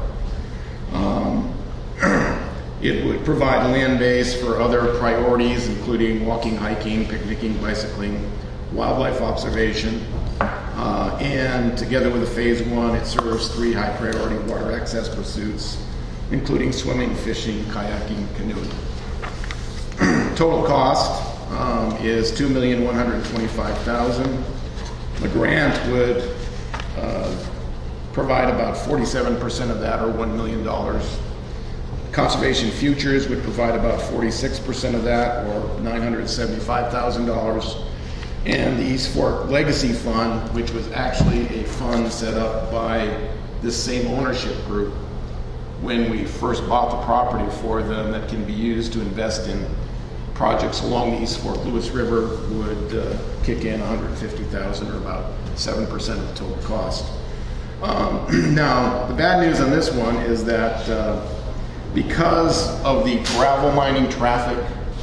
It would provide land base for other priorities, including walking, hiking, picnicking, bicycling, wildlife observation, and together with a phase one, it serves 3 high priority water access pursuits, including swimming, fishing, kayaking, canoeing. Total cost is $2,125,000. The grant would provide about 47% of that, or $1 million. Conservation Futures would provide about 46% of that, or $975,000. And the East Fork Legacy Fund, which was actually a fund set up by this same ownership group when we first bought the property for them, that can be used to invest in projects along the East Fork Lewis River, would kick in $150,000, or about 7% of the total cost. Now, the bad news on this one is that because of the gravel mining traffic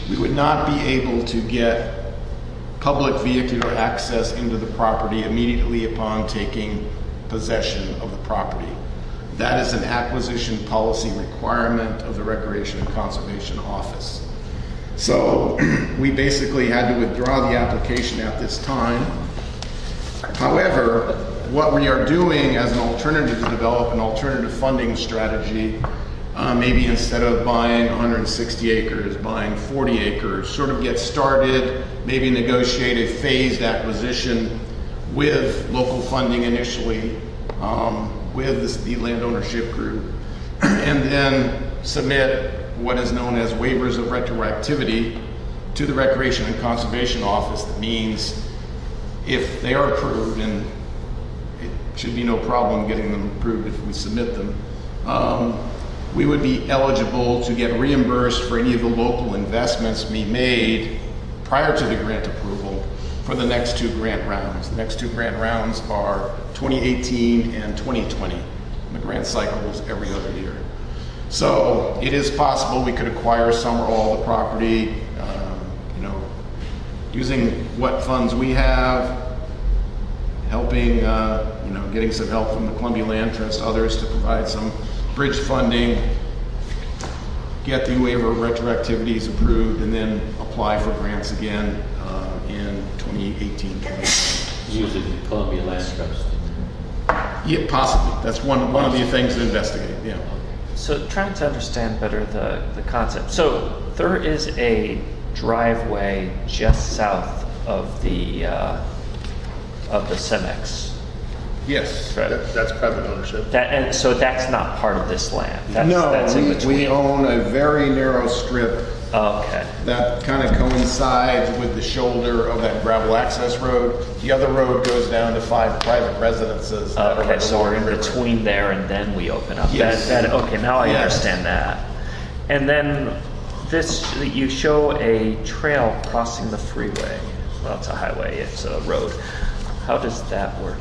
we would not be able to get public vehicular access into the property immediately upon taking possession of the property. That is an acquisition policy requirement of the Recreation and Conservation Office. So we basically had to withdraw the application at this time. However, what we are doing as an alternative to develop an alternative funding strategy, maybe instead of buying 160 acres, buying 40 acres, sort of get started, maybe negotiate a phased acquisition with local funding initially, with the land ownership group, and then submit what is known as waivers of retroactivity to the Recreation and Conservation Office. That means if they are approved, and it should be no problem getting them approved if we submit them, we would be eligible to get reimbursed for any of the local investments we made prior to the grant approval for the next 2 grant rounds. The next 2 grant rounds are 2018 and 2020. The grant cycle is every other year. So it is possible we could acquire some or all the property, using what funds we have, helping, getting some help from the Columbia Land Trust, others to provide some bridge funding, get the waiver of retroactivities approved, and then apply for grants again in 2018, 2020. Using the Columbia Land Trust. Yeah, possibly. That's one of the things to investigate. Yeah. So trying to understand better the concept. So there is a driveway just south of the Cemex. Yes, right. That's private ownership. And so that's not part of this land. That's in No, between. we own a very narrow strip Okay. that kind of coincides with the shoulder of that gravel access road. The other road goes down to 5 private residences. that are Okay, at the so we're in river. between there, and then we open up. Yes. Okay, now I Yes. understand that. And then you show a trail crossing the freeway. Well, it's a highway. It's a road. How does that work?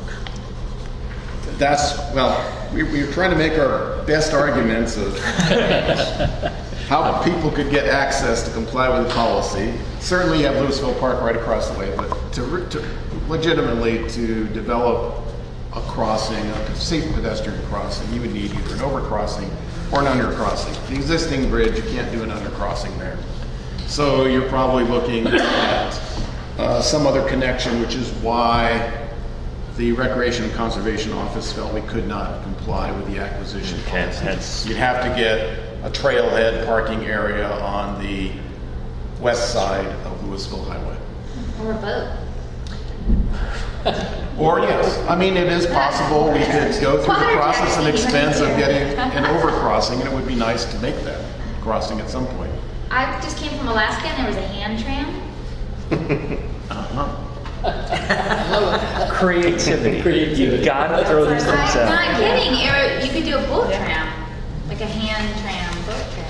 We're trying to make our best arguments of how people could get access to comply with the policy. Certainly you have Louisville Park right across the way, but to legitimately to develop a crossing, a safe pedestrian crossing, you would need either an overcrossing or an undercrossing. The existing bridge, you can't do an undercrossing there. So you're probably looking at some other connection, which is why the Recreation and Conservation Office felt we could not comply with the acquisition policy. You'd have to get a trailhead parking area on the west side of Louisville Highway. Or a boat. Or yes, I mean, it is possible we could go through the process and expense of getting an overcrossing, and it would be nice to make that crossing at some point. I just came from Alaska and there was a hand tram. Creativity. You gotta throw these things I'm out. not kidding. You could do a boat tram, like a hand tram, boat tram.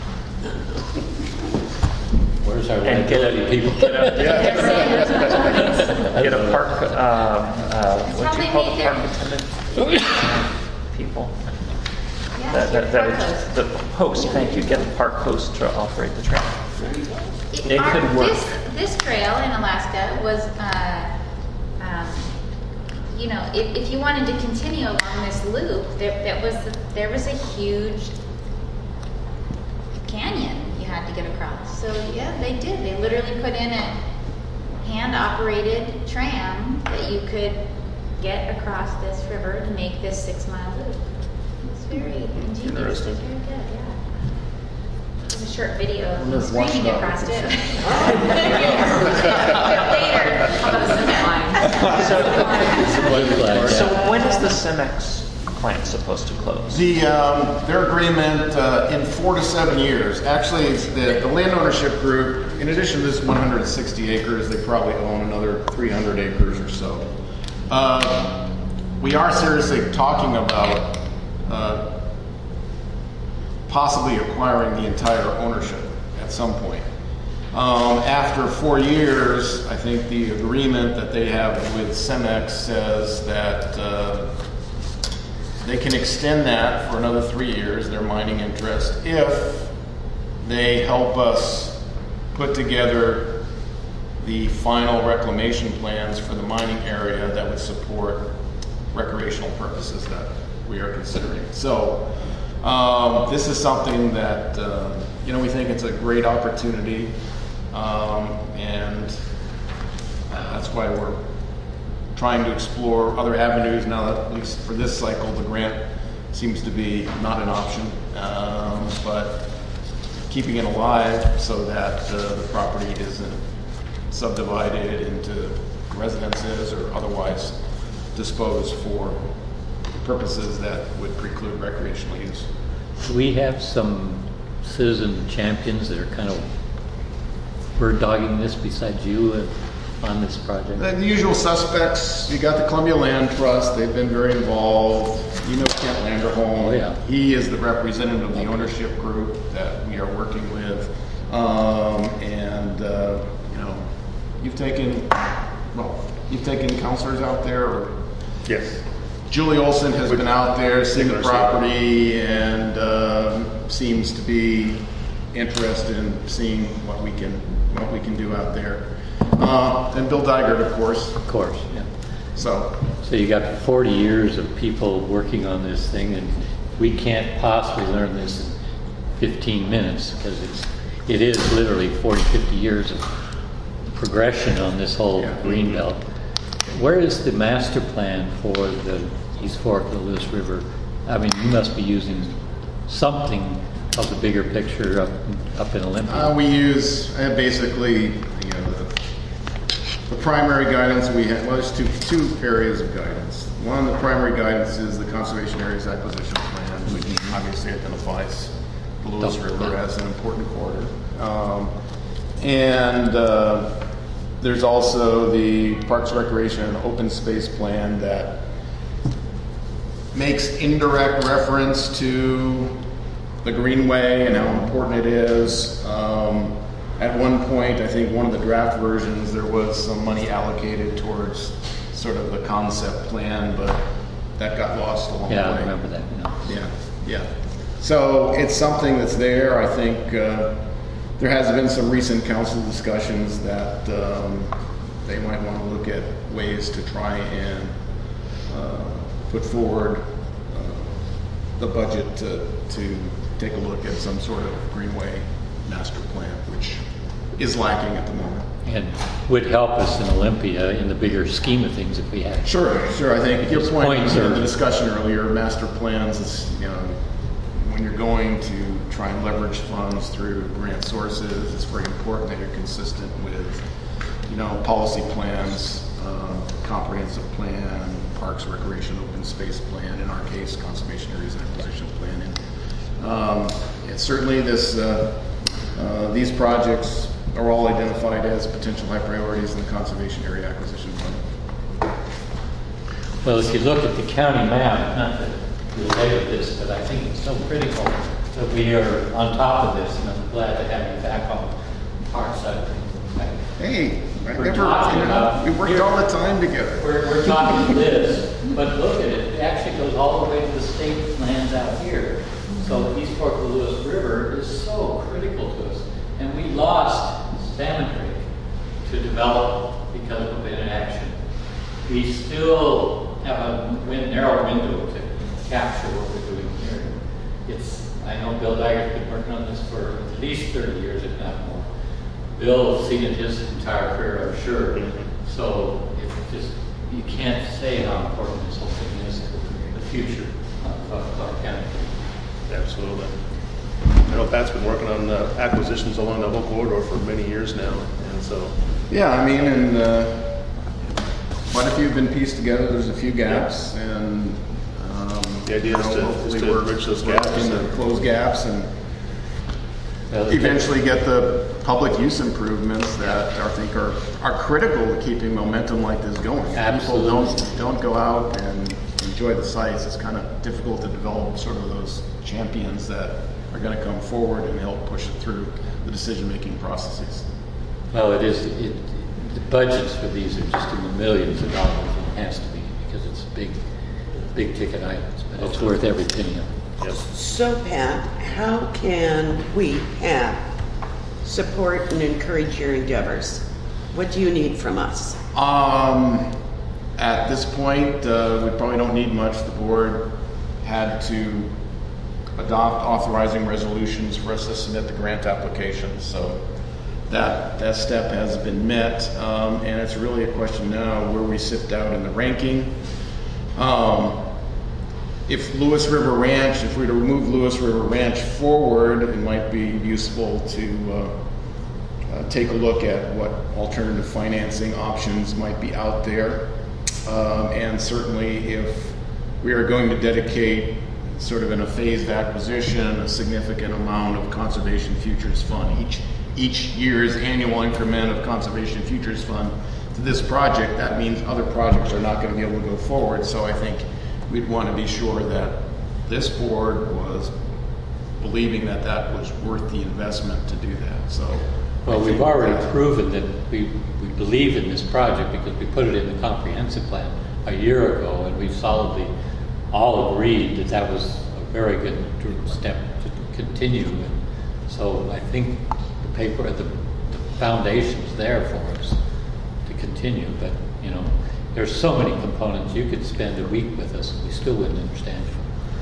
Where's our And get liability a people? get a park. What do you call the park attendant people? The host. Thank you. Get the park host to operate the trail. It could work. This trail in Alaska was, if you wanted to continue along this loop, there was a huge canyon you had to get across. So yeah, they did. They literally put in a hand-operated tram that you could get across this river to make this 6-mile loop. It's very ingenious. Interesting. It's very good, yeah. There's a short video of me Wonder if screaming Watchdog across could it. see. Later. So when is the Cemex plant supposed to close? Their agreement in 4 to 7 years. Actually, it's the land ownership group, in addition to this 160 acres, they probably own another 300 acres or so. We are seriously talking about possibly acquiring the entire ownership at some point. After 4 years, I think the agreement that they have with Cemex says that they can extend that for another 3 years, their mining interest, if they help us put together the final reclamation plans for the mining area that would support recreational purposes that we are considering. So this is something that we think it's a great opportunity, and that's why we're trying to explore other avenues now that, at least for this cycle, the grant seems to be not an option, but keeping it alive so that the property isn't subdivided into residences or otherwise disposed for purposes that would preclude recreational use. We have some citizen champions that are kind of bird dogging this besides you on this project. The usual suspects. You got the Columbia Land Trust. They've been very involved. You know Kent Landerholm. Oh, yeah. He is the representative of the ownership group that we are working with. You've taken counselors out there. Or? Yes. Julie Olson has been out there, seen the property, and seems to be interested in seeing what we can do out there. And Bill Dygert, of course. Of course, yeah. So you got 40 years of people working on this thing, and we can't possibly learn this in 15 minutes because it is literally 40, 50 years of progression on this whole green belt. Where is the master plan for the East Fork of the Lewis River? I mean, you must be using something of the bigger picture up in Olympia. We use basically the primary guidance we have. Well, there's two areas of guidance. One, the primary guidance is the Conservation Areas Acquisition Plan, which obviously identifies the Lewis River as an important corridor. There's also the Parks, Recreation, and Open Space Plan that makes indirect reference to the Greenway and how important it is. At one point, I think one of the draft versions, there was some money allocated towards sort of the concept plan, but that got lost along the way. Yeah, I remember that. Yeah. So it's something that's there. I think there has been some recent council discussions that they might want to look at ways to try and put forward the budget to take a look at some sort of Greenway master plan, which is lacking at the moment. And would help us in Olympia in the bigger scheme of things if we had. Sure. I think your point in the are discussion earlier, master plans is, when you're going to try and leverage funds through grant sources, it's very important that you're consistent with, policy plans, comprehensive plan, parks, recreation, open space plan, in our case, conservation areas acquisition plan. And certainly these projects are all identified as potential high priorities in the conservation area acquisition plan. Well, if you look at the county map, not to belabor this, but I think it's so critical that we are on top of this, and I'm glad to have you back on the park side. Hey, we worked all the time together. We're talking this, but look at it. It actually goes all the way to the state lands out here. So the East Fork of the Lewis River is so critical to us. And we lost salmon drake to develop because of inaction. We still have a narrow window to capture what we're doing here. I know Bill Dyger's been working on this for at least 30 years, if not more. Bill has seen it his entire career, I'm sure. So you can't say how important this whole thing is to the future of our county. Absolutely. I know Pat's been working on acquisitions along the whole corridor for many years now, and so. Yeah, and quite a few have been pieced together. There's a few gaps, and the idea is to bridge those gaps and close gaps, and eventually get the public use improvements that I think are critical to keeping momentum like this going. Absolutely. People don't go out and enjoy the sites. It's kind of difficult to develop sort of those champions that are going to come forward and help push it through the decision-making processes. Well, it is. The budgets for these are just in the millions of dollars. It has to be because it's big ticket items, but it's worth every penny of it. So, Pat, how can we, Pat, support and encourage your endeavors. What do you need from us? At this point, we probably don't need much. The board had to adopt authorizing resolutions for us to submit the grant application, so that step has been met, and it's really a question now where we sit down in the ranking. If Lewis River Ranch, if we were to move Lewis River Ranch forward, it might be useful to take a look at what alternative financing options might be out there. And certainly if we are going to dedicate sort of in a phased acquisition a significant amount of Conservation Futures Fund, each year's annual increment of Conservation Futures Fund to this project, that means other projects are not going to be able to go forward. So I think we'd want to be sure that this board was believing that that was worth the investment to do that. So, well, we've already proven that we believe in this project because we put it in the comprehensive plan a year ago, and we solidly all agreed that that was a very good step to continue. And so I think the foundation's there for us to continue. But you know, there's so many components. You could spend a week with us, and we still wouldn't understand it.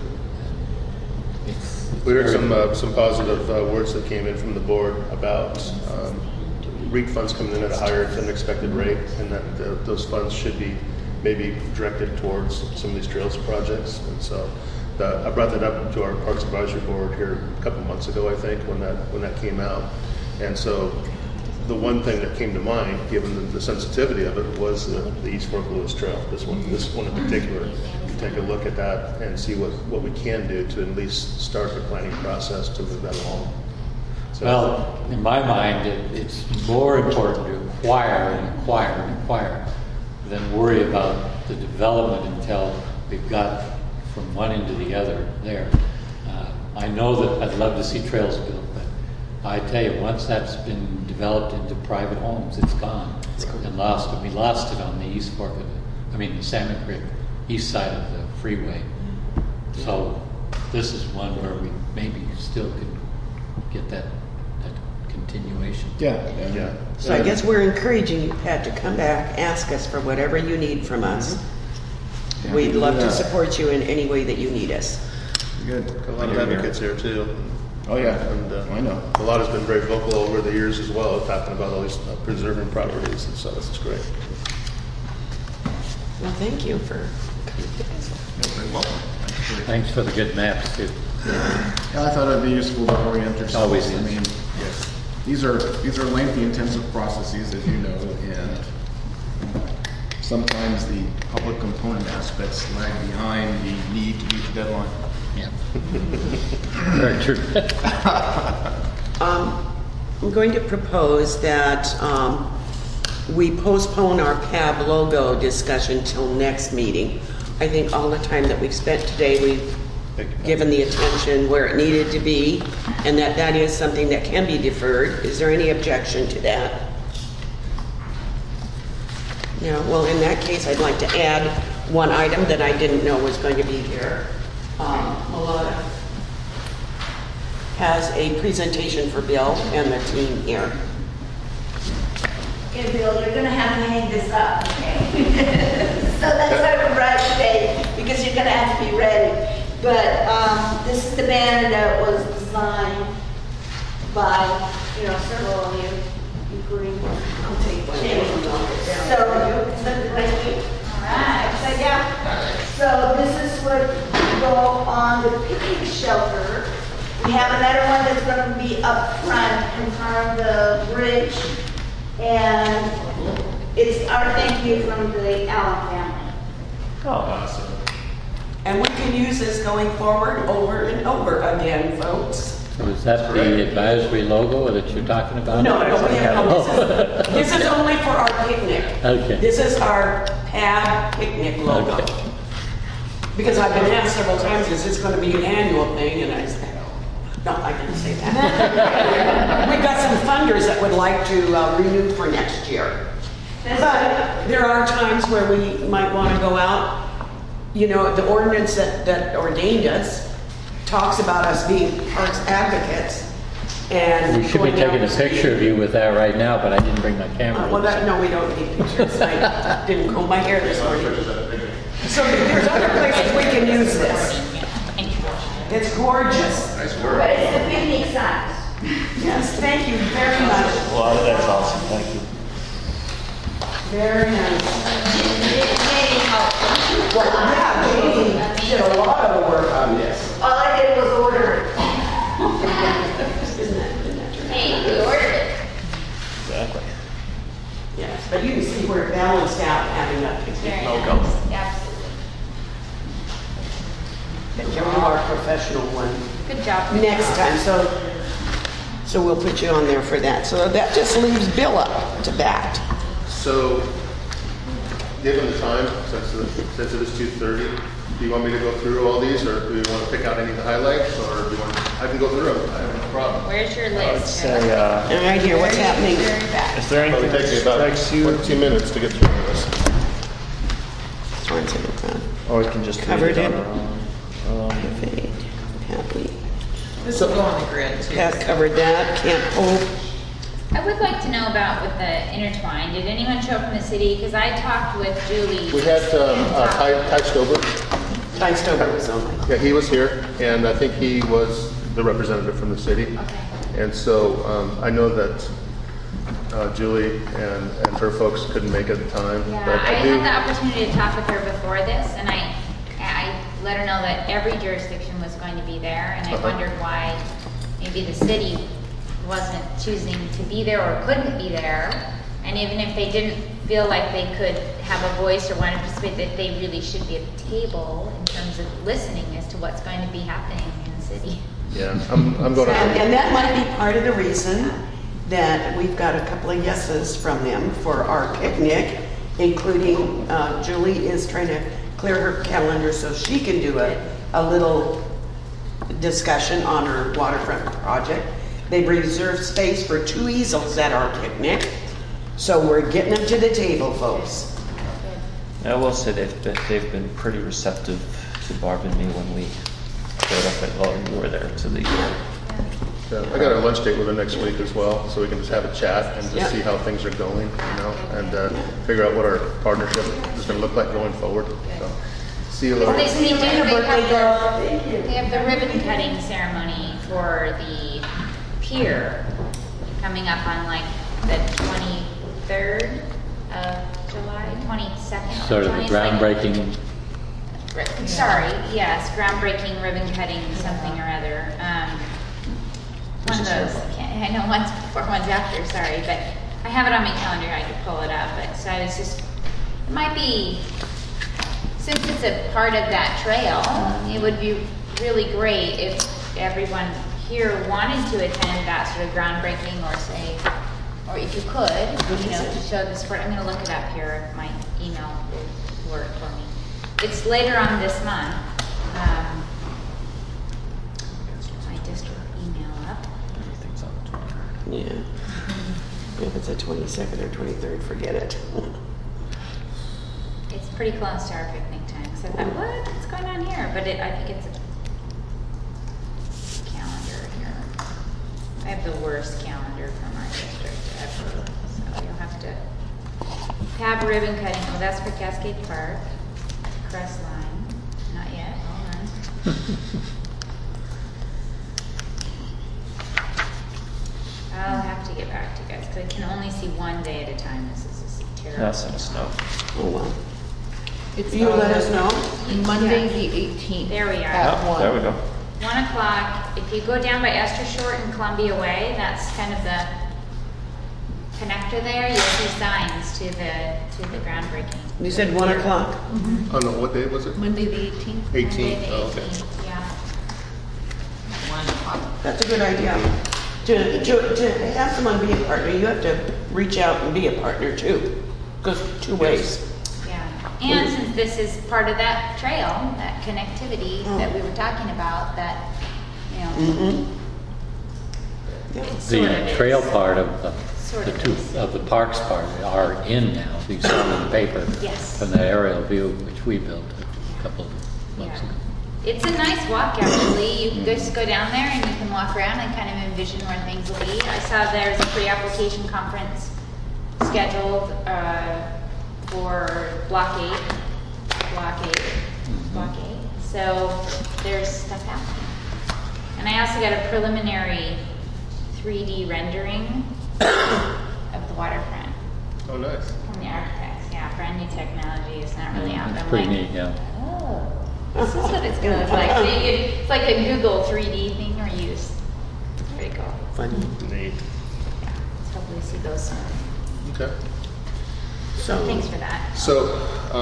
We heard some positive words that came in from the board about REAP funds coming in at a higher than expected rate, and that those funds should be maybe directed towards some of these trails projects. And so I brought that up to our Parks Advisory Board here a couple months ago, I think, when that came out. And so the one thing that came to mind, given the sensitivity of it, was the East Fork Lewis Trail. This one in particular. Take a look at that and see what we can do to at least start the planning process to move that along. So, well, in my mind, it's more important to acquire than worry about the development until we've got from one end to the other there. I know that I'd love to see trails built, but I tell you, once that's been developed into private homes, it's gone. And lost. We lost it on the East Fork of the Salmon Creek, east side of the freeway. So this is one where we maybe still could get that continuation. Yeah. So I guess we're encouraging you, Pat, to come back, ask us for whatever you need from us. Yeah, We'd love to support you in any way that you need us. Good. A lot of advocates here too. Oh yeah, and I know. A lot has been very vocal over the years as well, talking about all these preserving properties, and so this is great. Well, thank you for coming. You're very welcome. Thanks for the good maps too. Yeah, I thought it'd be useful to orient yourself. Always is. I mean, these are lengthy, intensive processes, as you know, and sometimes the public component aspects lag behind the need to meet the deadline. Yeah. Very true. I'm going to propose that we postpone our PAB logo discussion till next meeting. I think all the time that we've spent today, we've given the attention where it needed to be, and that is something that can be deferred. Is there any objection to that? No. Well, in that case, I'd like to add one item that I didn't know was going to be here. Melissa has a presentation for Bill and the team here. Okay, Bill, you're going to have to hang this up, okay? So that's how to write today, because you're going to have to be ready. But this is the banner that was designed by, several of you, including I'll take one. So this is what go on the picnic shelter. We have another one that's going to be up front in front of the bridge. And it's our thank you from the Allen family. Oh, awesome. And we can use this going forward over and over again, folks. So is that the advisory logo that you're talking about? No, this is only for our picnic. Okay. This is our PAB picnic logo. Okay. Because I've been asked several times, is this going to be an annual thing? And I said, no, I didn't say that. We've got some funders that would like to renew for next year. But there are times where we might want to go out. The ordinance that ordained us talks about us being parks advocates. And We should be going taking out- a picture of you with that right now, but I didn't bring my camera. Well, no, we don't need pictures. I didn't comb my hair this morning. So there's other places we can use this. It's gorgeous. But it's a picnic size. Yes, thank you very much. Well, that's awesome, thank you. Very nice. Well, Yeah, Jamie did a lot of work on this. all I did was order it. Hey, we ordered it. Exactly. Yes, but you can see we're balanced out having a picnic Very logo. nice. Absolutely. But you're our professional one. Good job. Next time, so we'll put you on there for that. So that just leaves Bill up to bat. So, given the time, since it is 2:30, do you want me to go through all these, or do you want to pick out any of the highlights, or do you want? I can go through them. I have no problem. Where's your I would list? say, And right here, what's happening? is there It'll anything take me that about strikes you? 2 minutes to get through this. Or we can just read Covered it on it. our own. Happy. This will go on the grid too. Pat covered that. Camp Hope. I would like to know about with the intertwine. Did anyone show up from the city? Because I talked with Julie. We had Ty Stober. Ty Stober was on. Yeah, he was here, and I think he was the representative from the city. Okay. And so I know that Julie and her folks couldn't make it at the time. Yeah, but I had the opportunity to talk with her before this, and I let her know that every jurisdiction was going to be there, and I wondered why maybe the city wasn't choosing to be there or couldn't be there, and even if they didn't feel like they could have a voice or want to participate, that they really should be at the table in terms of listening as to what's going to be happening in the city. Yeah, I'm going to. And that might be part of the reason that we've got a couple of yeses from them for our picnic, including Julie is trying to clear her calendar so she can do a little discussion on her waterfront project. They've reserved space for 2 easels at our picnic, so we're getting them to the table, folks. I will say they've been pretty receptive to Barb and me when we showed up at, well, we were there to the. I got a lunch date with her next week as well, so we can just have a chat and just see how things are going, and figure out what our partnership is going to look like going forward. So, see you later. They have the ribbon cutting ceremony for the pier coming up on like the 23rd of July, 22nd. Sort of the groundbreaking. Sorry, yes, groundbreaking ribbon cutting something or other. One of those, I know one's before, one's after, sorry, but I have it on my calendar, I could pull it up, but so I was just, it might be, since it's a part of that trail, it would be really great if everyone here wanted to attend that sort of groundbreaking or say, or if you could, to show the support. I'm gonna look it up here, if my email will work for me. It's later on this month. My district email up. Everything's on the 23rd. Yeah. If it's the 22nd or 23rd, forget it. It's pretty close to our picnic time. So I thought, what's going on here? But I think it's a calendar here. I have the worst calendar from our district ever. So you'll have to have ribbon cutting. Oh, that's for Cascade Park. Crest line. Not yet. Hold on. I'll have to get back to you guys because I can only see one day at a time. This is terrible. That's in snow. Oh, well. It's You let us know? Monday the 18th. There we are. At 1. There we go. 1 o'clock. If you go down by Esther Short and Columbia Way, that's kind of the connector there. You'll see signs to the groundbreaking. You said 1 o'clock? Oh no, what day was it? Monday the 18th. 18th. Oh, okay. Yeah. That's a good idea. To have someone be a partner, you have to reach out and be a partner too. Goes 2 ways. Yeah. And since this is part of that trail, that connectivity that we were talking about, that, The trail part of Sort the of. of the parks part are in now. You saw in the paper Yes. from the aerial view, which we built a couple of months ago. It's a nice walk, actually. You just go down there and you can walk around and kind of envision where things will be. I saw there's a pre-application conference scheduled for Block 8. So there's stuff happening. And I also got a preliminary 3D rendering of the waterfront. Oh, nice. From the architects. Yeah, brand new technology. It's not really out. It's I'm pretty like, neat, yeah. oh, this is what it's going to look like. So it's like a Google 3D thing where you just, pretty cool. Funny. Neat. Yeah, let's hopefully see those soon. Okay. So thanks for that. So,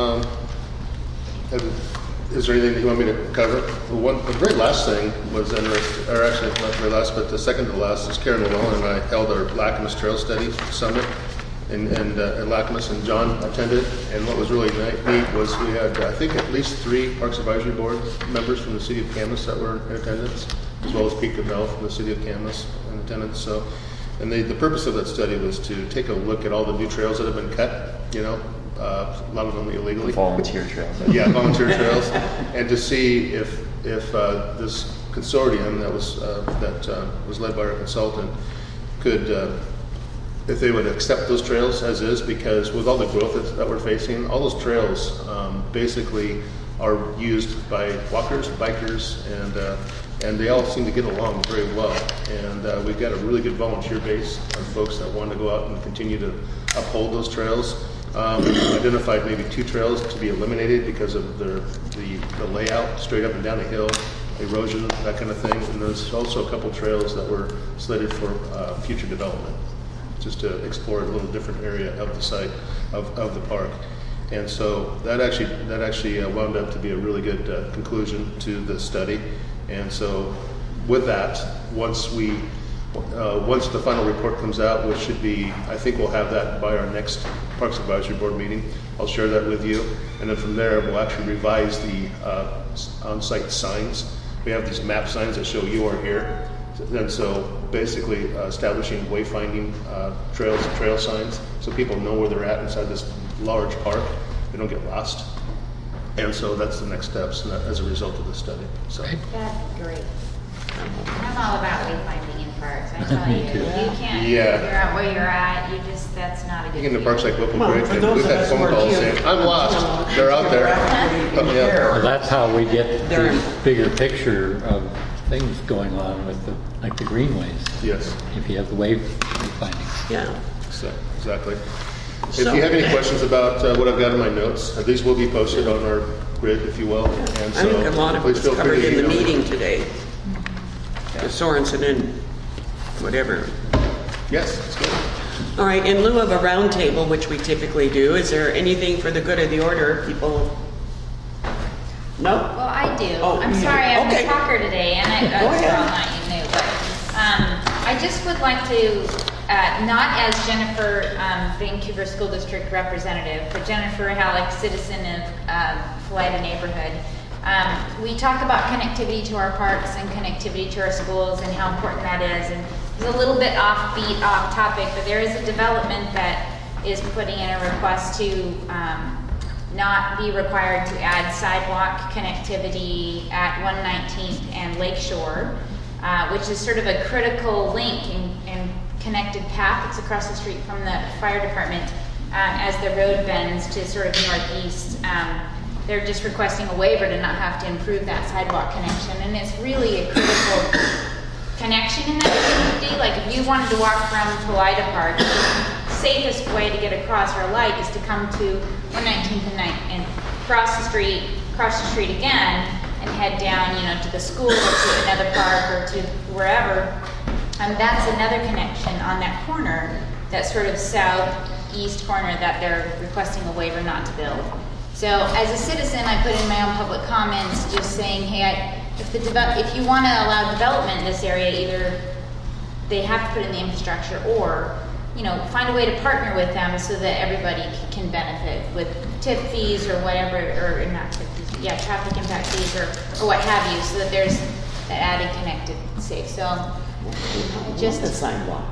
is there anything that you want me to cover? The very last thing was interesting, or actually not the very last, but the second to last is Karen Llewellyn and I held our Lacamas Trail Study Summit in Lacamas, and John attended. And what was really neat was we had, I think, at least 3 Parks Advisory Board members from the city of Camas that were in attendance, as well as Pete Cabell from the city of Camas in attendance. So, and the purpose of that study was to take a look at all the new trails that have been cut, a lot of them illegally. Volunteer trails. Yeah, volunteer trails, and to see if this consortium that was led by our consultant could, if they would accept those trails as is, because with all the growth that we're facing, all those trails basically are used by walkers, bikers, and they all seem to get along very well. And we've got a really good volunteer base of folks that want to go out and continue to uphold those trails. We've identified maybe 2 trails to be eliminated because of the layout, straight up and down a hill, erosion, that kind of thing. And there's also a couple trails that were slated for future development, just to explore a little different area of the site of the park. And so that actually wound up to be a really good conclusion to the study. And so with that, once the final report comes out, which should be, I think we'll have that by our next Parks Advisory Board meeting. I'll share that with you. And then from there, we'll actually revise the on-site signs. We have these map signs that show you are here. And so basically establishing wayfinding trails and trail signs so people know where they're at inside this large park. They don't get lost. And so that's the next steps as a result of the study. So That's great. I'm all about wayfinding in parks. I tell you, you can't Yeah. figure out where you're at. That's not a good you get into parks like Whipple Well, Creek, for and those we've of had us phone who are calls geo- saying, I'm lost. They're out there. Help me out. Well, that's how we get the bigger picture of things going on with the greenways. Yes. If you have the wayfinding. Yeah. So, exactly. So- If you have any questions about what I've got in my notes, these will be posted on our grid, if you will. And I think a lot of it please was feel free covered to in the email me. meeting today. The Sorensen and whatever. Yes, that's good. All right, in lieu of a roundtable, which we typically do, is there anything for the good of the order? People? No? Well, I do. Oh, I'm you do. sorry, I'm Okay. the talker today, and I Go well, ahead. not you knew, but I just would like to, not as Jennifer, Vancouver School District representative, but Jennifer Halleck, citizen of Philida neighborhood. We talk about connectivity to our parks and connectivity to our schools and how important that is. And it's a little bit offbeat, off topic, but there is a development that is putting in a request to not be required to add sidewalk connectivity at 119th and Lakeshore, which is sort of a critical link and connected path. It's across the street from the fire department as the road bends to sort of northeast. They're just requesting a waiver to not have to improve that sidewalk connection, and it's really a critical connection in that community. Like if you wanted to walk from Philida Park, the safest way to get across or like is to come to 119th and cross the street again, and head down, to the school or to another park or to wherever. And that's another connection on that corner, that sort of southeast corner that they're requesting a waiver not to build. So as a citizen, I put in my own public comments just saying, hey, if you want to allow development in this area, either they have to put in the infrastructure or, find a way to partner with them so that everybody can benefit with tip fees or whatever, or not tip fees, traffic impact fees or what have you, so that there's that added connected safe. So just the sidewalk.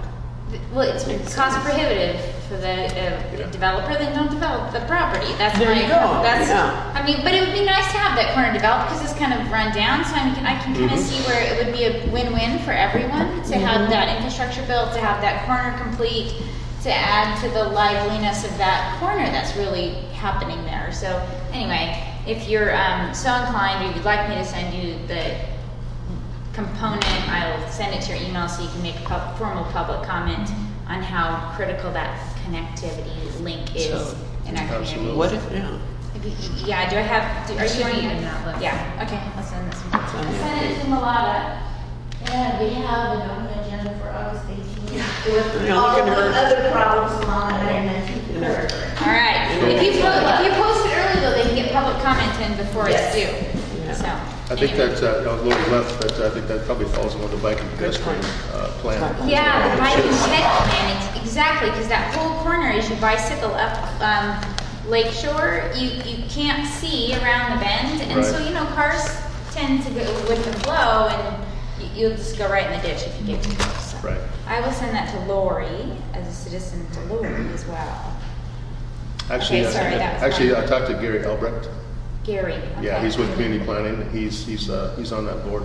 Well, it's cost prohibitive for the developer, then don't develop the property. That's There you go. That's, Yeah. I mean, but it would be nice to have that corner developed because it's kind of run down. So I can kind of see where it would be a win-win for everyone to have that infrastructure built, to have that corner complete, to add to the liveliness of that corner that's really happening there. So anyway, if you're so inclined, or you'd like me to send you the component, I'll send it to your email so you can make a formal public comment on how critical that connectivity link is in our community. What if, yeah. Yeah, do I have, are you in that list? Yeah, okay, I'll send this one. I sent it to Malata, And we have an open agenda for August 18th. With Yeah, all look the at her. other problems along that I mentioned. All right, if you post it early though, they can get public comment in before it's due. So. I think that's a little left, but I think that probably falls in with the bike and pedestrian plan. Yeah, the bike and ped plan, exactly, because that whole corner as you bicycle up Lakeshore, you can't see around the bend, and so cars tend to go with the flow, and you'll just go right in the ditch if you get too close. So Right. I will send that to Lori as a citizen to Lori as well. Actually, Okay, sorry, that was actually, mine. I talked to Gary Albrecht. Gary. Okay. Yeah, he's with community planning. He's on that board.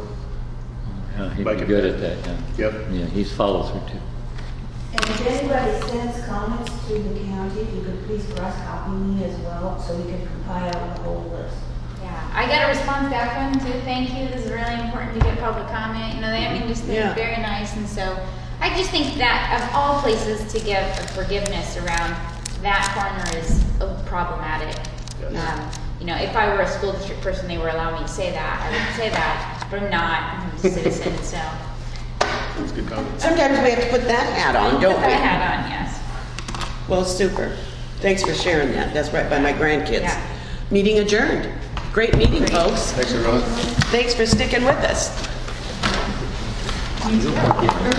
Yeah, he'd Bike be and good ped. at that, yeah. Yep. Yeah, he's follow through too. And if anybody sends comments to the county, if you could please cross-copy me as well, so we can compile the whole list. Yeah, I got a response back from them too. Thank you. This is really important to get public comment. They're very nice, and so I just think that of all places to give a forgiveness around, that corner is problematic. Yes. If I were a school district person, they were allowing me to say that. I would say that, but I'm not. I'm just a citizen, so. That's a good comment. Sometimes we have to put that hat on, don't Put that we? hat on, yes. Well, super. Thanks for sharing that. That's right by my grandkids. Yeah. Meeting adjourned. Great meeting, folks. Thanks, everyone. Thanks for sticking with us.